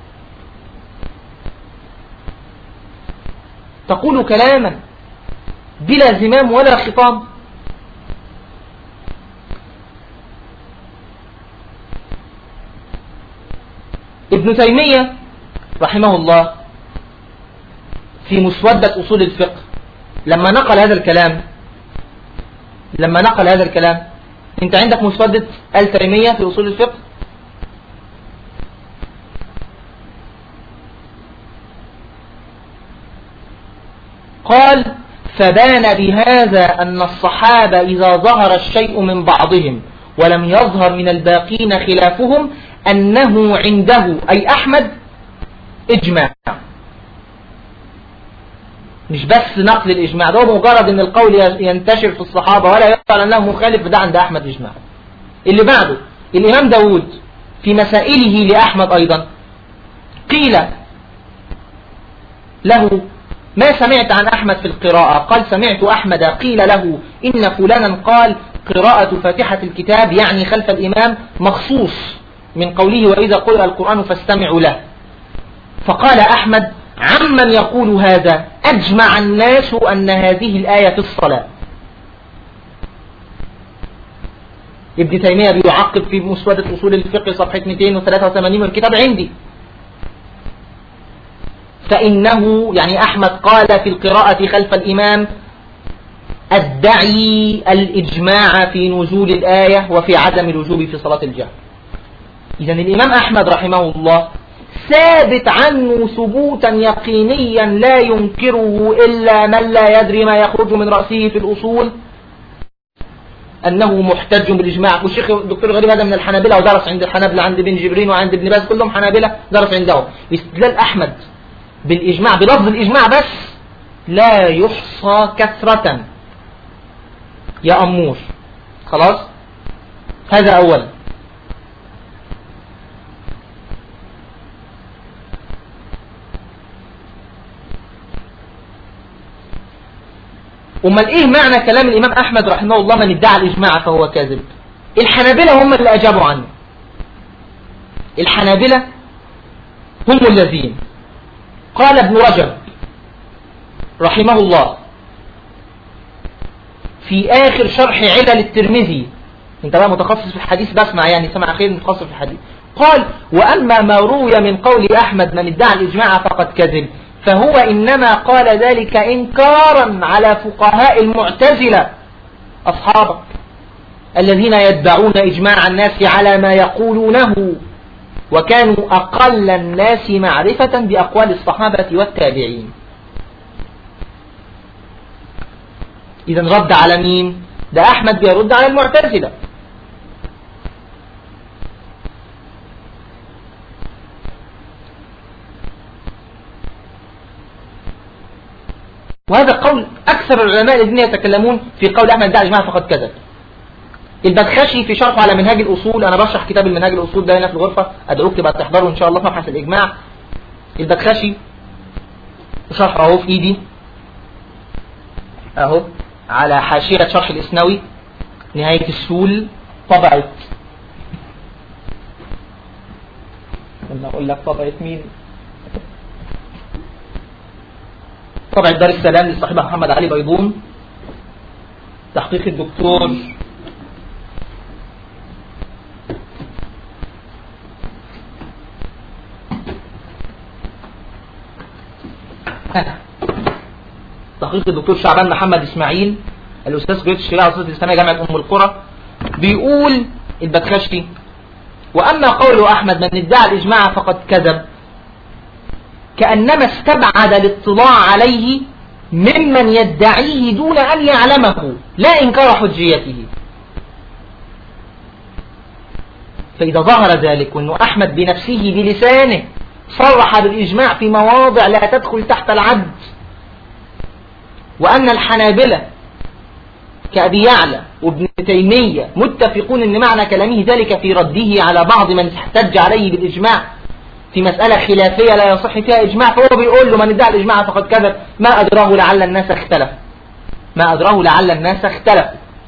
تقول كلاما بلا زمام ولا خطام. ابن تيمية رحمه الله في مسودة أصول الفقه لما نقل هذا الكلام لما نقل هذا الكلام انت عندك مسودة آل تيمية في أصول الفقه؟ قال: فبان بهذا أن الصحابة إذا ظهر الشيء من بعضهم ولم يظهر من الباقين خلافهم أنه عنده أي أحمد إجماع. مش بس نقل الإجماع ده، مجرد أن القول ينتشر في الصحابة ولا يقال أنه مخالف، ده عند أحمد إجماع. اللي بعده الإمام داود في مسائله لأحمد أيضا قيل له: ما سمعت عن أحمد في القراءة؟ قال: سمعت أحمد قيل له إن فلانا قال قراءة فاتحة الكتاب يعني خلف الإمام مخصوص من قوله وإذا قرأ القرآن فاستمعوا له. فقال أحمد: عمن يقول هذا؟ أجمع الناس أن هذه الآية في الصلاة. ابن تيمية بيعقب في مسودة أصول الفقه صفحة مئتين وثلاثة وثمانين والكتاب عندي. فإنه يعني أحمد قال في القراءة خلف الإمام أدعي الإجماع في نزول الآية وفي عدم الوجوب في صلاة الجهر. إذن الإمام أحمد رحمه الله ثابت عنه ثبوتا يقينيا لا ينكره إلا من لا يدري ما يخرج من رأسه في الأصول أنه محتج بالإجماع. والشيخ الدكتور غريب هذا من الحنابلة ودرس عند الحنابلة، عند بن جبرين وعند ابن باز، كلهم حنابلة، درس عندهم. استدلال أحمد بالإجماع بلفظ الإجماع بس لا يحصى كثرة يا أمور. خلاص، هذا أولا. أمال إيه معنى كلام الإمام أحمد رحمه الله من ادعى الإجماع فهو كاذب؟ الحنابلة هم اللي أجابوا عنه. الحنابلة هم الذين قال ابن رجب رحمه الله في آخر شرح علل الترمذي، انت بقى متخصص في الحديث بسمع يعني سمع خير متخصص في الحديث، قال: وأما ما روي من قول أحمد من ادعى الإجماع فقد كذب، فهو إنما قال ذلك إنكارا على فقهاء المعتزلة أصحابك الذين يدعون إجماع الناس على ما يقولونه، وكانوا أقل الناس معرفة بأقوال الصحابة والتابعين. إذن رد على مين؟ ده أحمد بيرد على المعتزلة. وهذا قول أكثر العلماء الذين يتكلمون في قول أحمد ادعى الإجماع فقد كذب. البدخشي في شرحه على منهاج الأصول، أنا بشرح كتاب المنهاج الأصول ده هنا في الغرفة، أدعوك تبقى تحضره إن شاء الله في مبحث الإجماع. البدخشي شرحه أهو في إيدي أهو على حاشية شرح الإسنوي نهاية السول طبعت أقول لك طبعة مين؟ طبعة دار السلام لصاحبها محمد علي بيضون، تحقيق الدكتور تحقيق الدكتور شعبان محمد إسماعيل الأستاذ في كلية الشريعة والسياسة الإسلامية جامعة أم القرى. بيقول البكاشي: وأما قول أحمد من ادعى الإجماع فقد كذب، كأنما استبعد الاطلاع عليه ممن يدعيه دون أن يعلمه لا إنكار حجيته. فإذا ظهر ذلك وأن أحمد بنفسه بلسانه صرح بالإجماع في مواضع لا تدخل تحت العد، وأن الحنابلة كأبي يعلى وابن تيمية متفقون أن معنى كلامه ذلك في رده على بعض من احتج عليه بالإجماع في مسألة خلافية لا يصح فيها إجماع، فهو بيقول له من ادعى الإجماع فقد كذب، ما أدراه لعل الناس اختلف ما أدراه لعل الناس اختلف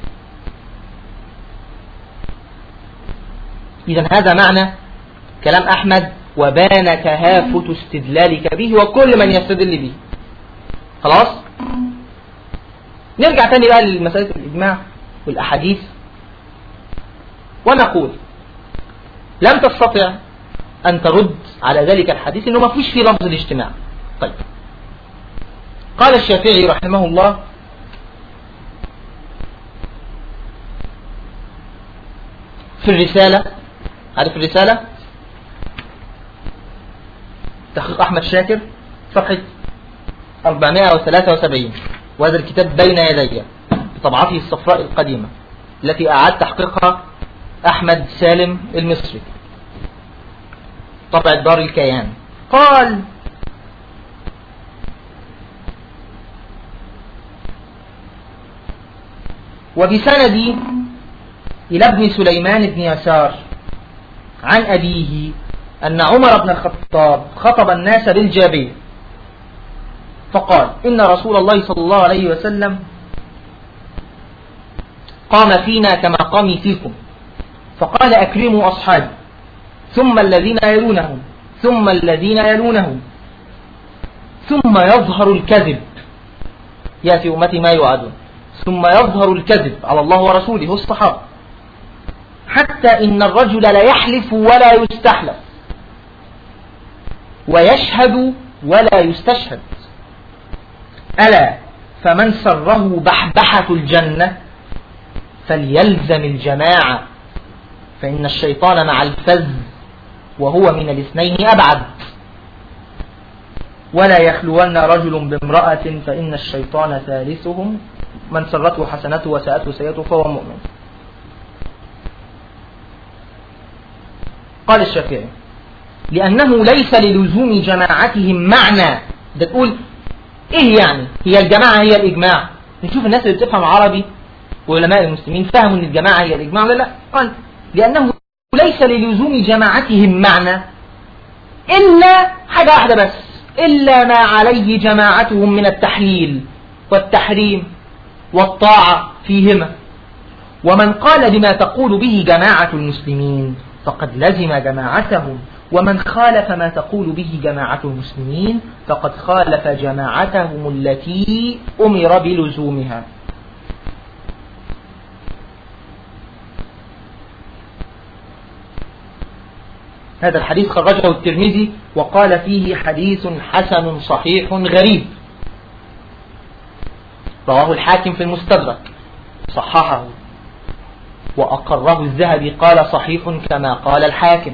إذن هذا معنى كلام أحمد: وبان تهافت استدلالك به وكل من يستدل به. خلاص؟ نرجع تاني بقى لمسألة الإجماع والأحاديث ونقول: لم تستطع أن ترد على ذلك الحديث إنه ما فيش فيه لفظ الاجتماع. طيب، قال الشافعي رحمه الله: في الرسالة، عارف الرسالة؟ تحقيق أحمد شاكر، صفحة أربعمائة وثلاثة وسبعين، وهذا الكتاب بين يدي بطبعته الصفراء القديمة التي أعاد تحقيقها أحمد سالم المصري، طبع دار الكيان. قال: وبسندي إلى ابن سليمان بن يسار عن أبيه أن عمر بن الخطاب خطب الناس بالجابية فقال: إن رسول الله صلى الله عليه وسلم قام فينا كمقامي فيكم، فقال: أكرموا أصحابي، ثم الذين يلونهم، ثم الذين يلونهم، ثم يظهر الكذب، يأتي أمتي ما يوعدون، ثم يظهر الكذب على الله ورسوله الصحابة، حتى إن الرجل لا يحلف ولا يستحلف، ويشهد ولا يستشهد. ألا فمن سره بحبحة الجنة فليلزم الجماعة، فإن الشيطان مع الفز وهو من الاثنين أبعد. ولا يخلون رجل بامرأة فإن الشيطان ثالثهم، من سرته حسنته وساءته سيئته فهو مؤمن. قال الشافعي: لأنه ليس للزوم جماعتهم معنى. ده تقول إيه يعني هي الجماعة هي الإجماع؟ نشوف الناس اللي بتفهم عربي وعلماء المسلمين فهموا أن الجماعة هي الإجماع ولا لا؟ قال: لأنه ليس للزوم جماعتهم معنى إلا حاجة واحدة بس، إلا ما عليه جماعتهم من التحليل والتحريم والطاعة فيهما. ومن قال بما تقول به جماعة المسلمين فقد لزم جماعتهم، ومن خالف ما تقول به جماعة المسلمين فقد خالف جماعتهم التي أمر بلزومها. هذا الحديث خرجه الترمذي وقال فيه حديث حسن صحيح غريب. رواه الحاكم في المستدرك صححه وأقره الذهبي قال صحيح كما قال الحاكم.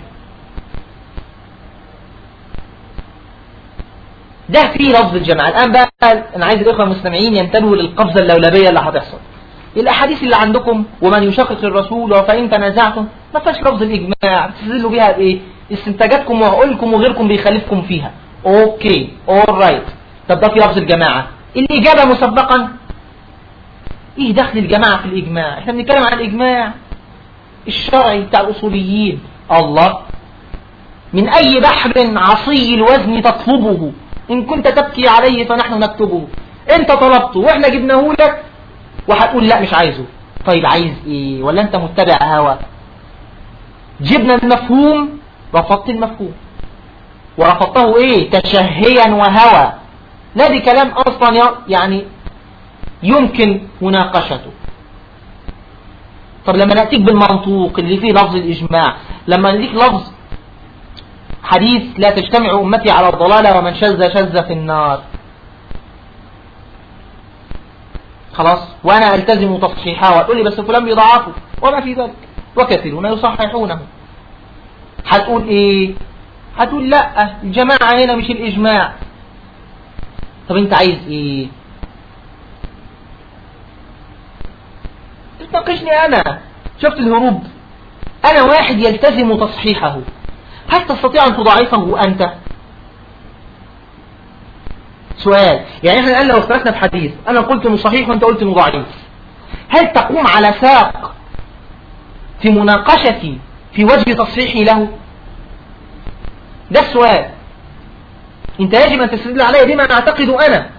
ده فيه لفظ الجماعة. الآن بقى أنا عايز الإخوة المستمعين ينتبهوا للقفزة اللولبية اللي هتحصل. الأحاديث اللي عندكم ومن يشقق الرسول وفإن تنازعتم ما فيهاش لفظ الإجماع، بتستدلوا بيها بإيه؟ استنتاجاتكم وعقولكم وغيركم بيخالفكم فيها. أوكي أول رايت. طب ده في لفظ الجماعة. الإجابة مسبقا إيه دخل الجماعة في الإجماع؟ إحنا بنتكلم عن الإجماع الشرعي بتاع الأصوليين. الله، من أي بحر عصي الوزن تطلبه، إن كنت تبكي عليه فنحن نكتبه. أنت طلبته وإحنا جبناه لك وهتقول لا مش عايزه. طيب عايز إيه؟ ولا أنت متبع هوا؟ جبنا المفهوم رفضت المفهوم. ورفضته إيه تشهيا وهوى. لا دي كلام أصلا يعني يمكن مناقشته. طب لما نأتيك بالمنطوق اللي فيه لفظ الإجماع، لما نديك لفظ حديث لا تجتمع أمتي على الضلالة ومن شذ شذ في النار، خلاص، وأنا ألتزم تصحيحها وتقول لي بس فلان بيضعفه وما في ذلك وكثيرون يصححونه، هتقول إيه؟ هتقول لا الجماعة هنا مش الإجماع. طب أنت عايز إيه؟ تناقشني أنا. شفت الهروب؟ أنا واحد يلتزم تصحيحه، هل تستطيع أن تضاعفه أنت؟ سؤال. يعني احنا الآن لو اختلفنا في حديث، أنا قلت انه صحيح وأنت قلت انه ضعيف، هل تقوم على ساق في مناقشتي في وجه تصحيحي له؟ ده السؤال. أنت يجب أن تستدل علي بما أعتقد أنا.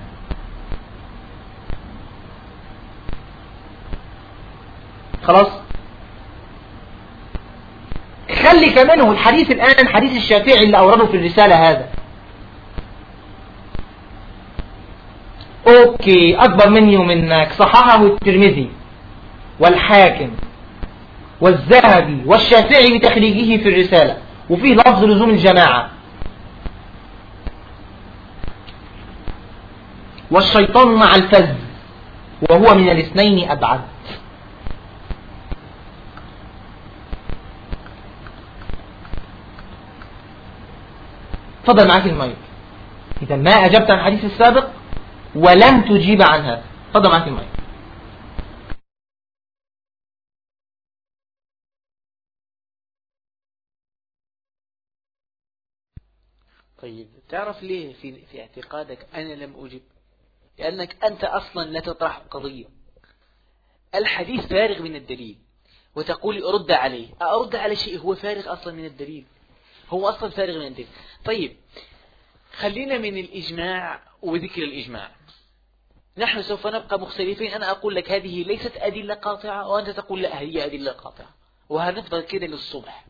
خلاص، خليك منه الحديث الآن، حديث الشافعي اللي أورده في الرسالة هذا. أوكي، أكبر مني ومنك، صححه الترمذي والحاكم والذهبي والشافعي بتخريجه في الرسالة، وفيه لفظ لزوم الجماعة. والشيطان مع الفز وهو من الاثنين أبعد. تفضل معاك المايك. إذا ما أجبت عن الحديث السابق ولن تجيب عن هذا، تفضل معاك المايك. طيب تعرف ليه في, في اعتقادك أنا لم أجب؟ لأنك أنت أصلا لا تطرح قضية. الحديث فارغ من الدليل وتقول أرد عليه. أرد على شيء هو فارغ أصلا من الدليل، هو أصلا فارغ من الدليل. طيب خلينا من الإجماع وذكر الإجماع. نحن سوف نبقى مختلفين. أنا أقول لك هذه ليست أدلة قاطعة وأنت تقول لا هي أدلة قاطعة، وهنفضل كده للصبح.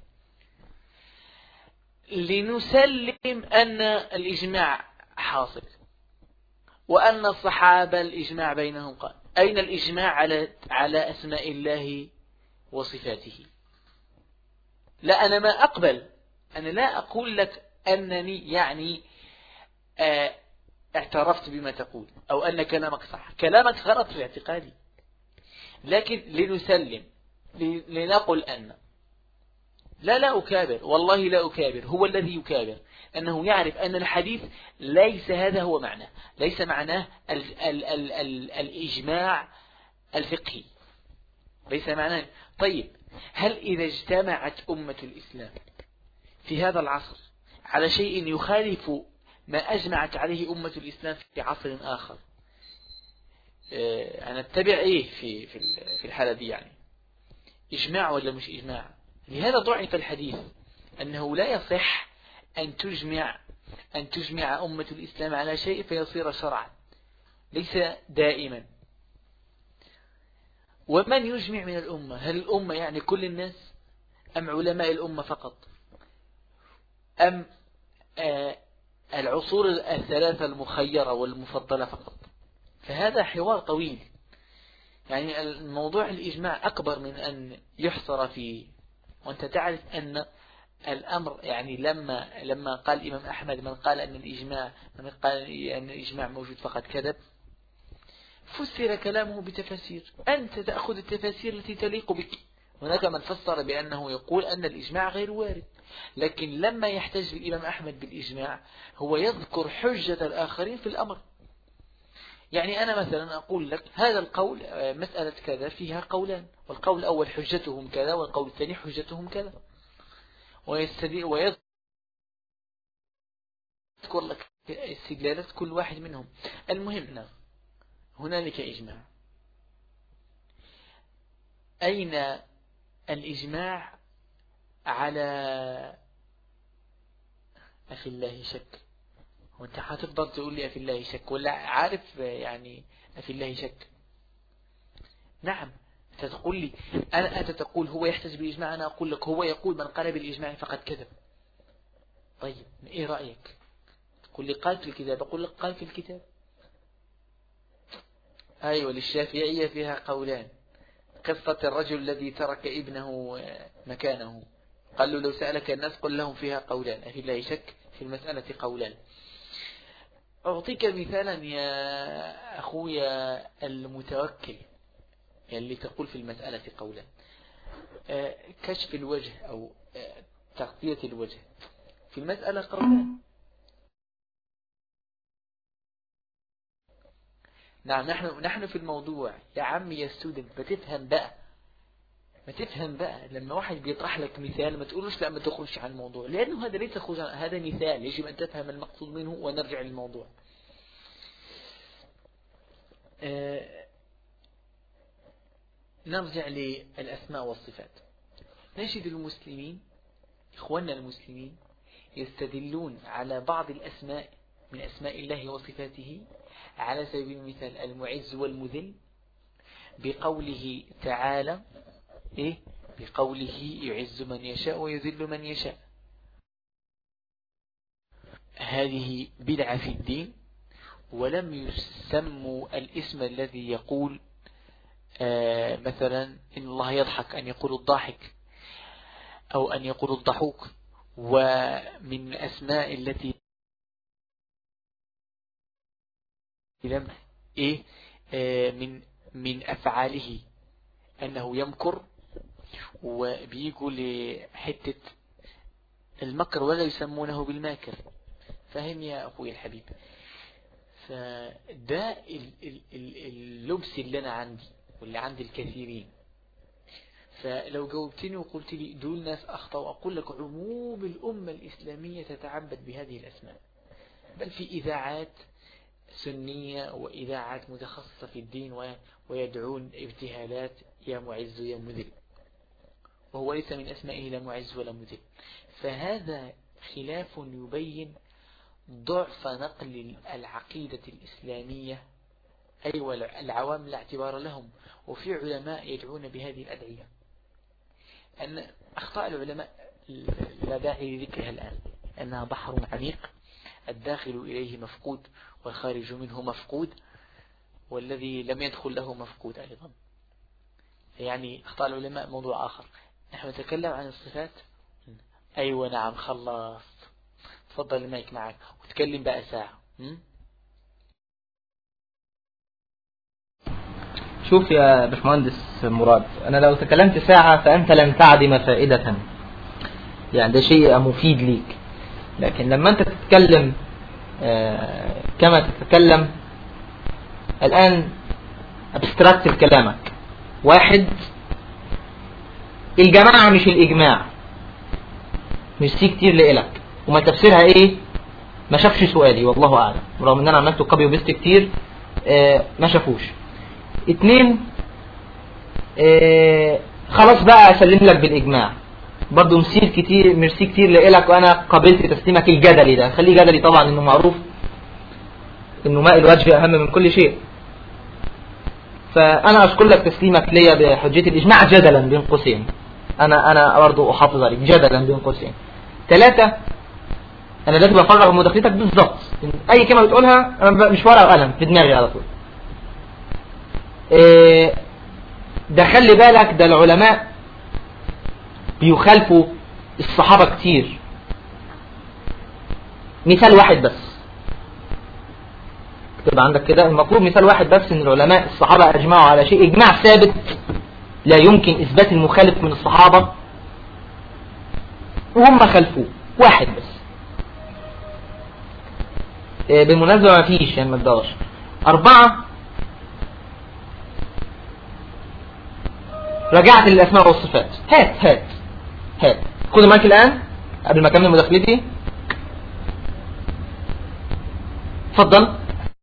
لنسلم أن الإجماع حاصل وأن الصحابة الإجماع بينهم قال. أين الإجماع على على أسماء الله وصفاته؟ لا، أنا ما أقبل. أنا لا أقول لك أنني يعني آه اعترفت بما تقول أو أن كلامك صح. كلامك غلط في اعتقادي، لكن لنسلم، لنقل أن لا لا أكابر، والله لا أكابر. هو الذي يكابر أنه يعرف أن الحديث ليس هذا هو معناه، ليس معناه ال ال ال ال الإجماع الفقهي، ليس معناه. طيب هل إذا اجتمعت أمة الإسلام في هذا العصر على شيء يخالف ما أجمعت عليه أمة الإسلام في عصر آخر، أنا أتبع إيه في في الحالة دي؟ يعني إجماع ولا مش إجماع؟ لهذا ضعف الحديث، أنه لا يصح أن تجمع أن تجمع أمة الإسلام على شيء فيصير شرعا، ليس دائما. ومن يجمع من الأمة؟ هل الأمة يعني كل الناس أم علماء الأمة فقط أم آه العصور الثلاثة المخيرة والمفضلة فقط؟ فهذا حوار طويل. يعني الموضوع الإجماع أكبر من أن يحصر فيه. وأنت تعرف أن الأمر يعني لما لما قال الإمام أحمد من قال أن الإجماع من قال أن الإجماع موجود فقط كذب، فسر كلامه بتفاسير. أنت تأخذ التفاسير التي تليق بك. هناك من فسر بأنه يقول أن الإجماع غير وارد، لكن لما يحتج الإمام أحمد بالإجماع هو يذكر حجة الآخرين في الأمر. يعني أنا مثلا أقول لك هذا القول مسألة كذا فيها قولان، والقول الأول حجتهم كذا والقول الثاني حجتهم كذا، ويستدل ويذكر لك استدلالات كل واحد منهم. المهم هنالك إجماع. أين الإجماع على أفي الله شك؟ وانت هتفضل تقول لي أفي الله شك ولا عارف يعني أفي الله شك؟ نعم، أنت تقول لي أنا أنت تقول هو يحتج بالإجماع، أنا أقول لك هو يقول من قال بالإجماع فقد كذب. طيب إيه رأيك؟ تقول لي قال في الكتاب، أقول لك قال في الكتاب. أيوة، للشافعية فيها قولان. قصة الرجل الذي ترك ابنه مكانه، قال له لو سألك الناس قل لهم فيها قولان، أفي الله شك في المسألة قولان. أعطيك مثالا يا أخويا المتوكل اللي تقول في المسألة قولان. كشف الوجه أو تغطية الوجه في المسألة قولان. نعم، نحن نحن في الموضوع يا عمي يا ستودنت. بتفهم بقى ما تفهم بقى لما واحد بيطرح لك مثال ما تقولوش لا ما تخرجش عن الموضوع، لأنه هذا ليس خروج، هذا مثال يجب أن تفهم المقصود منه ونرجع للموضوع. آه نرجع للأسماء والصفات. نجد المسلمين إخواننا المسلمين يستدلون على بعض الأسماء من أسماء الله وصفاته، على سبيل المثال المعز والمذل، بقوله تعالى إيه؟ بقوله يعز من يشاء ويذل من يشاء. هذه بدعة في الدين، ولم يسموا الاسم الذي يقول آه مثلا إن الله يضحك أن يقول الضاحك أو أن يقول الضحوك. ومن أسماء التي لم إيه آه من من أفعاله أنه يمكر، وبيقول لحتة المكر ولا يسمونه بالماكر. فهم يا أخوي الحبيب؟ فده اللبس اللي أنا عندي واللي عند الكثيرين. فلو جاوبتني وقلت لي دول ناس أخطأوا، أقول لك عموم الأمة الإسلامية تتعبد بهذه الأسماء، بل في إذاعات سنية وإذاعات متخصصة في الدين ويدعون ابتهالات يا معز يا مذل، وهو ليس من أسمائه لا معز ولا مذل. فهذا خلاف يبين ضعف نقل العقيدة الإسلامية، أي أيوة العوام لا اعتبار لهم. وفي علماء يدعون بهذه الأدعية. أن أخطاء العلماء لا داعي لذكرها الآن، أنها بحر عميق الداخل إليه مفقود والخارج منه مفقود، والذي لم يدخل له مفقود أيضا. يعني أخطاء العلماء موضوع آخر. نحن نتكلم عن الصفات. أيوة نعم خلاص، تفضل المايك معك وتكلم بقى ساعة. م? شوف يا باشمهندس مراد، أنا لو تكلمت ساعة فأنت لن تعدم فائدة، يعني ده شيء مفيد ليك. لكن لما أنت تتكلم آه كما تتكلم الآن أبستراكت كلامك، واحد الجماعة مش الإجماع، مش سي كتير لإلك، وما تفسيرها إيه ما شافش سؤالي والله أعلم، رغم أن أنا عملته كوبي وبيست كتير آه ما شافوش. اتنين آه خلاص بقى أسلم لك بالإجماع، برضو مسير كتير مرسي كتير لإلك، وأنا قبلت تسليمك الجدلي ده. خليه جدلي طبعا، إنه معروف إنه ماء الوجه أهم من كل شيء. فأنا أشكر لك تسليمك ليا بحجة الإجماع جدلا بين قوسين، أنا أنا برضو أحافظ عليك جدلا بين قوسين. ثلاثة، أنا لازم أفرغ مداخلتك بالضبط، أي كلمة بتقولها أنا مش ورقة وقلم في دماغي على طول. إيه ده خلي بالك، ده العلماء بيخالفوا الصحابة كتير. مثال واحد بس تبقى عندك كده، المفروض مثال واحد بس، ان العلماء الصحابة اجمعوا على شيء اجماع ثابت لا يمكن اثبات المخالف من الصحابة وهم خالفوه، واحد بس. إيه بالمناسبة ما فيش يعني ما تدورش. أربعة، رجعت للأسماء والصفات. هات هات هات خذ معك الآن قبل ما أكمل مداخلتي. تفضل.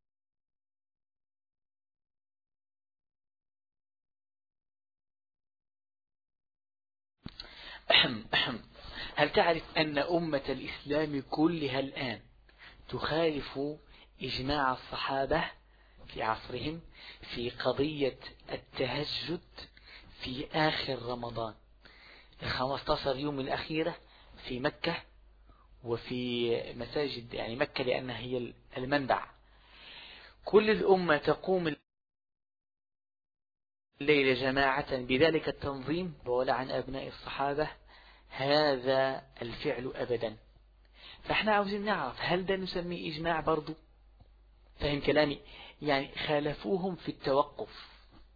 أحم أحم هل تعرف أن أمة الإسلام كلها الآن تخالف إجماع الصحابة في عصرهم في قضية التهجد في آخر رمضان، الخمسة عشر يوم الأخيرة في مكة وفي مساجد يعني مكة لأنها هي المنبع، كل الأمة تقوم الليل جماعة بذلك التنظيم، ولا عن أبناء الصحابة هذا الفعل أبدا. فإحنا عاوزين نعرف هل ده نسميه إجماع برضو؟ فهم كلامي؟ يعني خالفوهم في التوقف،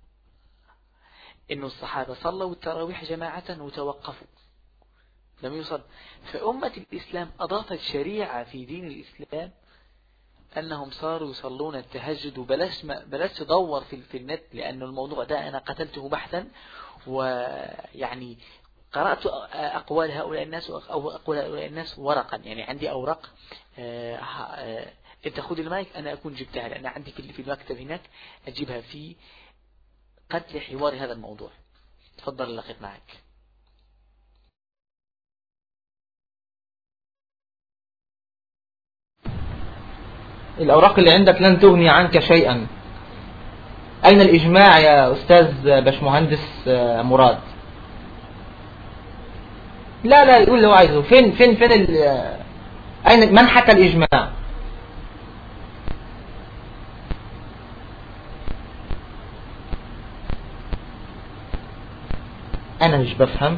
إنه الصحابة صلوا التراويح جماعة وتوقفوا لم يصل. فأمة الإسلام أضافت شريعة في دين الإسلام أنهم صاروا يصلون التهجد، وبلاش بلاش تدور في, في النت، لأن الموضوع ده أنا قتلته بحثا، ويعني قرأت أقوال هؤلاء الناس أو أقوال هؤلاء الناس ورقا، يعني عندي أوراق. آه آه أنت خذ المايك أنا أكون جبتها، لأن عندي في المكتب هناك أجيبها في قتل حوار هذا الموضوع. تفضل اللقيت معك. الأوراق اللي عندك لن تغني عنك شيئا. أين الإجماع يا أستاذ باشمهندس مراد؟ لا لا يقول لو عايزه. فين فين فين ال... أين من حكى الإجماع؟ أنا مش بفهم.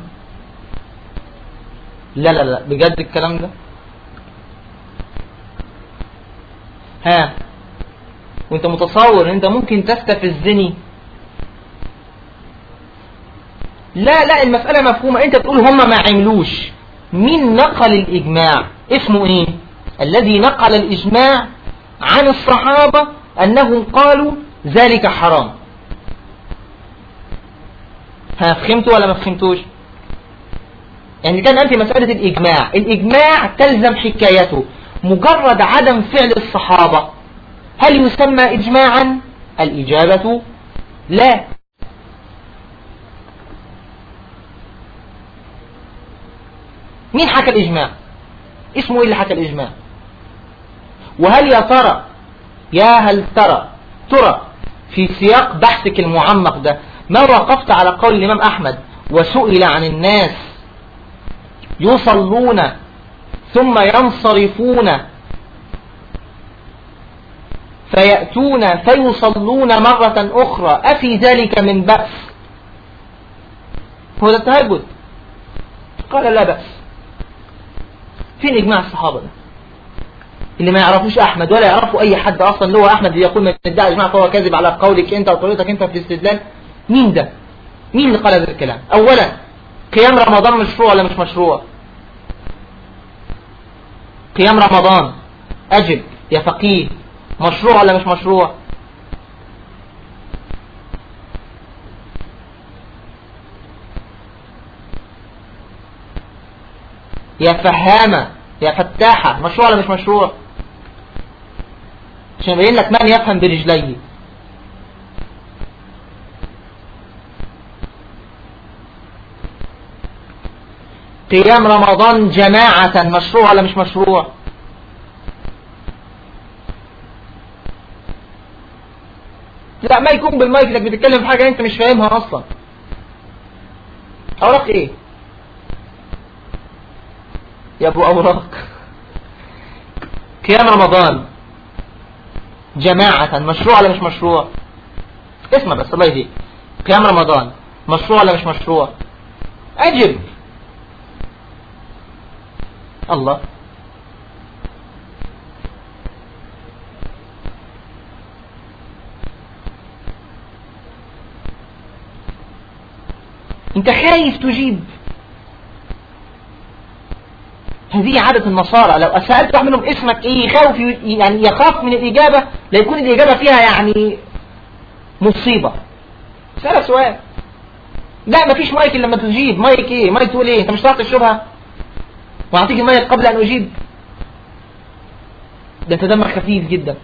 لا لا لا بجد الكلام ده. ها وانت متصور ان انت ممكن تستفزني؟ لا لا المسألة مفهومة. انت تقول هم ما عملوش. مين نقل الإجماع؟ اسمه ايه الذي نقل الإجماع عن الصحابة أنهم قالوا ذلك حرام؟ ها فهمتوا ولا ما فهمتوش؟ يعني كان أنت مسألة الإجماع، الإجماع تلزم حكايته. مجرد عدم فعل الصحابة هل يسمى إجماعا؟ الإجابة لا. مين حكى الإجماع؟ اسمه إيه اللي حكى الإجماع؟ وهل يا ترى يا هل ترى ترى في سياق بحثك المعمق ده ما وقفت على قول الإمام أحمد وسئل عن الناس يصلون ثم ينصرفون فيأتون فيصلون مرة أخرى أفي ذلك من بأس؟ هو ده التهجد؟ قال لا بأس. فين إجماع الصحابة ده اللي ما يعرفوش أحمد ولا يعرفوا أي حد أصلا اللي هو أحمد اللي يقول من ادعى إجماع فهو كاذب على قولك أنت وطريقتك أنت في الاستدلال؟ مين ده؟ مين اللي قال هذا الكلام؟ أولا قيام رمضان مشروع ولا مش مشروع؟ قيام رمضان أجب يا فقيه مشروع ولا مش مشروع؟ يا فهامة يا فتاحة مشروع ولا مش مشروع؟ عشان يبين لك من يفهم برجليه. قيام رمضان جماعة مشروع ولا مش مشروع؟ لا ما يكون بالمايك انك بتتكلم في حاجة انت مش فاهمها اصلا. اوراق ايه يا ابو اوراق؟ قيام رمضان جماعة مشروع ولا مش مشروع؟ اسمع بس الله يهديك. قيام رمضان مشروع ولا مش مشروع؟ اجب. الله انت خايف تجيب. هذه عادة النصارى، لو سألت واحد منهم اسمك ايه يخاف، يعني يخاف من الإجابة لا يكون الإجابة فيها يعني مصيبة. سألك سؤال، لا مفيش مايك لما تجيب. مايك ايه؟ مايك تقول ايه؟ انت مش تعطي الشبهة واعطيك المايك قبل ان اجيب؟ ده انت دمك خفيف جدا.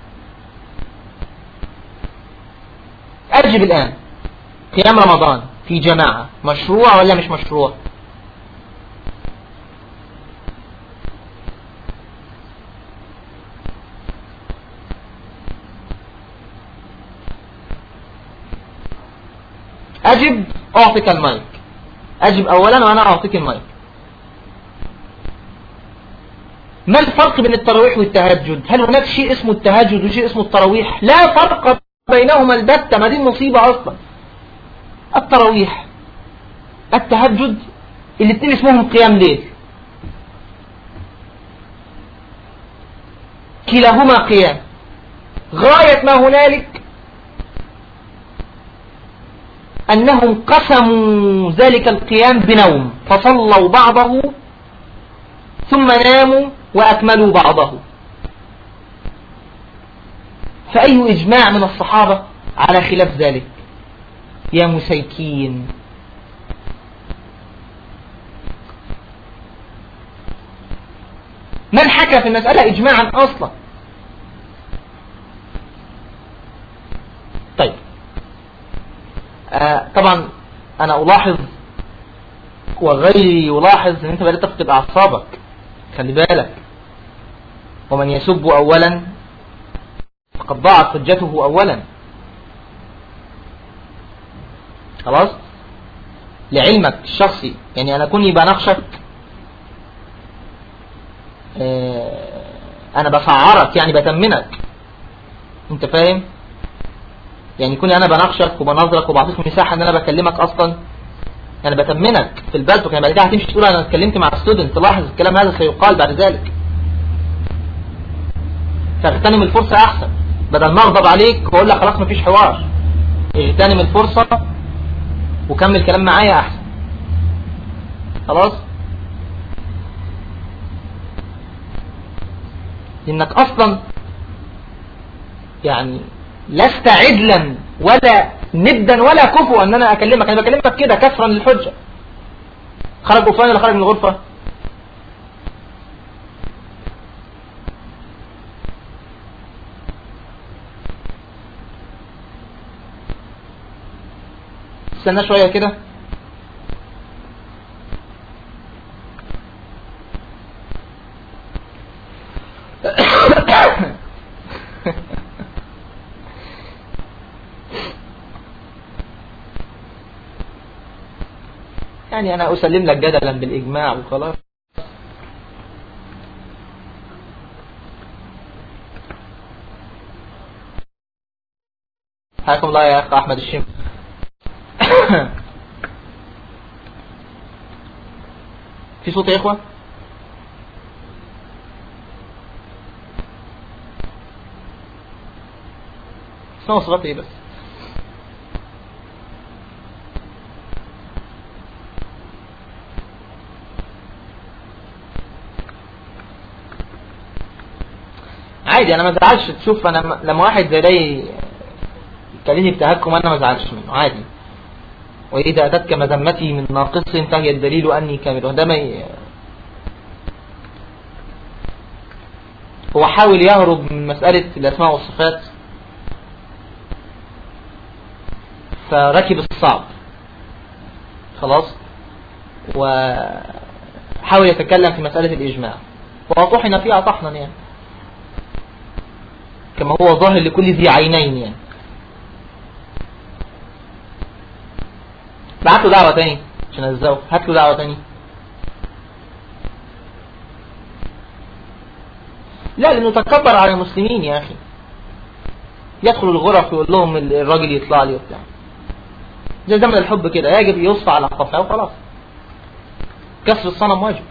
اجب الان. قيام رمضان في جماعة مشروع ولا مش مشروع؟ أجب أعطيك المايك. أجب أولا وأنا أعطيك المايك. ما الفرق بين التراويح والتهجد؟ هل هناك شيء اسمه التهجد وشيء اسمه التراويح؟ لا فرق بينهما البتة. ما دي المصيبة أصلا. التراويح التهجد الاثنين اسمهم قيام ليل، كلاهما قيام. غاية ما هنالك أنهم قسموا ذلك القيام بنوم، فصلوا بعضه ثم ناموا وأكملوا بعضه. فأي إجماع من الصحابة على خلاف ذلك يا مسيكين؟ من حكى في المسألة إجماعا أصلا؟ طيب آه طبعا أنا ألاحظ وغيري يلاحظ أن أنت بدأت تفقد أعصابك. خلي بالك، ومن يسب أولا فقد ضاعت حجته أولا. خلاص، لعلمك الشخصي، يعني أنا كوني بناقشك آه أنا بسعرك، يعني بتمنك، أنت فاهم؟ يعني كوني أنا بناقشك وبنظرك وبعطيك مساحة أن أنا بكلمك أصلا، أنا بتمنك في البلد. وكان بعد كده هتمشي تقول أنا اتكلمت مع ستودنت، تلاحظ الكلام هذا سيقال بعد ذلك. فاغتنم الفرصة أحسن، بدل ما أغضب عليك وأقول لك خلاص مفيش حوار. اغتنم الفرصة وكمل كلام معايا أحسن. خلاص، لأنك أصلا يعني لست عدلا ولا ندا ولا كفوا أن أنا أكلمك. أنا بكلمك كده كسرا للحجة. خرج أفلان ولا خرج من الغرفة؟ استنى شوية كده. يعني أنا أسلم لك جدلا بالإجماع وخلاص. حياكم الله يا أخ أحمد الشيم. في صوت يا إخوة؟ اسمعوا صوتي إيه بس؟ عادي، انا ما زعلش. تشوف انا لما واحد زي ده يكلمني بتهكم انا ما زعلش منه، عادي. واذا اتتك مذمتي من ناقص فهي الدليل اني كامل. وده ما ي... هو حاول يهرب من مسألة الاسماء والصفات فركب الصعب. خلاص، وحاول يتكلم في مسألة الإجماع وطحن فيها طحنا، يعني كما هو ظاهر لكل ذي عينين. يعني بعت له دعوة تاني عشان أزاو. هات له دعوة تاني. لا، لأنه تكبر على المسلمين يا أخي. يدخل الغرف ويقول لهم الراجل يطلع لي وبتاع. زي زمن الحب كده، يجب يصفى على قفاه وخلاص. كسر الصنم واجب.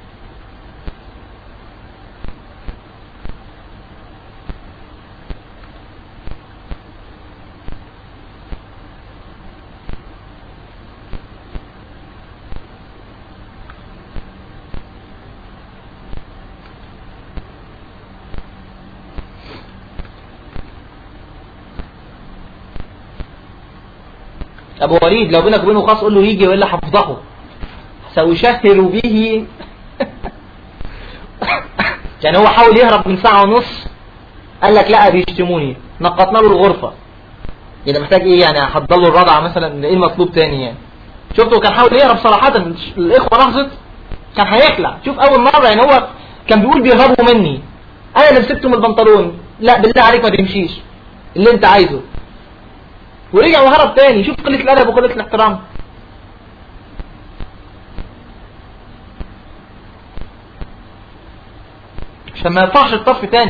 أبو وليد لو بينك وبينه خاص قول له يجي وإلا حفظه سأشهر به. يعني هو حاول يهرب من ساعة ونص، قال لك لا بيشتموني، نقطنا له الغرفة. يعني محتاج ايه يعني؟ احضر له الرضعة مثلا؟ ايه المطلوب تاني يعني؟ شفتوا كان حاول يهرب صراحة. الإخوة لاحظت كان هيخلع. شوف أول مرة يعني هو كان بيقول بيهربوا مني، أنا اللي مسكته من البنطلون. لا بالله عليك ما تمشيش اللي أنت عايزه. ورجع وهرب تاني. شوف قلة الأدب وقلة الاحترام. فما يطلعش الطرف تاني.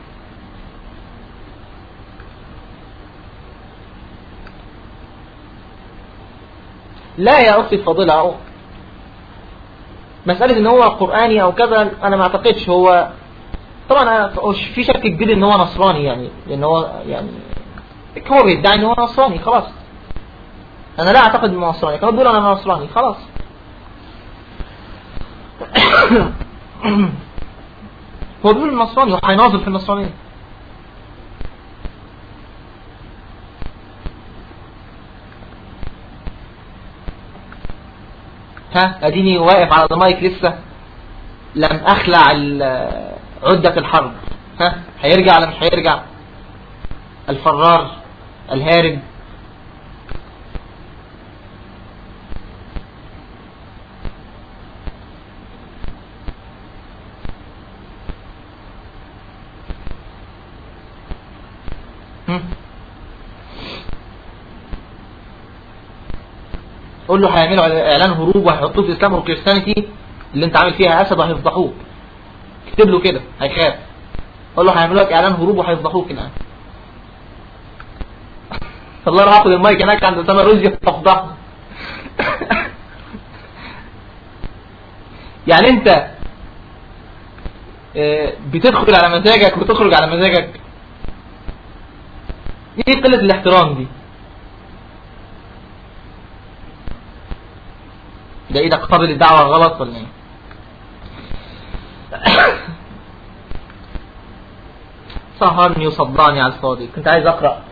لا يا أختي الفاضلة، مسألة ان هو قرآني او كذا انا ما اعتقدش. هو طبعا في شك كبير ان هو نصراني، يعني لان هو يعني هو بيدعي ان هو نصراني خلاص. انا لا اعتقد انه نصراني، كان بيقول انا نصراني خلاص. هو بيقول نصراني وهيناظر في النصرانية. ها اديني واقف على المايك لسه لم اخلع عدة الحرب. ها هيرجع ولا مش هيرجع؟ الفرار الهارب. قول له هيعملوا اعلان هروب وهيحطوه في اسلام والكريستيانيتي اللي انت عامل فيها اسد وهيفضحوك. اكتب له كده هيخاف. قول له هيعملوا لك اعلان هروب وهيفضحوك الان. الله راح اخد المايك هناك عند اسامه رشدي افضحه. يعني انت بتدخل على مزاجك وتخرج على مزاجك. ايه قلة الاحترام دي؟ ده ايه ده؟ قابل الدعوة غلط ولا ايه؟ سهرني وصدعني على الفاضي. كنت عايز اقرأ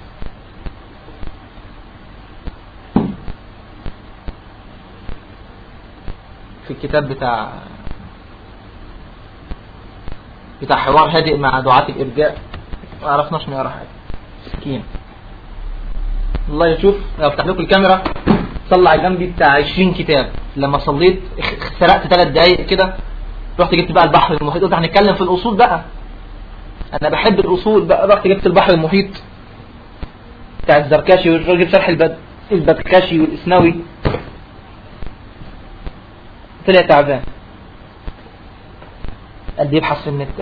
في الكتاب بتاع بتاع حوار هادئ مع دعاة الارجاء، ما عرفناش نقرا حاجه. مسكين الله يشوف. لو افتح لكم الكاميرا صلى على جنبي بتاع عشرين كتاب. لما صليت سرقت ثلاث دقايق كده، رحت جبت بقى البحر المحيط. قلت هنتكلم في الاصول بقى، انا بحب الاصول بقى. رحت جبت البحر المحيط بتاع الزركشي والراجل شرح البد البدكشي والاسنوي. طلع تعبان. قد يبحث في النت.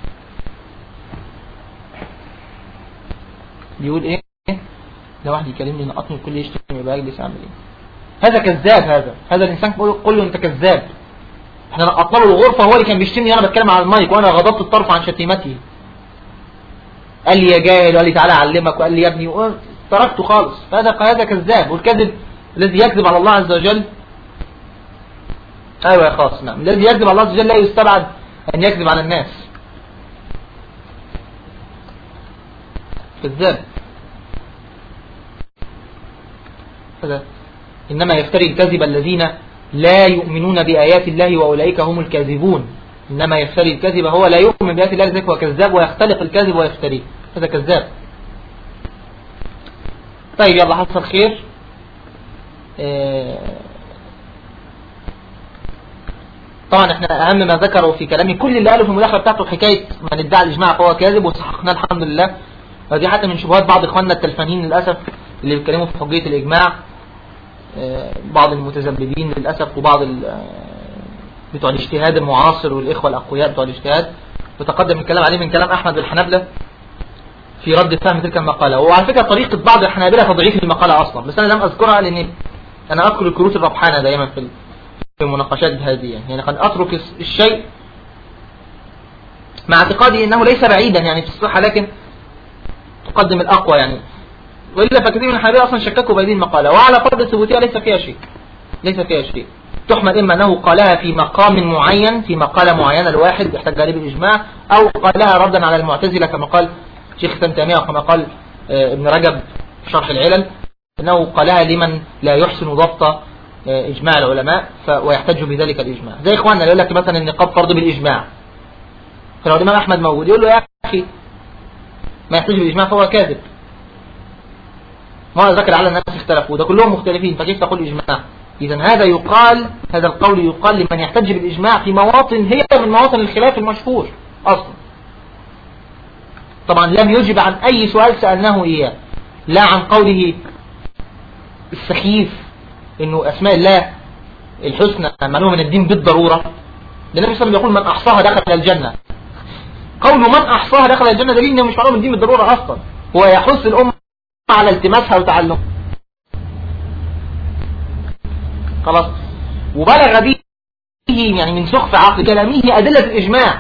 بيقول ايه؟ لو واحد يكلمني نقطني الكل يشتم يبقى اجلس اعمل ايه؟ هذا كذاب. هذا هذا الانسان قول له انت كذاب. احنا نقطنا له الغرفه، هو اللي كان بيشتمني وانا بتكلم على المايك وانا غضبت الطرف عن شتيمته. قال لي يا جاهل وقال لي تعالى اعلمك وقال لي يا ابني، تركته خالص. هذا هذا كذاب. والكذب الذي يكذب على الله عز وجل، ايوه يا خاص، نعم، الذي يكذب على الله عز وجل لا يستبعد ان يكذب على الناس. كذاب. هذا انما يفتري الكذب الذين لا يؤمنون بآيات الله واولئك هم الكاذبون. انما يفتري الكذب هو لا يؤمن بآيات الله لذلك هو كذاب ويختلق الكذب ويفتريه. هذا كذاب. طيب يلا حصل خير. اه طبعا احنا اهم ما ذكروا في كلامي كل اللي قاله في المداخله بتاعته حكايه من ادعى الاجماع فهو كاذب، وصححناه الحمد لله. ودي حتى من شبهات بعض اخواننا التلفانين للاسف اللي بيتكلموا في حجيه الاجماع. اه بعض المتذبذبين للاسف وبعض بتوع الاجتهاد المعاصر والاخوه الاقوياء بتوع الاجتهاد وتقدم الكلام عليه من كلام احمد الحنابلة في رد فهم تلك المقاله. وعلى فكره طريقه بعض الحنابلة تضعيف المقاله اصلا، بس انا لم اذكرها لان انا اذكر الكروت الربحانه دائما في في المناقشات هذه. يعني قد اترك الشيء مع اعتقادي انه ليس بعيدا يعني في الصحه، لكن تقدم الاقوى يعني. والا فكثير من الحنابلة اصلا شككوا بهذه المقاله، وعلى فرض ثبوتها ليس فيها شيء ليس فيها شيء تحمل اما انه قالها في مقام معين في مقاله معينه الواحد يحتاج عليه بالاجماع، او قالها ردا على المعتزله كما قال شيخ ابن تيميه وكما قال ابن رجب في شرح العلل، انه قالها لمن لا يحسن ضبط اجماع العلماء ويحتج بذلك الاجماع. زي اخواننا اللي يقول لك مثلا النقاب فرض بالاجماع، فلو الامام احمد موجود يقول له يا اخي ما يحتج بالاجماع فهو كاذب. ما ذكر على الناس اختلفوا، ده كلهم مختلفين، فكيف تقول اجماع؟ اذا هذا يقال هذا القول يقال لمن يحتج بالاجماع في مواطن هي من مواطن الخلاف المشهور اصلا. طبعا لم يجب عن اي سؤال سالناه اياه، لا عن قوله السخيف انه اسماء الله الحسنى معلومه من الدين بالضروره. النبي صلى الله عليه وسلم يقول من احصاها دخل الجنه. قول من أحصاها دخل الجنة دليل إنه مش معلوم الدين بالضرورة أصلا، هو يحث الأمة على التماسها وتعلمها. خلاص. وبلغ به يعني من سخف عقل كلامه أدلة الإجماع.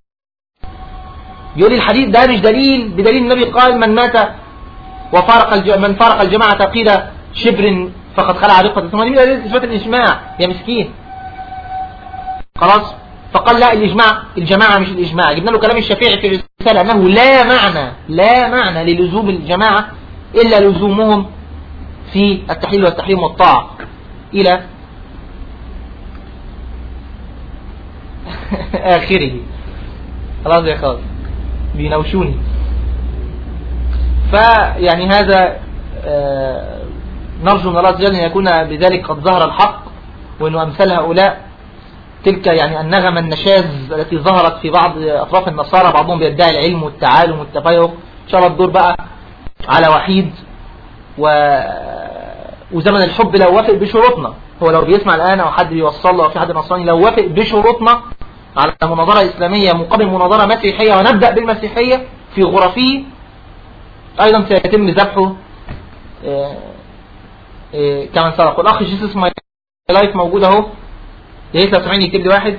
يقول الحديث ده مش دليل، بدليل النبي قال من مات وفارق الج... من فارق الجماعة قيل شبر فقد خلع رقة. ثم دي دليل إثبات الإجماع يا مسكين. خلاص. فقال لا الإجماع الجماعة مش الإجماع. جبنا له كلام الشافعي في الرسالة أنه لا معنى لا معنى للزوم الجماعة إلا لزومهم في التحليل والتحريم والطاعة إلى آخره. خلاص يا خالد بينوشوني. فيعني هذا آه نرجو من الله عز وجل أن يكون بذلك قد ظهر الحق، وأنه أمثال هؤلاء تلك يعني النغمة النشاز التي ظهرت في بعض أطراف النصارى، بعضهم بيدعي العلم والتعالم والتفيق. إن شاء الله الدور بقى على وحيد و... وزمن الحب لو وافق بشروطنا. هو لو بيسمع الآن أو حد بيوصل له أو في حد نصراني لو وافق بشروطنا على مناظرة إسلامية مقابل مناظرة مسيحية، ونبدأ بالمسيحية في غرفه، أيضا سيتم ذبحه إيه إيه كمان سبق. والأخ جيسوس ماي لايف موجود أهو، يا ريت لو سامعني يكتب لي واحد.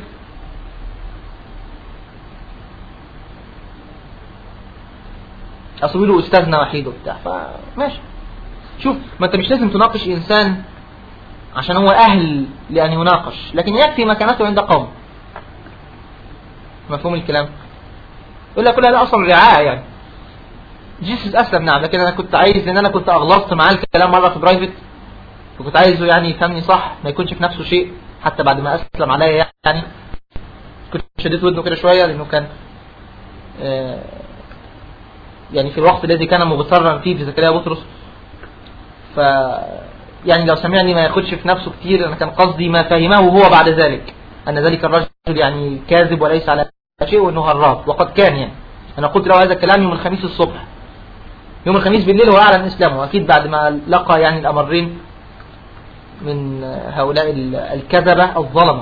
أصوله أستاذنا وحيد وبتاع، فماشي. شوف، ما أنت مش لازم تناقش إنسان عشان هو أهل لأن يناقش، لكن يكفي مكانته عند قوم. مفهوم الكلام؟ يقول لك كلها ده أصلا رعاية يعني. جيسوس أسلم نعم، لكن أنا كنت عايز إن أنا كنت أغلطت معاه الكلام مرة في برايفت، وكنت عايزه يعني يفهمني صح، ما يكونش في نفسه شيء حتى بعد ما أسلم عليا يعني. كنت شديت ودنه كده شوية لأنه كان آه يعني في الوقت الذي كان مغترا فيه في زكريا بطرس. ف يعني لو سمعني ما ياخدش في نفسه كتير. أنا كان قصدي ما فهمه هو بعد ذلك أن ذلك الرجل يعني كاذب وليس على شيء وأنه هراب، وقد كان يعني. أنا قلت له هذا الكلام يوم الخميس الصبح، يوم الخميس بالليل هو أعلن إسلامه، أكيد بعد ما لقى يعني الأمرين من هؤلاء الكذبة الظلمة.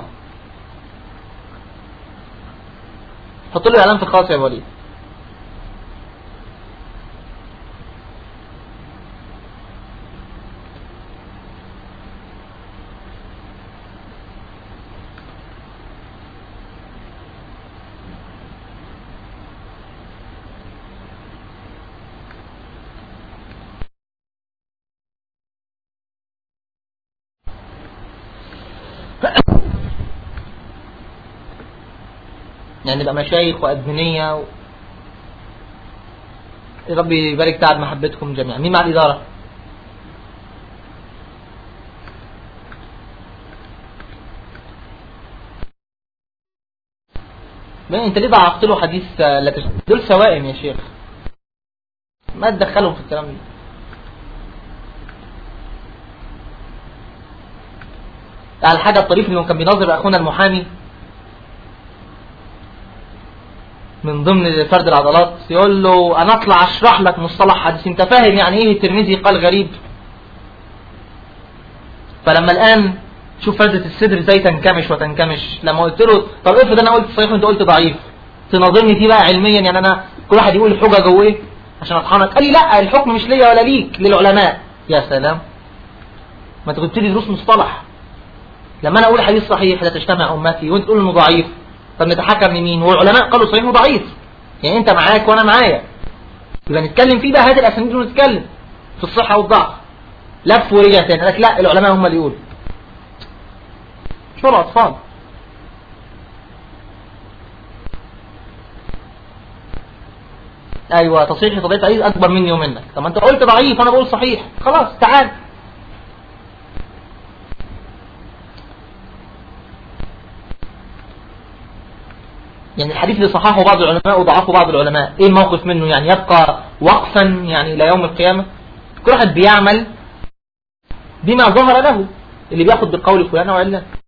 حط له إعلان في الخاص يا وليد. يعني نبقى مشايخ وأدمنية و... ربي يبارك تعب محبتكم جميعا. مين مع الإدارة؟ ما انت ليه ضعفت له حديث لا تش... دول سوائم يا شيخ، ما تدخلهم في الكلام ده. على الحاجة الطريف اللي كان بيناظر أخونا المحامي من ضمن فرد العضلات، يقول له أنا أطلع أشرح لك مصطلح حديث، أنت فاهم يعني إيه الترمذي قال غريب؟ فلما الآن شوف فردة الصدر زي تنكمش وتنكمش. لما قلت له طب افرض أنا قلت صحيح وأنت قلت ضعيف، تناظرني فيه بقى علميا يعني أنا كل واحد يقول الحجة جوه عشان أطحنك. قال لي لا، الحكم مش ليا ولا ليك، للعلماء. يا سلام، ما أنت كنت لي دروس مصطلح. لما أنا أقول حديث صحيح لا تجتمع أمتي وأنت تقول إنه ضعيف، طب نتحكم لمين؟ والعلماء قالوا صحيح وضعيف، يعني انت معاك وانا معايا، يبقى نتكلم فيه بقى هذه الاسانيد ونتكلم في الصحه والضعف. لف ورجع تاني قال لك لا العلماء هم اللي يقولوا. شو الاطفال؟ ايوه تصحيح طبيعه الحديث اكبر مني ومنك. طب ما انت قلت ضعيف انا بقول صحيح، خلاص تعال. يعني الحديث اللي صححه بعض العلماء وضعفه بعض العلماء، ايه الموقف منه؟ يعني يبقى وقفا يعني الى يوم القيامة؟ كل واحد بيعمل بما ظهر له، اللي بياخد بالقول فلان وعلان.